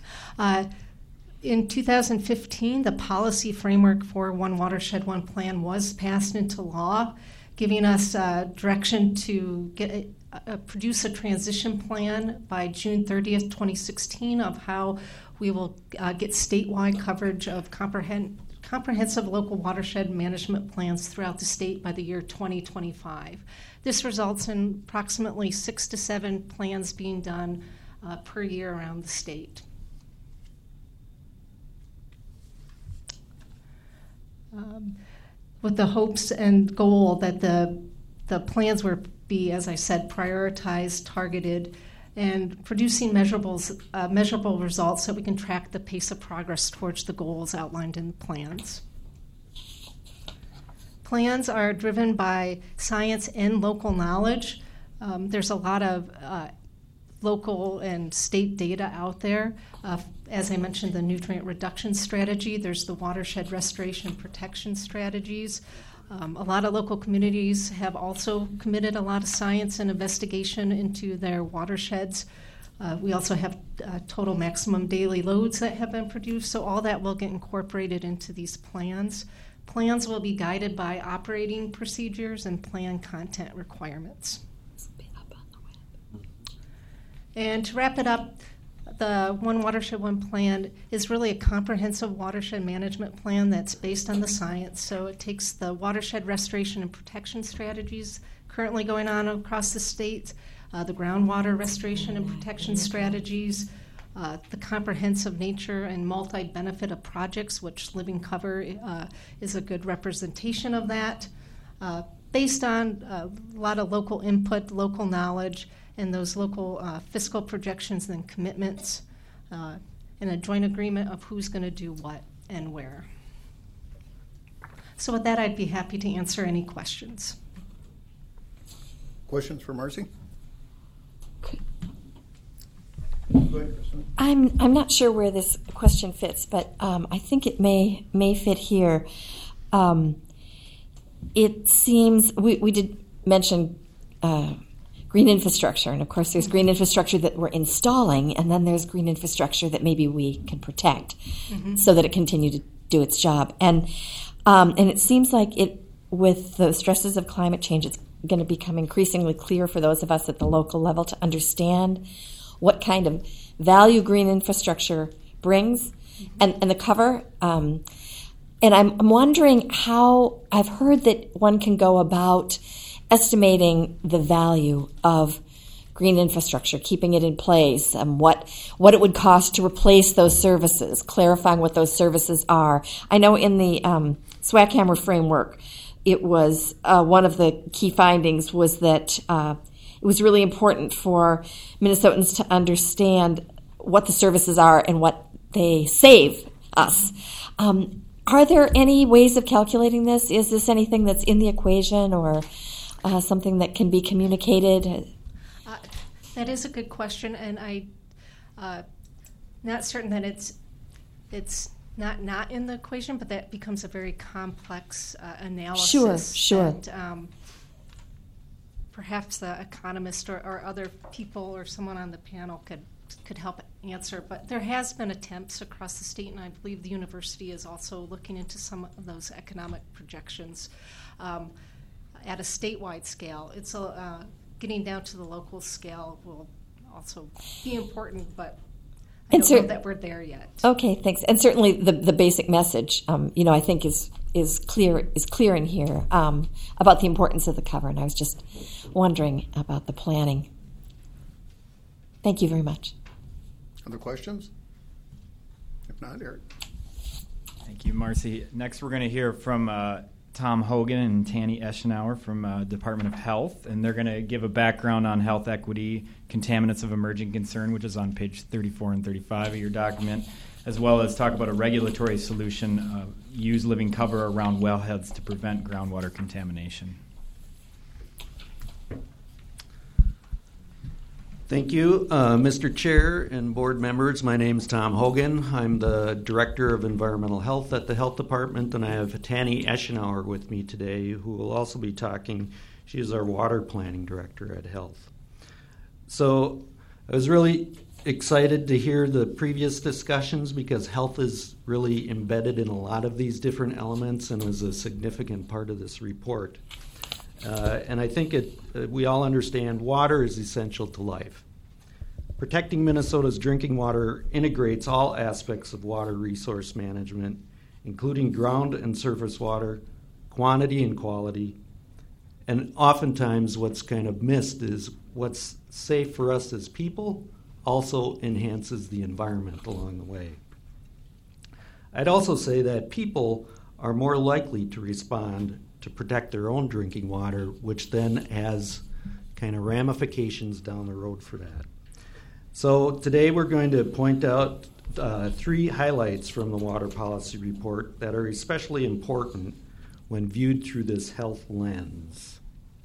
In 2015, the policy framework for One Watershed, One Plan was passed into law, giving us direction to produce a transition plan by June 30th, 2016 of how we will get statewide coverage of comprehensive local watershed management plans throughout the state by the year 2025. This results in approximately 6 to 7 plans being done per year around the state. With the hopes and goal that the plans will be, as I said, prioritized, targeted, and producing measurable results so we can track the pace of progress towards the goals outlined in the plans. Plans are driven by science and local knowledge. There's a lot of local and state data out there. As I mentioned, the nutrient reduction strategy, there's the watershed restoration protection strategies. A lot of local communities have also committed a lot of science and investigation into their watersheds. We also have total maximum daily loads that have been produced, so all that will get incorporated into these plans. Plans will be guided by operating procedures and plan content requirements. And to wrap it up, the One Watershed, One Plan is really a comprehensive watershed management plan that's based on the science. So it takes the watershed restoration and protection strategies currently going on across the state, the groundwater restoration and protection strategies, the comprehensive nature and multi-benefit of projects, which Living Cover is a good representation of that, based on a lot of local input, local knowledge, and those local fiscal projections and commitments, and a joint agreement of who's going to do what and where. So with that, I'd be happy to answer any questions. Questions for Marcy? I'm not sure where this question fits, but I think it may fit here. It seems we did mention green infrastructure, and of course there's green infrastructure that we're installing, and then there's green infrastructure that maybe we can protect so that it continue to do its job. And it seems like it, with the stresses of climate change, it's going to become increasingly clear for those of us at the local level to understand what kind of value green infrastructure brings. And the cover And I'm wondering how I've heard that one can go about estimating the value of green infrastructure, keeping it in place, what it would cost to replace those services, clarifying what those services are. I know in the Swackhammer framework, it was one of the key findings was that it was really important for Minnesotans to understand what the services are and what they save us. Are there any ways of calculating this? Is this anything that's in the equation or something that can be communicated? That is a good question, and I'm not certain that it's not in the equation, but that becomes a very complex analysis. Sure. And, perhaps the economist or other people or someone on the panel could help answer. But there has been attempts across the state, and I believe the university is also looking into some of those economic projections at a statewide scale. It's getting down to the local scale will also be important, but I don't know that we're there yet. Okay, thanks. And certainly the basic message, I think is clear in here about the importance of the cover. And I was just wondering about the planning. Thank you very much. Other questions? If not, Eric. Thank you, Marcy. Next, we're going to hear from Tom Hogan and Tanny Eschenauer from Department of Health, and they're going to give a background on health equity, contaminants of emerging concern, which is on page 34 and 35 of your document, as well as talk about a regulatory solution, use living cover around wellheads to prevent groundwater contamination. Thank you, Mr. Chair and board members. My name is Tom Hogan. I'm the Director of Environmental Health at the Health Department, and I have Tanny Eschenauer with me today, who will also be talking. She is our Water Planning Director at Health. So I was really excited to hear the previous discussions because health is really embedded in a lot of these different elements and was a significant part of this report. And I think we all understand water is essential to life. Protecting Minnesota's drinking water integrates all aspects of water resource management, including ground and surface water, quantity and quality. And oftentimes what's kind of missed is what's safe for us as people also enhances the environment along the way. I'd also say that people are more likely to respond to protect their own drinking water, which then has kind of ramifications down the road for that. So today we're going to point out 3 highlights from the Water Policy Report that are especially important when viewed through this health lens.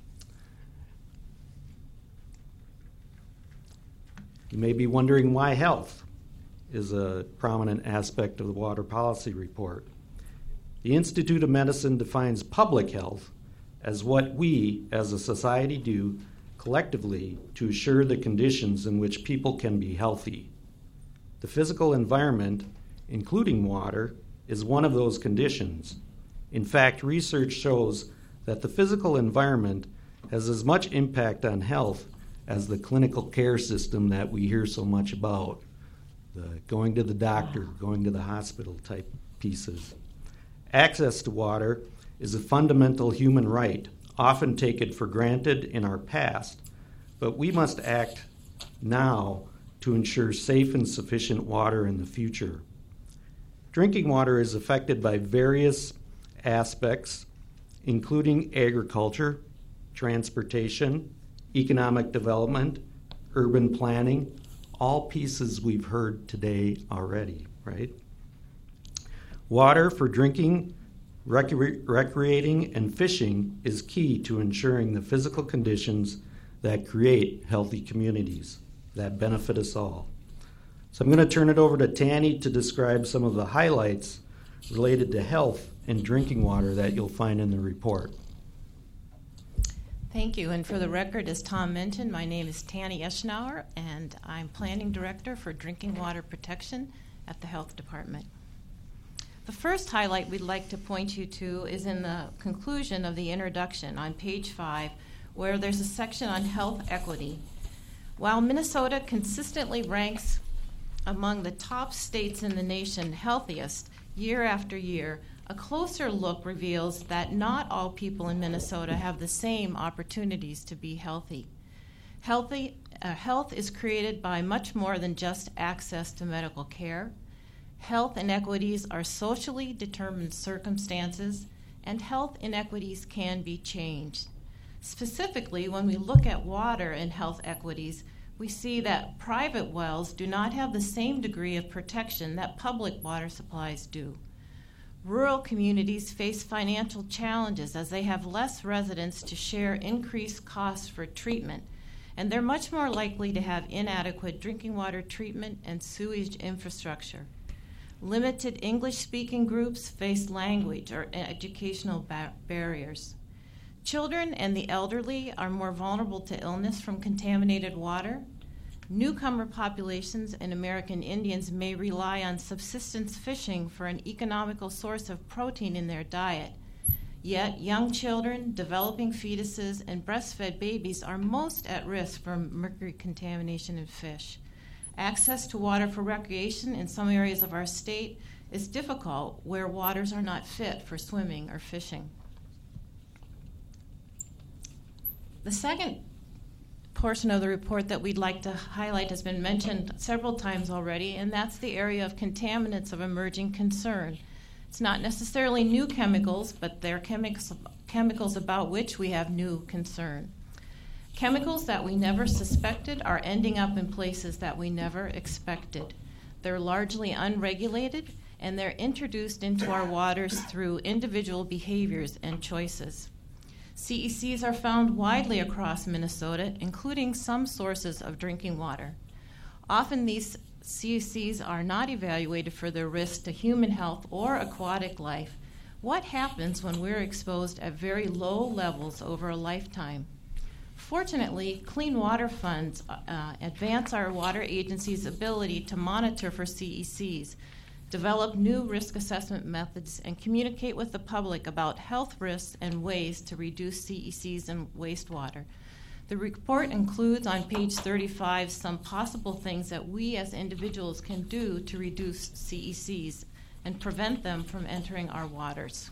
You may be wondering why health is a prominent aspect of the Water Policy Report. The Institute of Medicine defines public health as what we as a society do collectively to assure the conditions in which people can be healthy. The physical environment, including water, is one of those conditions. In fact, research shows that the physical environment has as much impact on health as the clinical care system that we hear so much about, the going to the doctor, going to the hospital type pieces. Access to water is a fundamental human right, often taken for granted in our past, but we must act now to ensure safe and sufficient water in the future. Drinking water is affected by various aspects, including agriculture, transportation, economic development, urban planning, all pieces we've heard today already, right? Water for drinking, recreating, and fishing is key to ensuring the physical conditions that create healthy communities that benefit us all. So I'm going to turn it over to Tanny to describe some of the highlights related to health and drinking water that you'll find in the report. Thank you. And for the record, as Tom mentioned, my name is Tanny Eschenauer, and I'm Planning Director for Drinking Water Protection at the Health Department. The first highlight we'd like to point you to is in the conclusion of the introduction on page 5, where there's a section on health equity. While Minnesota consistently ranks among the top states in the nation healthiest year after year, A closer look reveals that not all people in Minnesota have the same opportunities to be healthy. Health is created by much more than just access to medical care. Health inequities are socially determined circumstances, and health inequities can be changed. Specifically, when we look at water and health equities, we see that private wells do not have the same degree of protection that public water supplies do. Rural communities face financial challenges as they have less residents to share increased costs for treatment, and they're much more likely to have inadequate drinking water treatment and sewage infrastructure. Limited English-speaking groups face language or educational barriers. Children and the elderly are more vulnerable to illness from contaminated water. Newcomer populations and American Indians may rely on subsistence fishing for an economical source of protein in their diet. Yet, young children, developing fetuses, and breastfed babies are most at risk from mercury contamination in fish. Access to water for recreation in some areas of our state is difficult where waters are not fit for swimming or fishing. The second portion of the report that we'd like to highlight has been mentioned several times already, and that's the area of contaminants of emerging concern. It's not necessarily new chemicals, but they're chemicals about which we have new concern. Chemicals that we never suspected are ending up in places that we never expected. They're largely unregulated, and they're introduced into our waters through individual behaviors and choices. CECs are found widely across Minnesota, including some sources of drinking water. Often these CECs are not evaluated for their risk to human health or aquatic life. What happens when we're exposed at very low levels over a lifetime? Fortunately, clean water funds advance our water agency's ability to monitor for CECs, develop new risk assessment methods, and communicate with the public about health risks and ways to reduce CECs in wastewater. The report includes on page 35 some possible things that we as individuals can do to reduce CECs and prevent them from entering our waters.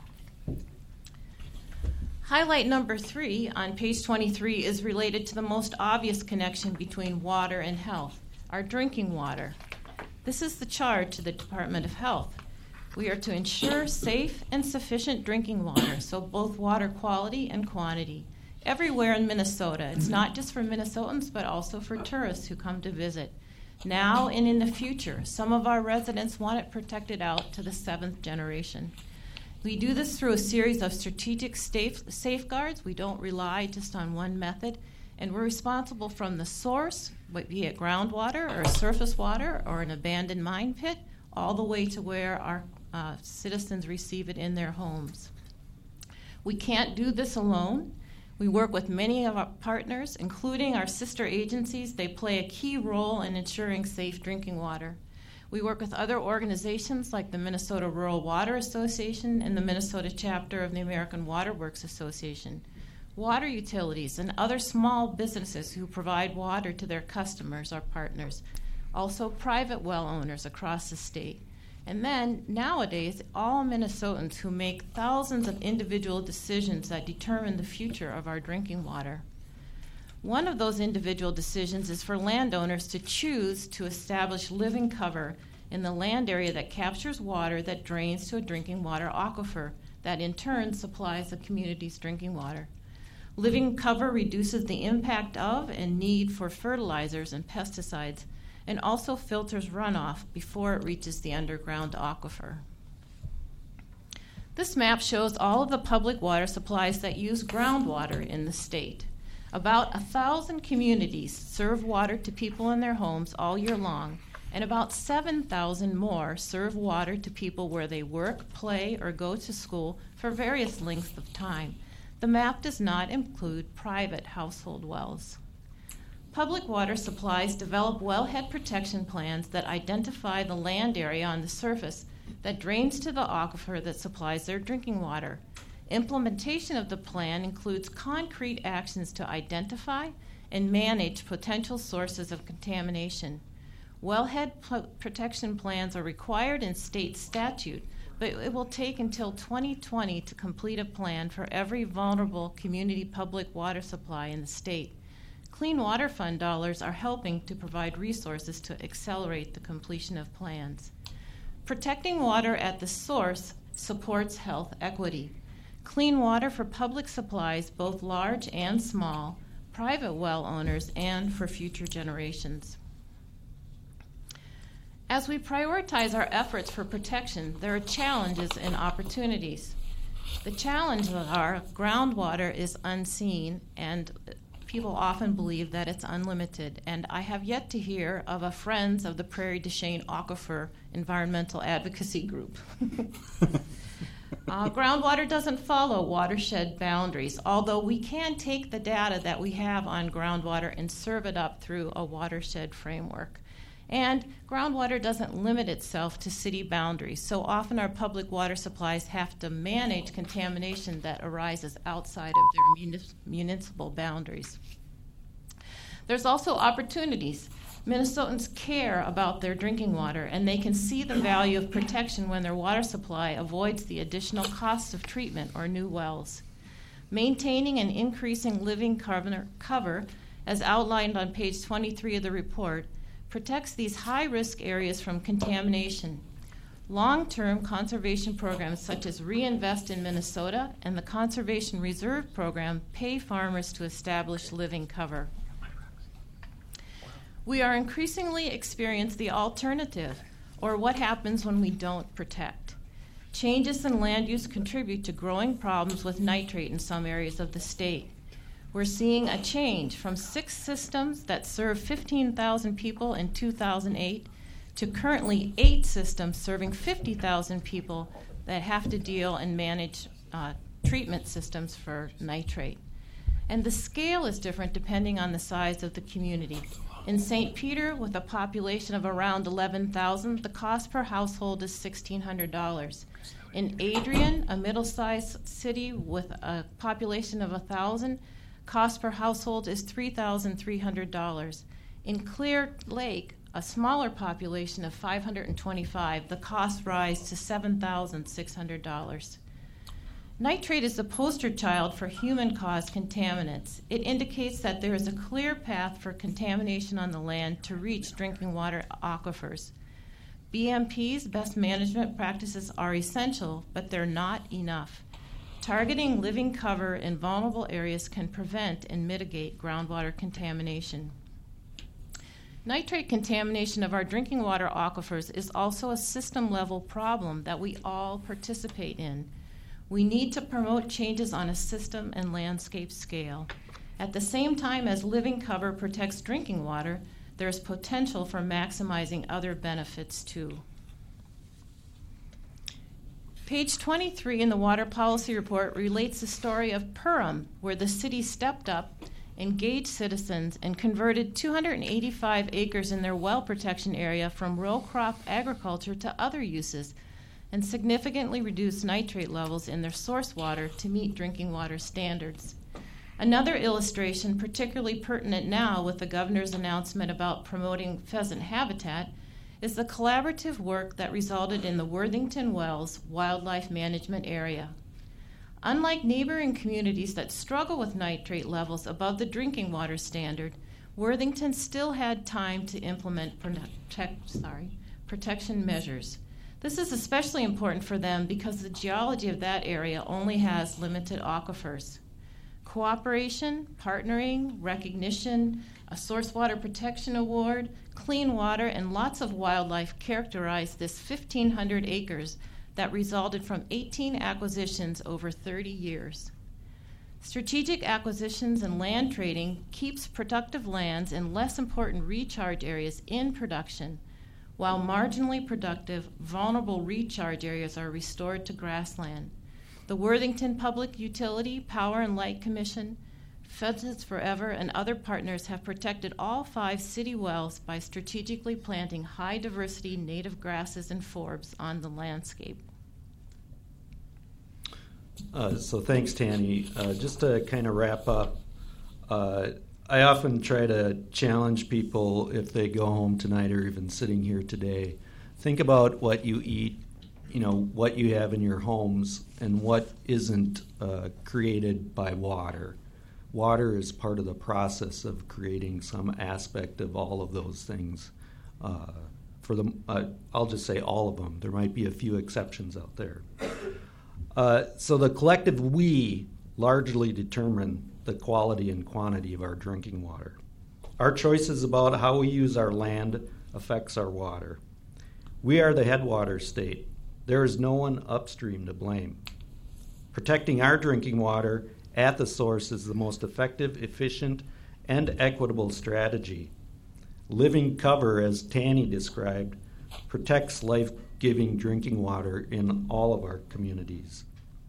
Highlight number 3 on page 23 is related to the most obvious connection between water and health, our drinking water. This is the charge to the Department of Health. We are to ensure safe and sufficient drinking water, so both water quality and quantity, everywhere in Minnesota. It's not just for Minnesotans, but also for tourists who come to visit. Now and in the future, some of our residents want it protected out to the 7th generation. We do this through a series of strategic safeguards. We don't rely just on one method, and we're responsible from the source, be it groundwater or surface water or an abandoned mine pit, all the way to where our citizens receive it in their homes. We can't do this alone. We work with many of our partners, including our sister agencies. They play a key role in ensuring safe drinking water. We work with other organizations like the Minnesota Rural Water Association and the Minnesota chapter of the American Water Works Association, water utilities, and other small businesses who provide water to their customers are partners, also private well owners across the state. And then, nowadays, all Minnesotans who make thousands of individual decisions that determine the future of our drinking water. One of those individual decisions is for landowners to choose to establish living cover in the land area that captures water that drains to a drinking water aquifer that in turn supplies the community's drinking water. Living cover reduces the impact of and need for fertilizers and pesticides, and also filters runoff before it reaches the underground aquifer. This map shows all of the public water supplies that use groundwater in the state. About 1,000 communities serve water to people in their homes all year long, and about 7,000 more serve water to people where they work, play, or go to school for various lengths of time. The map does not include private household wells. Public water supplies develop wellhead protection plans that identify the land area on the surface that drains to the aquifer that supplies their drinking water. Implementation of the plan includes concrete actions to identify and manage potential sources of contamination. Wellhead protection plans are required in state statute, but it will take until 2020 to complete a plan for every vulnerable community public water supply in the state. Clean Water Fund dollars are helping to provide resources to accelerate the completion of plans. Protecting water at the source supports health equity. Clean water for public supplies, both large and small, private well owners, and for future generations. As we prioritize our efforts for protection, there are challenges and opportunities. The challenges are groundwater is unseen, and people often believe that it's unlimited. And I have yet to hear of a Friends of the Prairie du Chien Aquifer environmental advocacy group. Groundwater doesn't follow watershed boundaries, although we can take the data that we have on groundwater and serve it up through a watershed framework. And groundwater doesn't limit itself to city boundaries, so often our public water supplies have to manage contamination that arises outside of their municipal boundaries. There's also opportunities. Minnesotans care about their drinking water, and they can see the value of protection when their water supply avoids the additional costs of treatment or new wells. Maintaining and increasing living cover, as outlined on page 23 of the report, protects these high-risk areas from contamination. Long-term conservation programs such as Reinvest in Minnesota and the Conservation Reserve Program pay farmers to establish living cover. We are increasingly experience the alternative, or what happens when we don't protect. Changes in land use contribute to growing problems with nitrate in some areas of the state. We're seeing a change from 6 systems that served 15,000 people in 2008 to currently 8 systems serving 50,000 people that have to deal and manage treatment systems for nitrate. And the scale is different depending on the size of the community. In St. Peter, with a population of around 11,000, the cost per household is $1,600. In Adrian, a middle-sized city with a population of 1,000, cost per household is $3,300. In Clear Lake, a smaller population of 525, the costs rise to $7,600. Nitrate is the poster child for human-caused contaminants. It indicates that there is a clear path for contamination on the land to reach drinking water aquifers. BMP's best management practices are essential, but they're not enough. Targeting living cover in vulnerable areas can prevent and mitigate groundwater contamination. Nitrate contamination of our drinking water aquifers is also a system-level problem that we all participate in. We need to promote changes on a system and landscape scale. At the same time as living cover protects drinking water, there is potential for maximizing other benefits too. Page 23 in the Water Policy Report relates the story of Perham, where the city stepped up, engaged citizens, and converted 285 acres in their well protection area from row crop agriculture to other uses, and significantly reduced nitrate levels in their source water to meet drinking water standards. Another illustration, particularly pertinent now with the governor's announcement about promoting pheasant habitat, is the collaborative work that resulted in the Worthington Wells Wildlife Management Area. Unlike neighboring communities that struggle with nitrate levels above the drinking water standard, Worthington still had time to implement protection measures. This is especially important for them because the geology of that area only has limited aquifers. Cooperation, partnering, recognition, a source water protection award, clean water, and lots of wildlife characterize this 1,500 acres that resulted from 18 acquisitions over 30 years. Strategic acquisitions and land trading keeps productive lands in less important recharge areas in production, while marginally productive, vulnerable recharge areas are restored to grassland. The Worthington Public Utility, Power and Light Commission, Pheasants Forever, and other partners have protected all 5 city wells by strategically planting high-diversity native grasses and forbs on the landscape. So thanks, Tanny. Just to kind of wrap up, I often try to challenge people if they go home tonight or even sitting here today. Think about what you eat what you have in your homes and what isn't created by water. Water is part of the process of creating some aspect of all of those things. I'll just say all of them. There might be a few exceptions out there. So the collective we largely determine the quality and quantity of our drinking water. Our choices about how we use our land affects our water. We are the headwater state. There is no one upstream to blame. Protecting our drinking water at the source is the most effective, efficient, and equitable strategy. Living cover, as Tanny described, protects life-giving drinking water in all of our communities.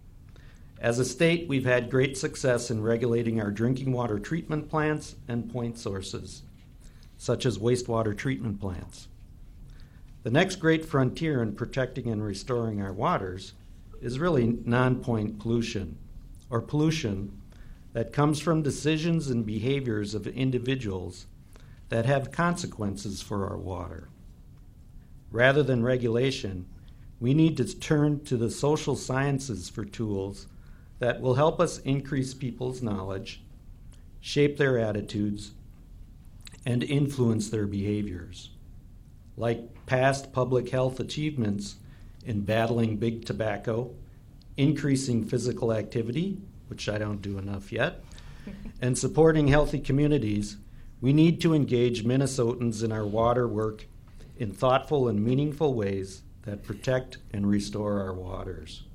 As a state, we've had great success in regulating our drinking water treatment plants and point sources, such as wastewater treatment plants. The next great frontier in protecting and restoring our waters is really non-point pollution, or pollution that comes from decisions and behaviors of individuals that have consequences for our water. Rather than regulation, we need to turn to the social sciences for tools that will help us increase people's knowledge, shape their attitudes, and influence their behaviors. Like past public health achievements in battling big tobacco, increasing physical activity, which I don't do enough yet, and supporting healthy communities, we need to engage Minnesotans in our water work in thoughtful and meaningful ways that protect and restore our waters.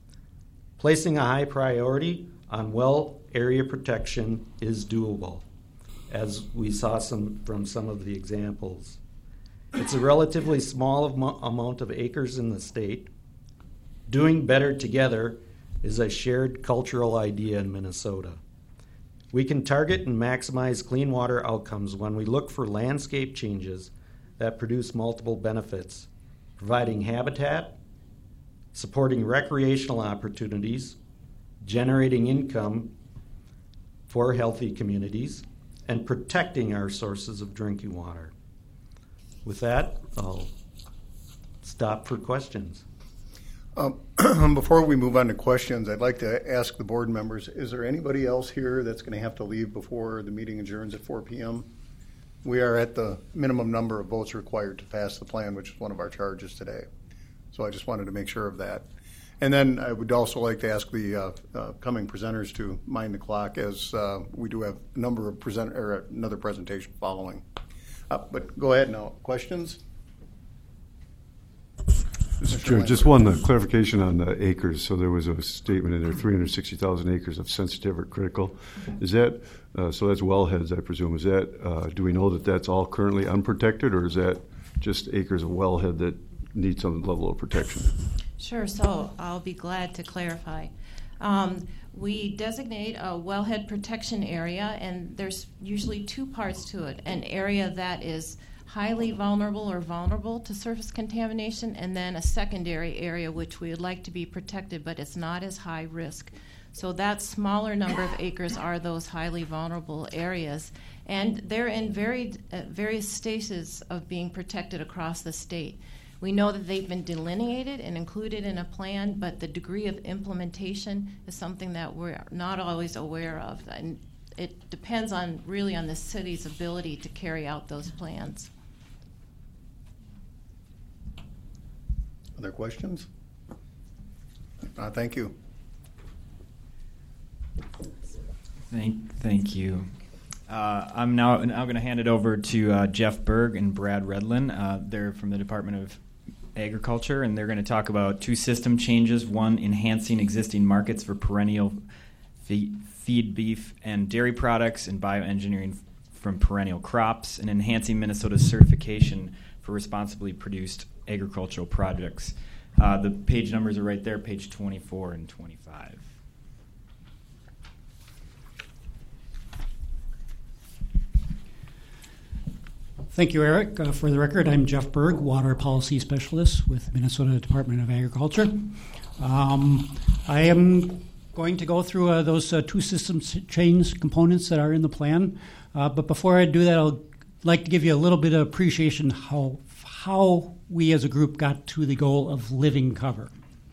Placing a high priority on well area protection is doable, as we saw from some of the examples. It's a relatively small amount of acres in the state. Doing better together is a shared cultural idea in Minnesota. We can target and maximize clean water outcomes when we look for landscape changes that produce multiple benefits, providing habitat, supporting recreational opportunities, generating income for healthy communities, and protecting our sources of drinking water. With that, I'll stop for questions. Before we move on to questions, I'd like to ask the board members, is there anybody else here that's going to have to leave before the meeting adjourns at 4 p.m.? We are at the minimum number of votes required to pass the plan, which is one of our charges today. So I just wanted to make sure of that. And then I would also like to ask the coming presenters to mind the clock, as we do have a number of another presentation following. But go ahead now. Questions? Mr. Chair, just one clarification on the acres. So there was a statement in there, 360,000 acres of sensitive or critical. Is that, so that's wellheads, I presume. Is that, do we know that that's all currently unprotected, or is that just acres of wellhead that need some level of protection? Sure, so I'll be glad to clarify. We designate a wellhead protection area, and there's usually two parts to it. An area that is highly vulnerable or vulnerable to surface contamination, and then a secondary area which we would like to be protected, but it's not as high risk. So that smaller number of acres are those highly vulnerable areas, and they're in various stages of being protected across the state. We know that they've been delineated and included in a plan, but the degree of implementation is something that we're not always aware of, and it depends on the city's ability to carry out those plans. Other questions? Thank you. Thank you. I'm now going to hand it over to Jeff Berg and Brad Redlin. They're from the Department of Agriculture, and they're going to talk about two system changes: one, enhancing existing markets for perennial feed beef and dairy products and bioengineering from perennial crops, and enhancing Minnesota's certification for responsibly produced agricultural products. The page numbers are right there, page 24 and 25. Thank you, Eric. For the record, I'm Jeff Berg, Water Policy Specialist with Minnesota Department of Agriculture. I am going to go through those two system change components that are in the plan. But before I do that, I'd like to give you a little bit of appreciation how how we as a group got to the goal of living cover.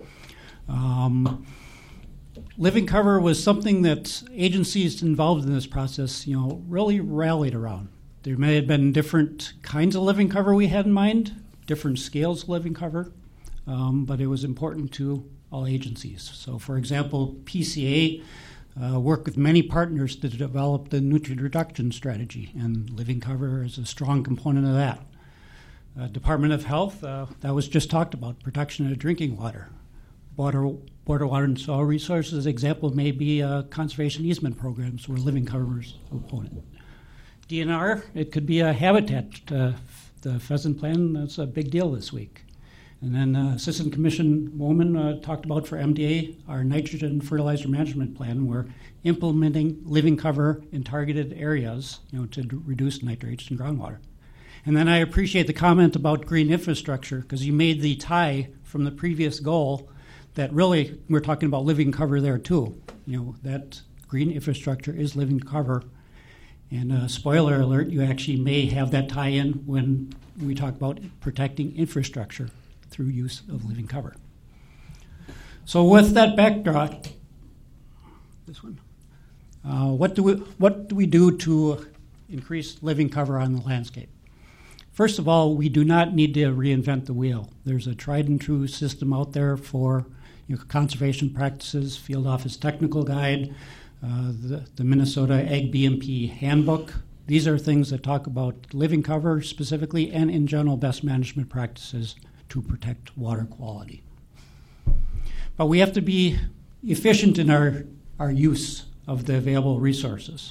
Living cover was something that agencies involved in this process, really rallied around. There may have been different kinds of living cover we had in mind, different scales of living cover, but it was important to all agencies. So, for example, PCA worked with many partners to develop the nutrient reduction strategy, and living cover is a strong component of that. Department of Health, that was just talked about, protection of drinking water. Board of Water and Soil Resources example may be conservation easement programs where living cover is a component. DNR, it could be a habitat. The pheasant plan, that's a big deal this week. And then Assistant Commission Woman talked about for MDA our nitrogen fertilizer management plan. We're implementing living cover in targeted areas, to reduce nitrates in groundwater. And then I appreciate the comment about green infrastructure, because you made the tie from the previous goal that really we're talking about living cover there too. That green infrastructure is living cover. And spoiler alert, you actually may have that tie-in when we talk about protecting infrastructure through use of living cover. So with that backdrop, this one, what do we do to increase living cover on the landscape? First of all, we do not need to reinvent the wheel. There's a tried and true system out there for conservation practices, Field Office Technical Guide, the Minnesota Ag BMP Handbook. These are things that talk about living cover specifically and in general best management practices to protect water quality. But we have to be efficient in our use of the available resources.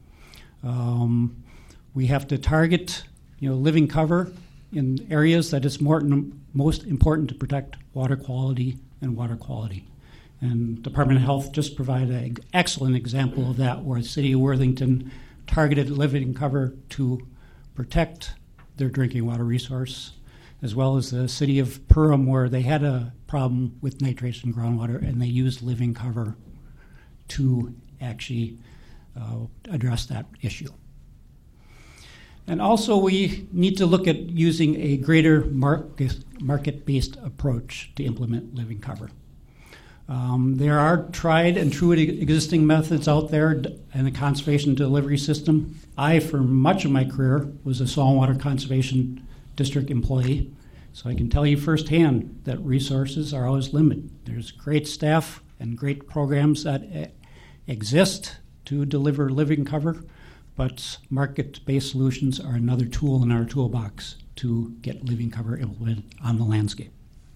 We have to target living cover in areas that is most important to protect water quality and water quality. And Department of Health just provided an excellent example of that, where the City of Worthington targeted living cover to protect their drinking water resource, as well as the City of Perham, where they had a problem with nitrates in groundwater, and they used living cover to actually address that issue. And also, we need to look at using a greater market-based approach to implement living cover. There are tried and true existing methods out there in the conservation delivery system. I, for much of my career, was a saltwater conservation district employee, so I can tell you firsthand that resources are always limited. There's great staff and great programs that exist to deliver living cover, but market-based solutions are another tool in our toolbox to get living cover implemented on the landscape.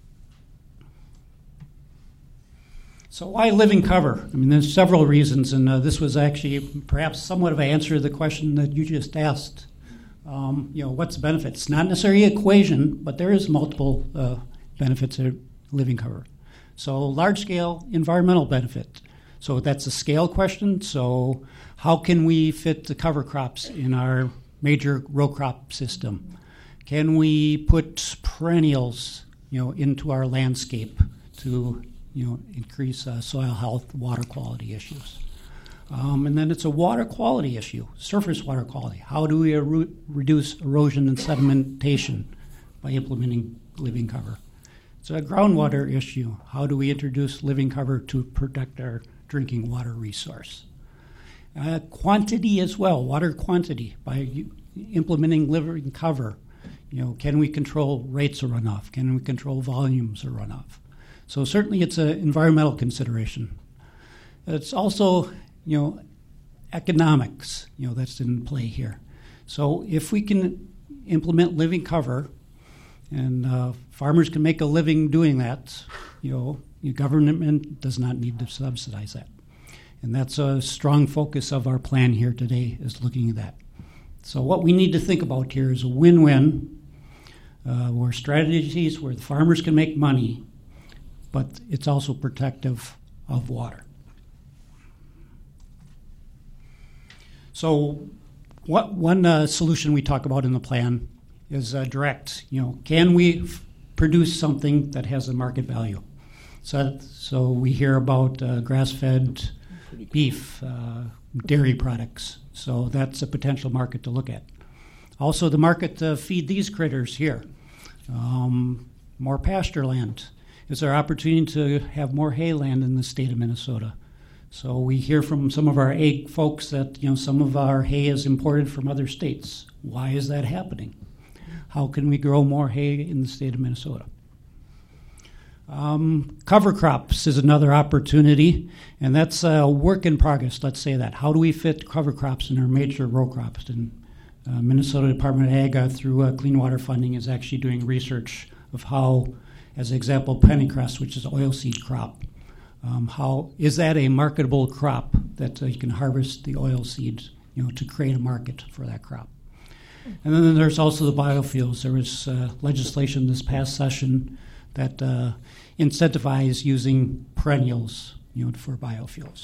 So why living cover? There's several reasons, and this was actually perhaps somewhat of an answer to the question that you just asked. What's the benefit? It's not necessarily an equation, but there is multiple benefits of living cover. So large-scale environmental benefit. So that's a scale question. So how can we fit the cover crops in our major row crop system? Can we put perennials, into our landscape to, increase soil health, water quality issues? And then it's a water quality issue, surface water quality. How do we reduce erosion and sedimentation by implementing living cover? It's a groundwater issue. How do we introduce living cover to protect our drinking water resource? Quantity as well, water quantity. By implementing living cover, can we control rates of runoff? Can we control volumes of runoff? So certainly it's an environmental consideration. It's also, economics, that's in play here. So if we can implement living cover and farmers can make a living doing that, government does not need to subsidize that. And that's a strong focus of our plan here today, is looking at that. So what we need to think about here is a win-win, where strategies where the farmers can make money, but it's also protective of water. So one solution we talk about in the plan is direct. Can we produce something that has a market value? So we hear about grass-fed beef, dairy products. So that's a potential market to look at. Also, the market to feed these critters here. More pasture land. Is there opportunity to have more hay land in the state of Minnesota? So we hear from some of our ag folks that some of our hay is imported from other states. Why is that happening? How can we grow more hay in the state of Minnesota? Cover crops is another opportunity, and that's a work in progress, let's say that. How do we fit cover crops in our major row crops? And Minnesota Department of Ag, through Clean Water Funding, is actually doing research of how, as an example, pennycress, which is an oilseed crop, how is that a marketable crop that you can harvest the oilseed, to create a market for that crop? And then there's also the biofuels. There was legislation this past session that incentivize using perennials, for biofuels.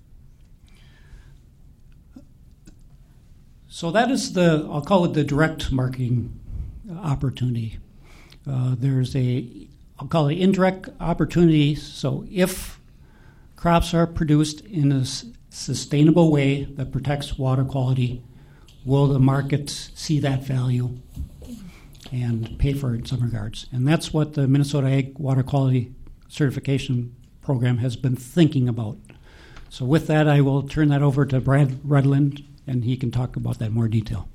So that is I'll call it the direct marketing opportunity. There's I'll call it indirect opportunity. So if crops are produced in a sustainable way that protects water quality, will the market see that value and pay for it in some regards? And that's what the Minnesota Ag Water Quality Certification Program has been thinking about. So with that, I will turn that over to Brad Redland, and he can talk about that in more detail.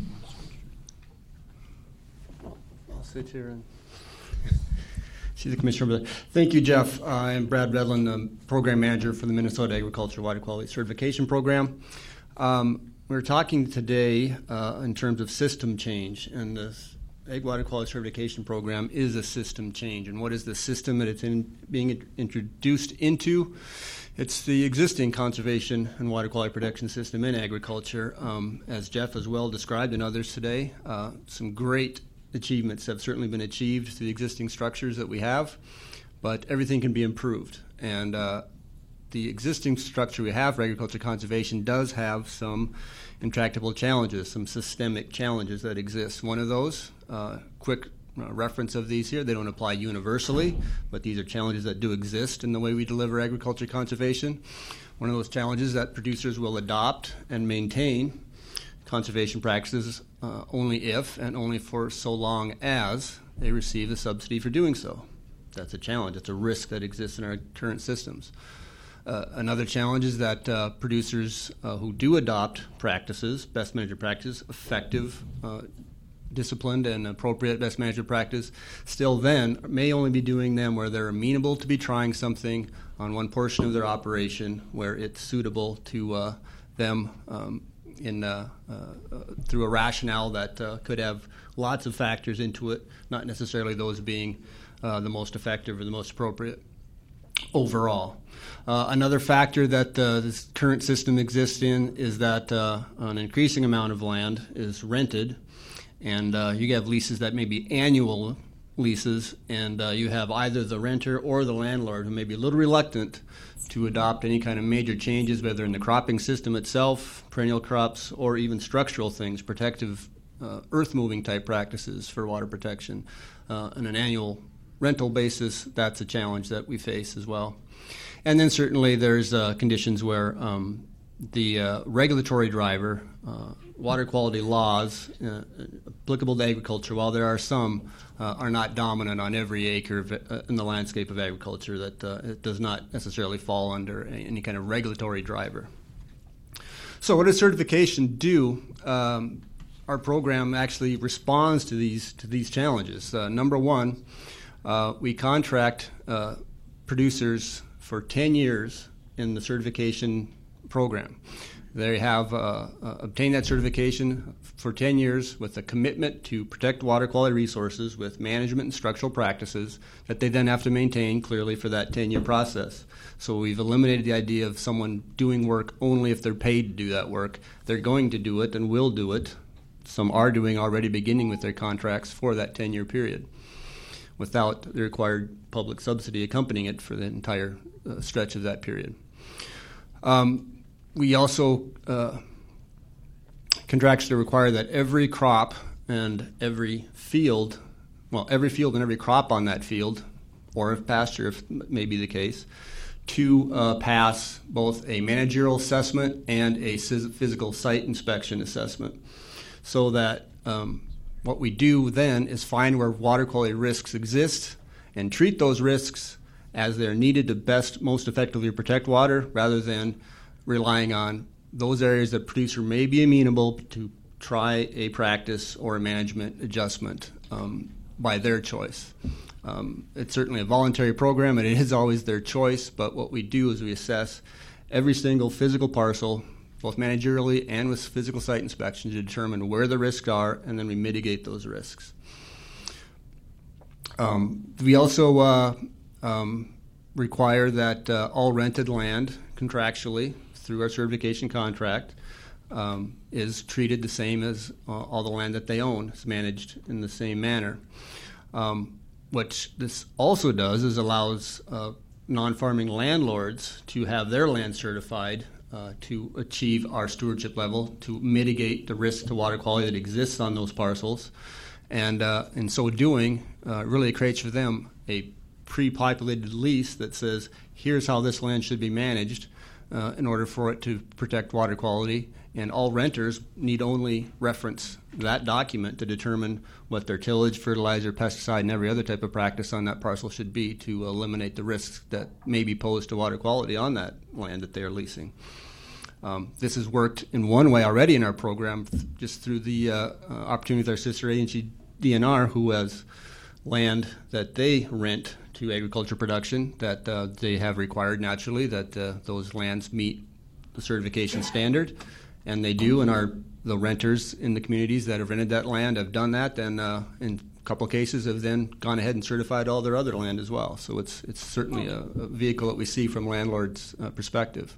I'll sit here and see the commissioner. Thank you, Jeff. I'm Brad Redland, the program manager for the Minnesota Agriculture Water Quality Certification Program. We're talking today in terms of system change, and the Ag Water Quality Certification Program is a system change. And what is the system that it's being introduced into? It's the existing conservation and water quality protection system in agriculture. As Jeff has well described and others today, some great achievements have certainly been achieved through the existing structures that we have, but everything can be improved. And the existing structure we have for agriculture conservation does have some intractable challenges, some systemic challenges that exist. One of those, quick reference of these here, they don't apply universally, but these are challenges that do exist in the way we deliver agriculture conservation. One of those challenges is that producers will adopt and maintain conservation practices only if and only for so long as they receive a subsidy for doing so. That's a challenge. It's a risk that exists in our current systems. Another challenge is that producers who do adopt practices, best management practices, effective, disciplined, and appropriate best management practice, still then may only be doing them where they're amenable to be trying something on one portion of their operation where it's suitable to them through a rationale that could have lots of factors into it, not necessarily those being the most effective or the most appropriate overall. Another factor that this current system exists in is that an increasing amount of land is rented, and you have leases that may be annual leases, and you have either the renter or the landlord who may be a little reluctant to adopt any kind of major changes, whether in the cropping system itself, perennial crops, or even structural things, protective earth-moving type practices for water protection. On an annual rental basis, that's a challenge that we face as well. And then certainly there's conditions where the regulatory driver, water quality laws applicable to agriculture, while there are some, are not dominant on every acre in the landscape of agriculture, that it does not necessarily fall under any kind of regulatory driver. So what does certification do? Our program actually responds to these challenges. Number one, we contract producers for 10 years in the certification program. They have obtained that certification for 10 years with a commitment to protect water quality resources with management and structural practices that they then have to maintain clearly for that 10-year process. So we've eliminated the idea of someone doing work only if they're paid to do that work. They're going to do it and will do it. Some are doing already, beginning with their contracts for that 10-year period, without the required public subsidy accompanying it for the entire stretch of that period. We also contractually require that every crop and every field and every crop on that field, or if pasture, if may be the case, to pass both a managerial assessment and a physical site inspection assessment, so that What we do then is find where water quality risks exist and treat those risks as they're needed to best, most effectively protect water, rather than relying on those areas that producer may be amenable to try a practice or a management adjustment by their choice. It's certainly a voluntary program, and it is always their choice, but what we do is we assess every single physical parcel, both managerially and with physical site inspection, to determine where the risks are, and then we mitigate those risks. We also require that all rented land contractually through our certification contract is treated the same as all the land that they own. It's managed in the same manner. What this also does is allows non-farming landlords to have their land certified to achieve our stewardship level, to mitigate the risk to water quality that exists on those parcels. And in so doing, really creates for them a pre-populated lease that says, here's how this land should be managed in order for it to protect water quality. And all renters need only reference that document to determine what their tillage, fertilizer, pesticide, and every other type of practice on that parcel should be to eliminate the risks that may be posed to water quality on that land that they are leasing. This has worked in one way already in our program, just through the opportunity with our sister agency, DNR, who has land that they rent to agriculture production that they have required naturally that those lands meet the certification standard, and they do, and the renters in the communities that have rented that land have done that, and in a couple of cases have then gone ahead and certified all their other land as well. So it's certainly a vehicle that we see from landlords' perspective.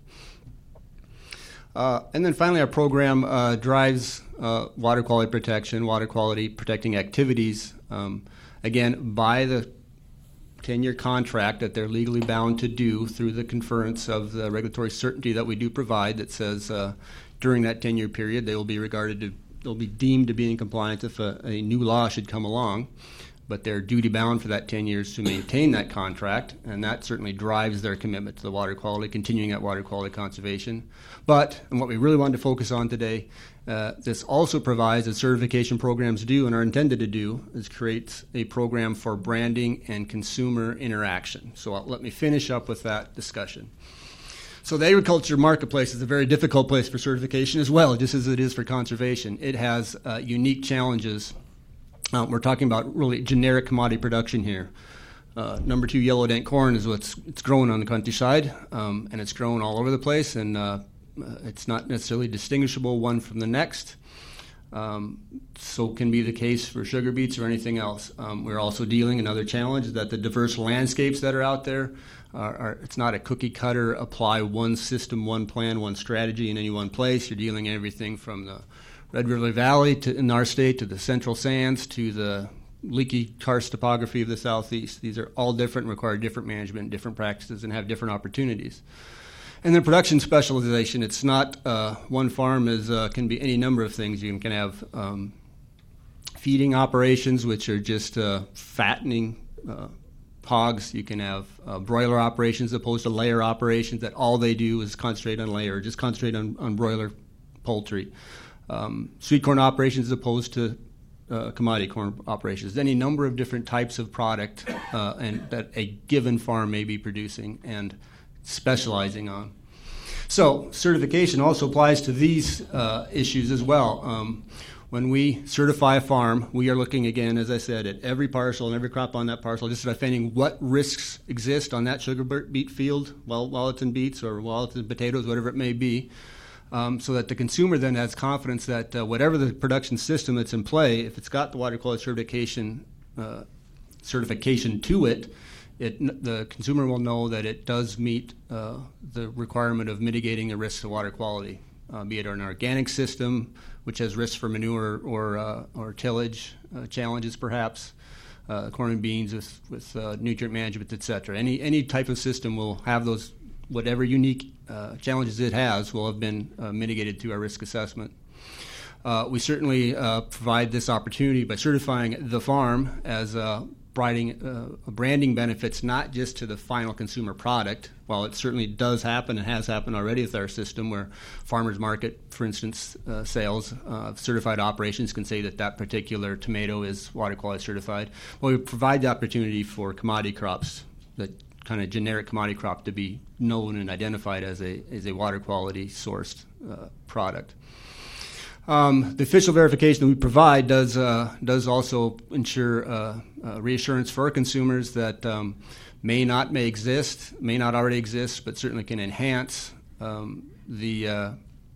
And then finally, our program drives water quality protection, water quality protecting activities, again, by the 10-year contract that they're legally bound to do through the conference of the regulatory certainty that we do provide that says during that 10-year period they'll be deemed to be in compliance if a new law should come along, but they're duty bound for that 10 years to maintain that contract, and that certainly drives their commitment to the water quality, continuing that water quality conservation. But, and what we really wanted to focus on today, this also provides, as certification programs do and are intended to do, is creates a program for branding and consumer interaction. So let me finish up with that discussion. So the agriculture marketplace is a very difficult place for certification as well, just as it is for conservation. It has unique challenges. We're talking about really generic commodity production here. Number 2 yellow dent corn is it's grown on the countryside, and it's grown all over the place, and it's not necessarily distinguishable one from the next. So can be the case for sugar beets or anything else. We're also dealing another challenge is that the diverse landscapes that are out there it's not a cookie cutter, apply one system, one plan, one strategy in any one place. You're dealing everything from the Red River Valley in our state to the Central Sands to the leaky karst topography of the Southeast. These are all different, require different management, different practices, and have different opportunities. And then production specialization. It's not one farm can be any number of things. You can have feeding operations, which are just fattening hogs. You can have broiler operations opposed to layer operations that all they do is concentrate on layer, just concentrate on broiler poultry. Sweet corn operations as opposed to commodity corn operations. Any number of different types of product and that a given farm may be producing and specializing on. So certification also applies to these issues as well. When we certify a farm, we are looking again, as I said, at every parcel and every crop on that parcel, just by finding what risks exist on that sugar beet field while it's in beets or while it's in potatoes, whatever it may be. So that the consumer then has confidence that whatever the production system that's in play, if it's got the water quality certification to it, the consumer will know that it does meet the requirement of mitigating the risks to water quality, be it an organic system, which has risks for manure or tillage challenges perhaps, corn and beans with nutrient management, et cetera. Any type of system will have those, whatever unique challenges it has will have been mitigated through our risk assessment. We certainly provide this opportunity by certifying the farm as branding benefits not just to the final consumer product. While it certainly does happen and has happened already with our system, where farmers market, for instance, sales certified operations can say that particular tomato is water quality certified. Well, we provide the opportunity for commodity crops, that kind of generic commodity crop, to be known and identified as a water quality sourced product. The official verification that we provide does also ensure reassurance for our consumers that may not already exist, but certainly can enhance the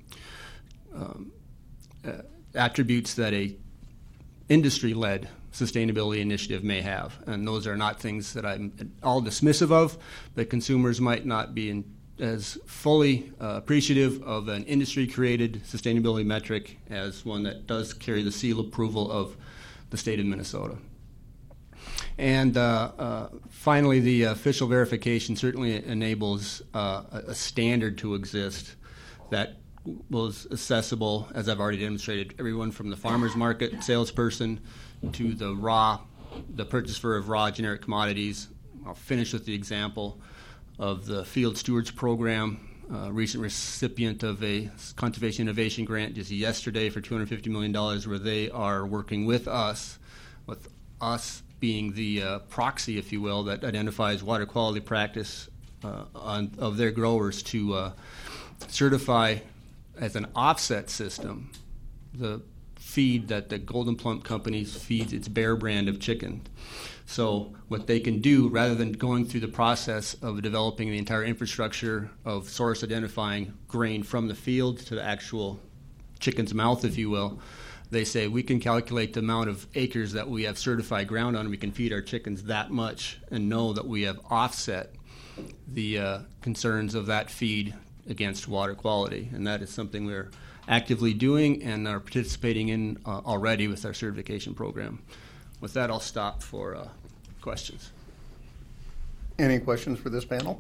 attributes that a industry-led sustainability initiative may have. And those are not things that I'm all dismissive of, but consumers might not be as fully appreciative of an industry-created sustainability metric as one that does carry the seal approval of the state of Minnesota. And finally, the official verification certainly enables a standard to exist that was accessible, as I've already demonstrated, everyone from the farmer's market salesperson to the purchaser of raw generic commodities. I'll finish with the example of the Field Stewards Program, recent recipient of a Conservation Innovation Grant just yesterday for $250 million, where they are working with us being the proxy, if you will, that identifies water quality practice of their growers to certify as an offset system the feed that the Golden Plump Company feeds its Bear brand of chicken. So what they can do, rather than going through the process of developing the entire infrastructure of source identifying grain from the field to the actual chicken's mouth, if you will, they say we can calculate the amount of acres that we have certified ground on, and we can feed our chickens that much and know that we have offset the concerns of that feed against water quality. And that is something we're actively doing and are participating in already with our certification program. With that, I'll stop for questions. Any questions for this panel?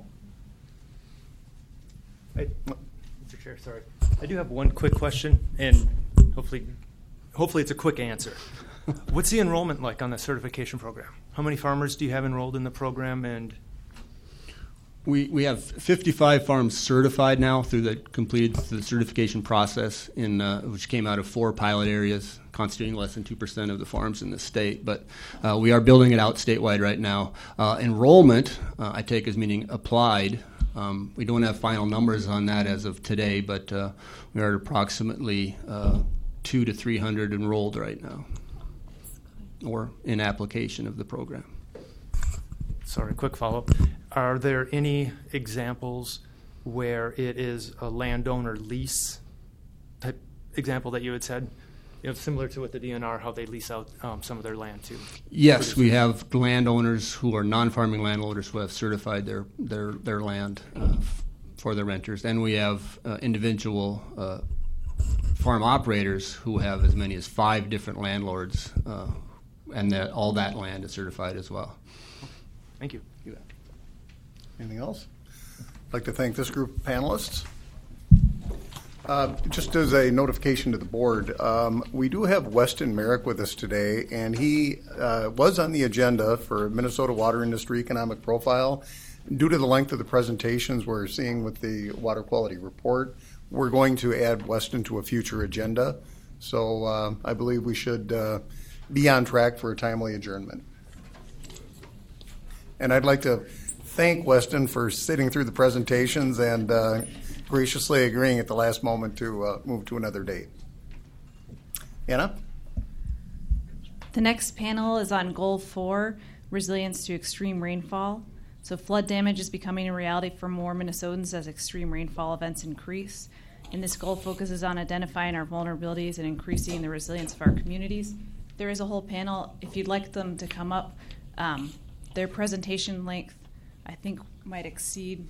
Mr. Chair, sorry. I do have one quick question, and hopefully it's a quick answer. What's the enrollment like on the certification program? How many farmers do you have enrolled in the program? And we have 55 farms certified now through the certification process, which came out of 4 pilot areas, constituting less than 2% of the farms in the state. But we are building it out statewide right now. Enrollment, I take as meaning applied. We don't have final numbers on that as of today, but we are at approximately 200 to 300 enrolled right now, or in application of the program. Sorry, quick follow-up. Are there any examples where it is a landowner lease type example that you had said? Similar to with the DNR, how they lease out some of their land to? Yes, we have landowners who are non-farming landowners who have certified their land for their renters, and we have individual farm operators who have as many as 5 different landlords, and all that land is certified as well. Thank you. Anything else? I'd like to thank this group of panelists. Just as a notification to the board, we do have Weston Merrick with us today, and he was on the agenda for Minnesota Water Industry Economic Profile. Due to the length of the presentations we're seeing with the water quality report, we're going to add Weston to a future agenda. So I believe we should be on track for a timely adjournment. And I'd like to thank Weston for sitting through the presentations and graciously agreeing at the last moment to move to another date. Anna? The next panel is on Goal 4, Resilience to Extreme Rainfall. So flood damage is becoming a reality for more Minnesotans as extreme rainfall events increase. And this goal focuses on identifying our vulnerabilities and increasing the resilience of our communities. There is a whole panel. If you'd like them to come up, their presentation length, I think, might exceed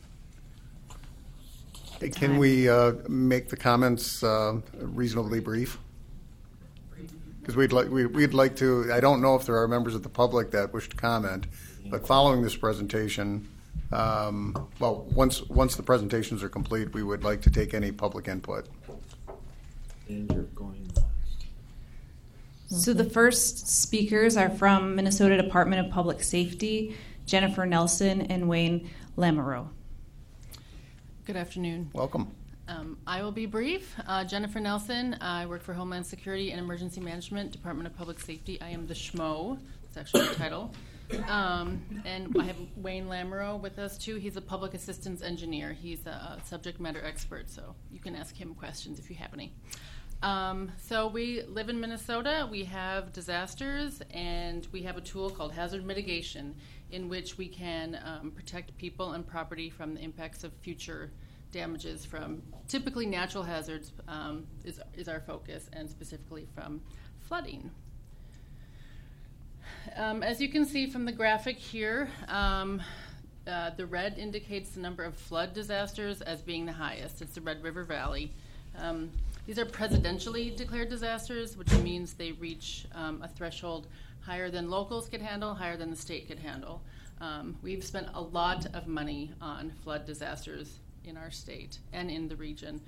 the Can time. we make the comments reasonably brief? Because we'd like to. I don't know if there are members of the public that wish to comment, but following this presentation, once the presentations are complete, we would like to take any public input. And you're going. So the first speakers are from Minnesota Department of Public Safety, Jennifer Nelson and Wayne Lamoureux. Good afternoon. Welcome. I will be brief. Jennifer Nelson. I work for Homeland Security and Emergency Management, Department of Public Safety. I am the SHMO. It's actually the title. And I have Wayne Lamoureux with us, too. He's a public assistance engineer. He's a subject matter expert, so you can ask him questions if you have any. So we live in Minnesota. We have disasters, and we have a tool called hazard mitigation in which we can protect people and property from the impacts of future damages from typically natural hazards is our focus, and specifically from flooding. As you can see from the graphic here, the red indicates the number of flood disasters as being the highest. It's the Red River Valley. These are presidentially declared disasters, which means they reach a threshold higher than locals could handle, higher than the state could handle. We've spent a lot of money on flood disasters in our state and in the region.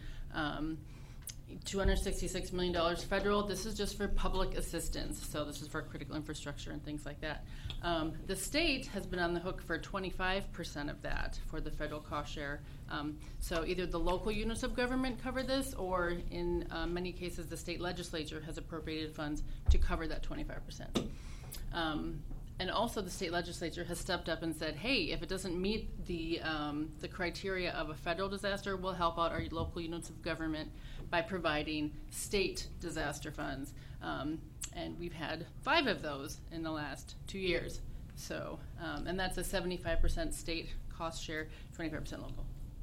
$266 million federal. This is just for public assistance, so this is for critical infrastructure and things like that. The state has been on the hook for 25% of that for the federal cost share. So either the local units of government cover this, or in many cases the state legislature has appropriated funds to cover that 25%. And also the state legislature has stepped up and said, hey, if it doesn't meet the criteria of a federal disaster, we'll help out our local units of government by providing state disaster funds. And we've had 5 of those in the last 2 years. So, and that's a 75% state cost share, 25% local.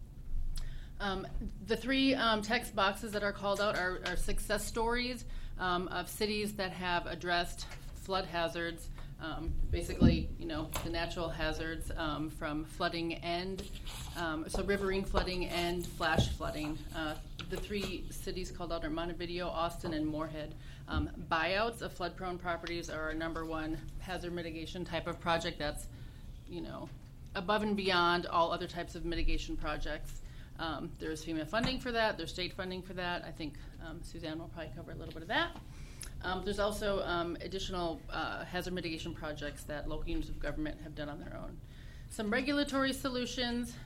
The 3 text boxes that are called out are success stories of cities that have addressed flood hazards. Basically, the natural hazards from flooding and so riverine flooding and flash flooding. The 3 cities called out are Montevideo, Austin, and Moorhead. Buyouts of flood-prone properties are our #1 hazard mitigation type of project that's, above and beyond all other types of mitigation projects. There's FEMA funding for that. There's state funding for that. I think Suzanne will probably cover a little bit of that. There's also additional hazard mitigation projects that local units of government have done on their own. Some regulatory solutions.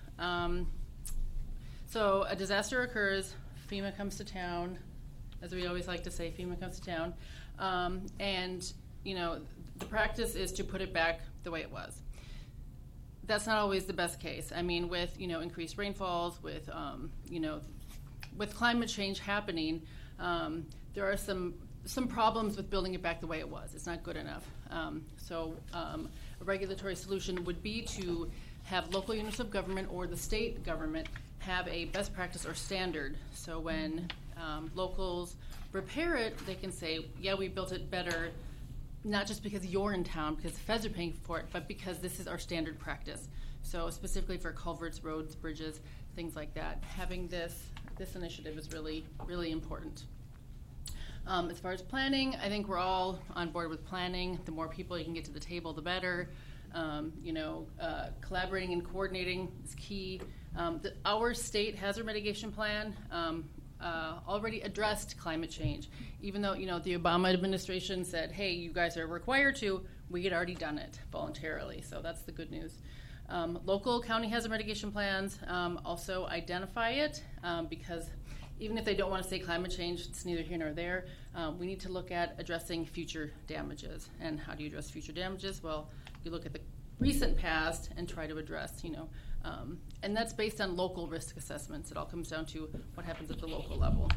So a disaster occurs, FEMA comes to town. As we always like to say, FEMA comes to town. And, the practice is to put it back the way it was. That's not always the best case. I mean, with, increased rainfalls, with, with climate change happening, there are some problems with building it back the way it was. It's not good enough. So a regulatory solution would be to have local units of government or the state government have a best practice or standard. So when locals repair it, they can say, yeah, we built it better, not just because you're in town, because the feds are paying for it, but because this is our standard practice. So specifically for culverts, roads, bridges, things like that. Having this initiative is really, really important. As far as planning, I think we're all on board with planning. The more people you can get to the table, the better. Collaborating and coordinating is key. Our state hazard mitigation plan already addressed climate change. Even though, the Obama administration said, hey, you guys are required to, we had already done it voluntarily. So that's the good news. Local county hazard mitigation plans also identify it because even if they don't want to say climate change, it's neither here nor there. We need to look at addressing future damages. And how do you address future damages? Well, you look at the recent past and try to address, and that's based on local risk assessments. It all comes down to what happens at the local level.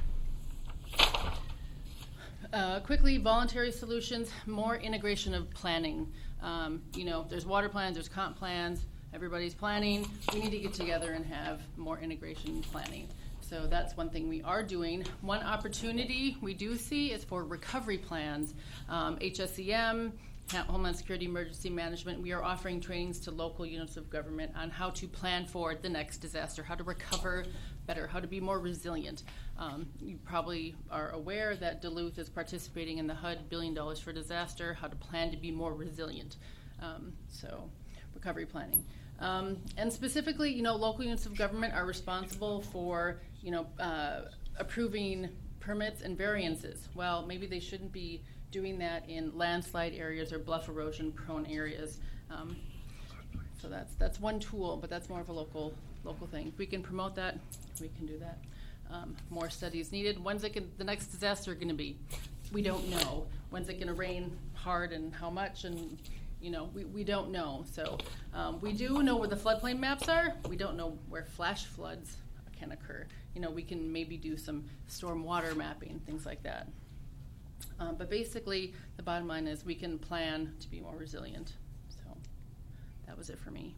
Quickly, voluntary solutions, more integration of planning. There's water plans, there's comp plans, everybody's planning. We need to get together and have more integration planning. So that's one thing we are doing. One opportunity we do see is for recovery plans. HSEM, Homeland Security Emergency Management, we are offering trainings to local units of government on how to plan for the next disaster, how to recover better, how to be more resilient. You probably are aware that Duluth is participating in the HUD $1 billion for disaster, how to plan to be more resilient. So recovery planning. And specifically, local units of government are responsible for, approving permits and variances. Well, maybe they shouldn't be doing that in landslide areas or bluff erosion prone areas. So that's one tool, but that's more of a local thing. If we can promote that, we can do that. More studies needed. When's the next disaster going to be? We don't know. When's it going to rain hard and how much? And we don't know. So we do know where the floodplain maps are. We don't know where flash floods can occur. We can maybe do some storm water mapping, things like that. But basically, the bottom line is we can plan to be more resilient. So that was it for me.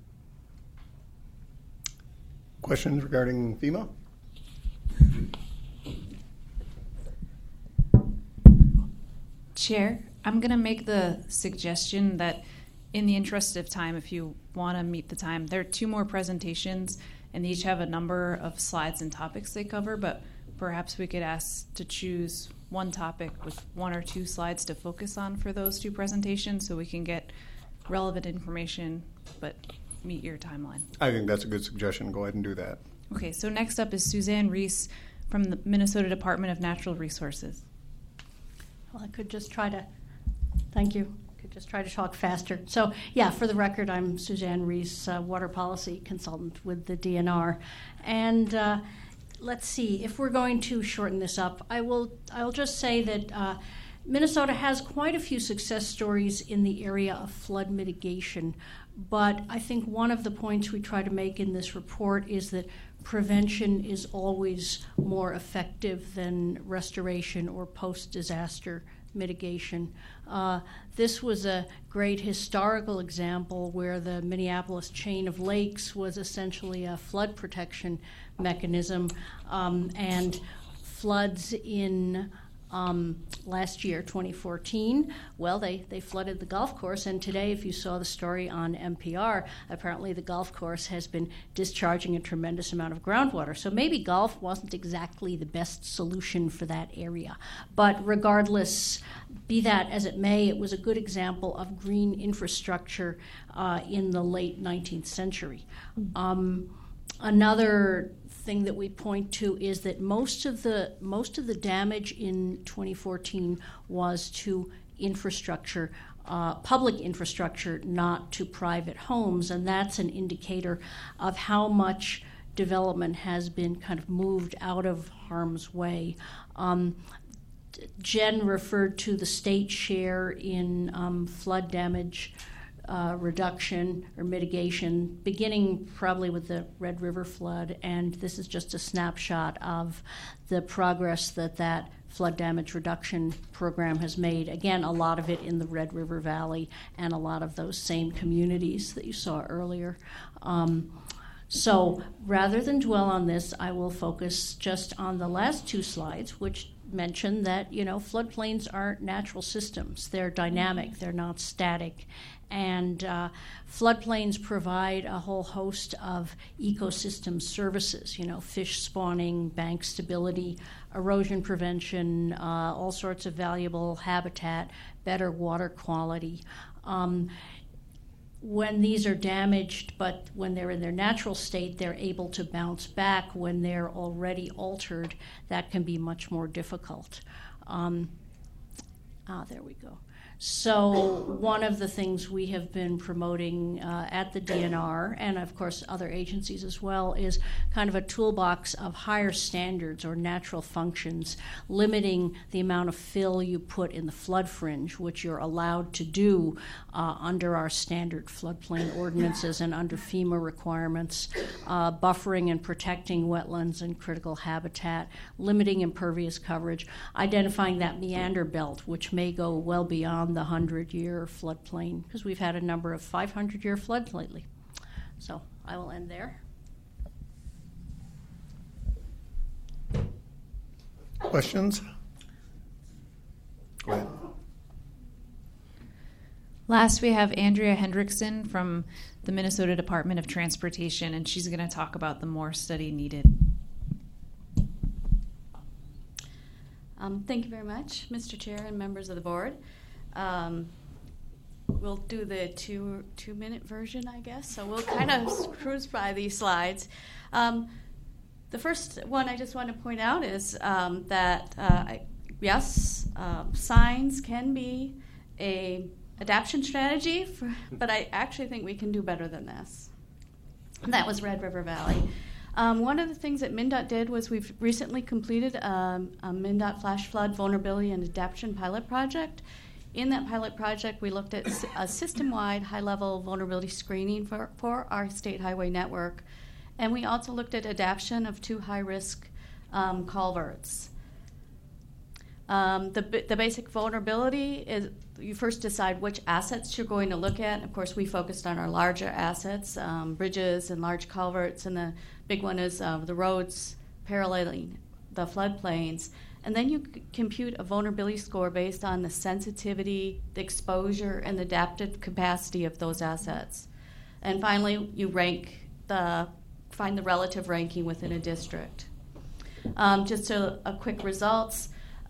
Questions regarding FEMA? Chair, I'm going to make the suggestion that in the interest of time, if you want to meet the time, there are 2 more presentations, and they each have a number of slides and topics they cover, but perhaps we could ask to choose one topic with 1 or 2 slides to focus on for those 2 presentations so we can get relevant information but meet your timeline. I think that's a good suggestion. Go ahead and do that. Okay, so next up is Suzanne Reese from the Minnesota Department of Natural Resources. Well, I could just try to, thank you. I could just try to talk faster. So, yeah, for the record, I'm Suzanne Reese, water policy consultant with the DNR. And let's see, if we're going to shorten this up, I will just say that Minnesota has quite a few success stories in the area of flood mitigation. But I think one of the points we try to make in this report is that prevention is always more effective than restoration or post-disaster mitigation. This was a great historical example where the Minneapolis chain of lakes was essentially a flood protection mechanism, and floods in last year, 2014, well, they flooded the golf course, and today, if you saw the story on NPR, apparently the golf course has been discharging a tremendous amount of groundwater. So maybe golf wasn't exactly the best solution for that area. But regardless, be that as it may, it was a good example of green infrastructure in the late 19th century. Another thing that we point to is that most of the damage in 2014 was to infrastructure, public infrastructure, not to private homes, and that's an indicator of how much development has been kind of moved out of harm's way. Jen referred to the state share in flood damage reduction or mitigation, beginning probably with the Red River flood, and this is just a snapshot of the progress that flood damage reduction program has made. Again, a lot of it in the Red River Valley and a lot of those same communities that you saw earlier. So rather than dwell on this, I will focus just on the last 2 slides, which mention that, floodplains aren't natural systems. They're dynamic. They're not static. And floodplains provide a whole host of ecosystem services, fish spawning, bank stability, erosion prevention, all sorts of valuable habitat, better water quality. When these are damaged, but when they're in their natural state, they're able to bounce back. When they're already altered, that can be much more difficult. There we go. So one of the things we have been promoting at the DNR, and of course other agencies as well, is kind of a toolbox of higher standards or natural functions, limiting the amount of fill you put in the flood fringe, which you're allowed to do under our standard floodplain ordinances and under FEMA requirements, buffering and protecting wetlands and critical habitat, limiting impervious coverage, identifying that meander belt, which may go well beyond the 100-year floodplain, because we've had a number of 500-year floods lately. So I will end there. Questions? Go ahead. Last, we have Andrea Hendrickson from the Minnesota Department of Transportation, and she's going to talk about the more study needed. Thank you very much, Mr. Chair and members of the board. We'll do the two-minute version, I guess. So we'll kind of cruise by these slides. The first one I just want to point out is that yes, signs can be a adaptation strategy, but I actually think we can do better than this. And that was Red River Valley. One of the things that MnDOT did was we've recently completed a MnDOT flash flood vulnerability and adaptation pilot project. In that pilot project, we looked at a system-wide high-level vulnerability screening for our state highway network. And we also looked at adaptation of 2 high-risk culverts. The basic vulnerability is you first decide which assets you're going to look at. Of course, we focused on our larger assets, bridges and large culverts, and the big one is the roads paralleling the floodplains. And then you compute a vulnerability score based on the sensitivity, the exposure, and the adaptive capacity of those assets. And finally, you find the relative ranking within a district. Just a quick results.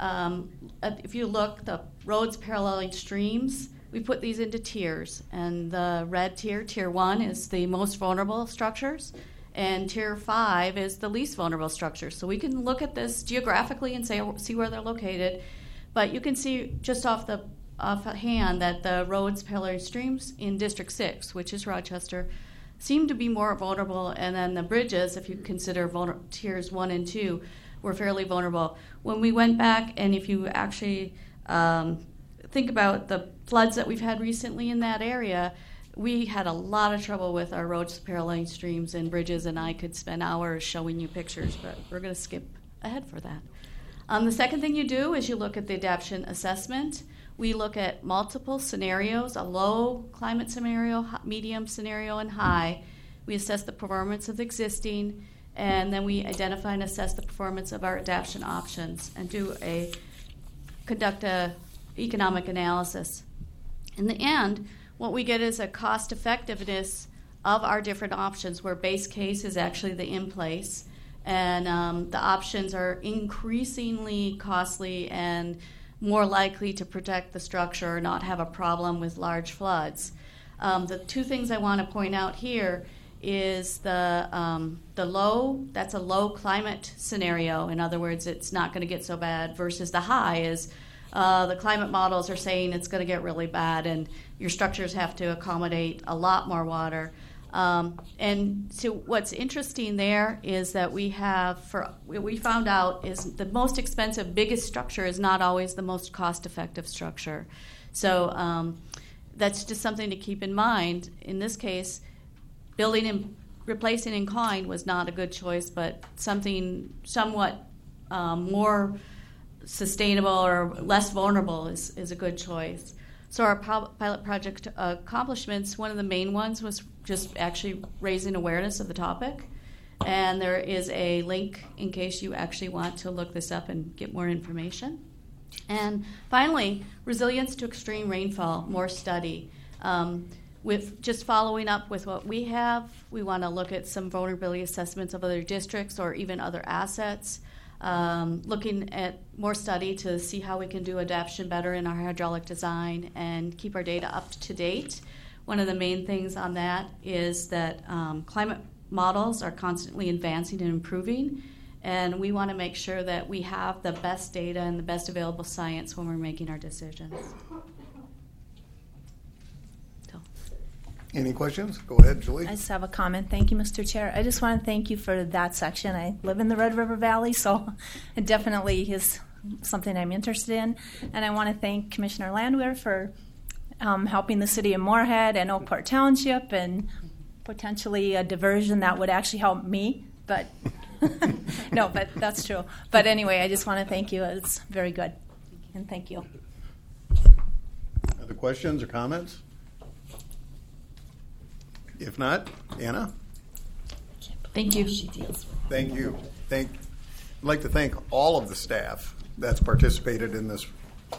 If you look, the roads paralleling streams, we put these into tiers. And the red tier, tier 1, is the most vulnerable structures. And tier 5 is the least vulnerable structures. So we can look at this geographically and see where they're located. But you can see just off hand that the roads paralleling streams in District 6, which is Rochester, seem to be more vulnerable. And then the bridges, if you consider tiers 1 and 2, were fairly vulnerable. When we went back, and if you actually think about the floods that we've had recently in that area, we had a lot of trouble with our roads paralleling streams and bridges, and I could spend hours showing you pictures, but we're going to skip ahead for that. The second thing you do is you look at the adaptation assessment. We look at multiple scenarios, a low climate scenario, medium scenario, and high. We assess the performance of the existing, and then we identify and assess the performance of our adaptation options and conduct a economic analysis. In the end, what we get is a cost effectiveness of our different options, where base case is actually the in place, and the options are increasingly costly and more likely to protect the structure or not have a problem with large floods. The 2 things I want to point out here is the low, that's a low climate scenario. In other words, it's not going to get so bad, versus the high is the climate models are saying it's going to get really bad and your structures have to accommodate a lot more water. And so what's interesting there is that we found out is the most expensive, biggest structure is not always the most cost-effective structure. So that's just something to keep in mind. In this case, building and replacing in kind was not a good choice, but something somewhat more sustainable or less vulnerable is a good choice. So our pilot project accomplishments, one of the main ones was just actually raising awareness of the topic. And there is a link in case you actually want to look this up and get more information. And finally, resilience to extreme rainfall, more study. With just following up with what we have, we want to look at some vulnerability assessments of other districts or even other assets. Looking at more study to see how we can do adaptation better in our hydraulic design and keep our data up to date. One of the main things on that is that climate models are constantly advancing and improving, and we want to make sure that we have the best data and the best available science when we're making our decisions. Any questions? Go ahead, Julie. I just have a comment. Thank you, Mr. Chair. I just want to thank you for that section. I live in the Red River Valley, so it definitely is something I'm interested in. And I want to thank Commissioner Landwehr for helping the city of Moorhead and Oakport Township, and potentially a diversion that would actually help me. But no, but that's true. But anyway, I just want to thank you. It's very good. And thank you. Other questions or comments? If not, Anna? Thank you. Thank you. I'd like to thank all of the staff that's participated in this.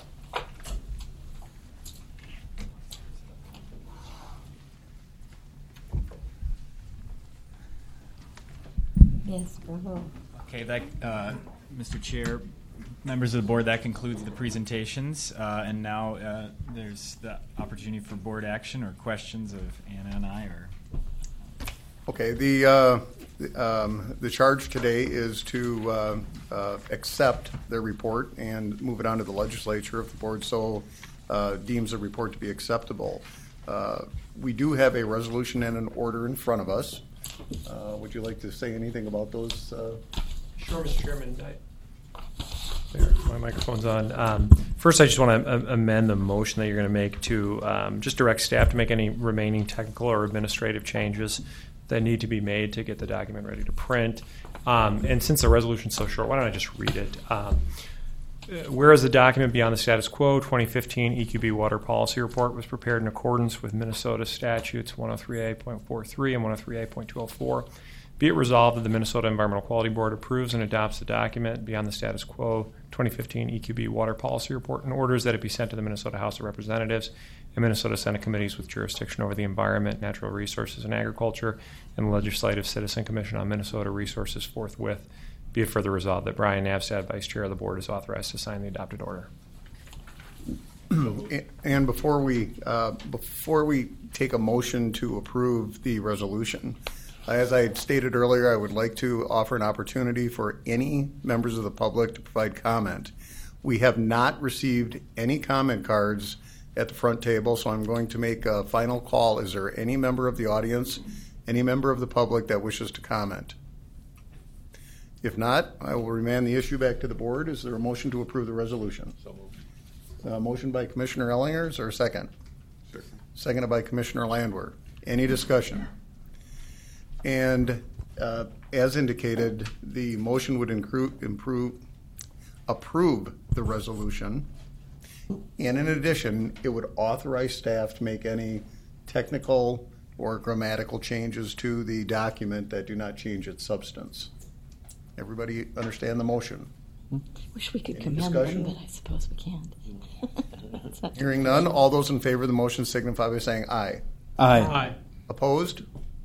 Yes, bravo. Okay, Mr. Chair, members of the board, that concludes the presentations. And now there's the opportunity for board action or questions of Anna and I. Okay, the The charge today is to accept their report and move it on to the legislature if the board so deems the report to be acceptable. We do have a resolution and an order in front of us. Would you like to say anything about those? Sure, Mr. Chairman. There, my microphone's on. First, I just want to amend the motion that you're going to make to just direct staff to make any remaining technical or administrative changes that need to be made to get the document ready to print. And since the resolution is so short, why don't I just read it? Whereas the document Beyond the Status Quo 2015 EQB Water Policy Report was prepared in accordance with Minnesota statutes 103A.43 and 103A.204, be it resolved that the Minnesota Environmental Quality Board approves and adopts the document Beyond the Status Quo 2015 EQB Water Policy Report and orders that it be sent to the Minnesota House of Representatives and Minnesota Senate committees with jurisdiction over the environment, natural resources, and agriculture, and the Legislative Citizen Commission on Minnesota Resources forthwith. Be it further resolved that Brian Navstad, Vice Chair of the Board, is authorized to sign the adopted order. And before we take a motion to approve the resolution, as I had stated earlier, I would like to offer an opportunity for any members of the public to provide comment. We have not received any comment cards at the front table, so I'm going to make a final call. Is there any member of the audience, any member of the public that wishes to comment? If not, I will remand the issue back to the board. Is there a motion to approve the resolution? So moved. Motion by Commissioner Ellinger. Is there a second? Seconded by Commissioner Landwehr. Any discussion? And as indicated, the motion would approve the resolution. And in addition, it would authorize staff to make any technical or grammatical changes to the document that do not change its substance. Everybody understand the motion? Wish we could Any commend discussion? them, but I suppose we can't. Hearing none, all those in favor of the motion signify by saying aye. Aye. Aye. Opposed?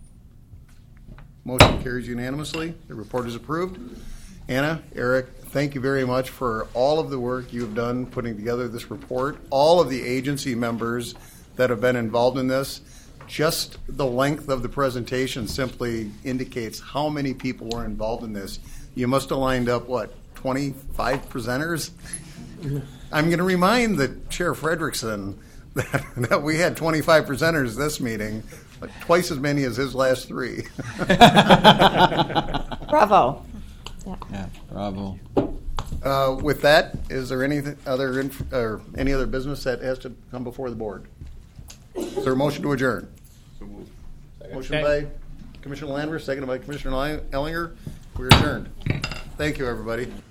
Motion carries unanimously. The report is approved. Anna, Eric, thank you very much for all of the work you have done putting together this report, all of the agency members that have been involved in this. Just the length of the presentation simply indicates how many people were involved in this. You must have lined up, 25 presenters? I'm going to remind the Chair Frederickson that we had 25 presenters this meeting, twice as many as his last three. Bravo. Yeah, bravo. With that, is there any other business that has to come before the board? Is there a motion to adjourn? Motion by Commissioner Landwehr, seconded by Commissioner Ellinger. We're adjourned. Thank you, everybody.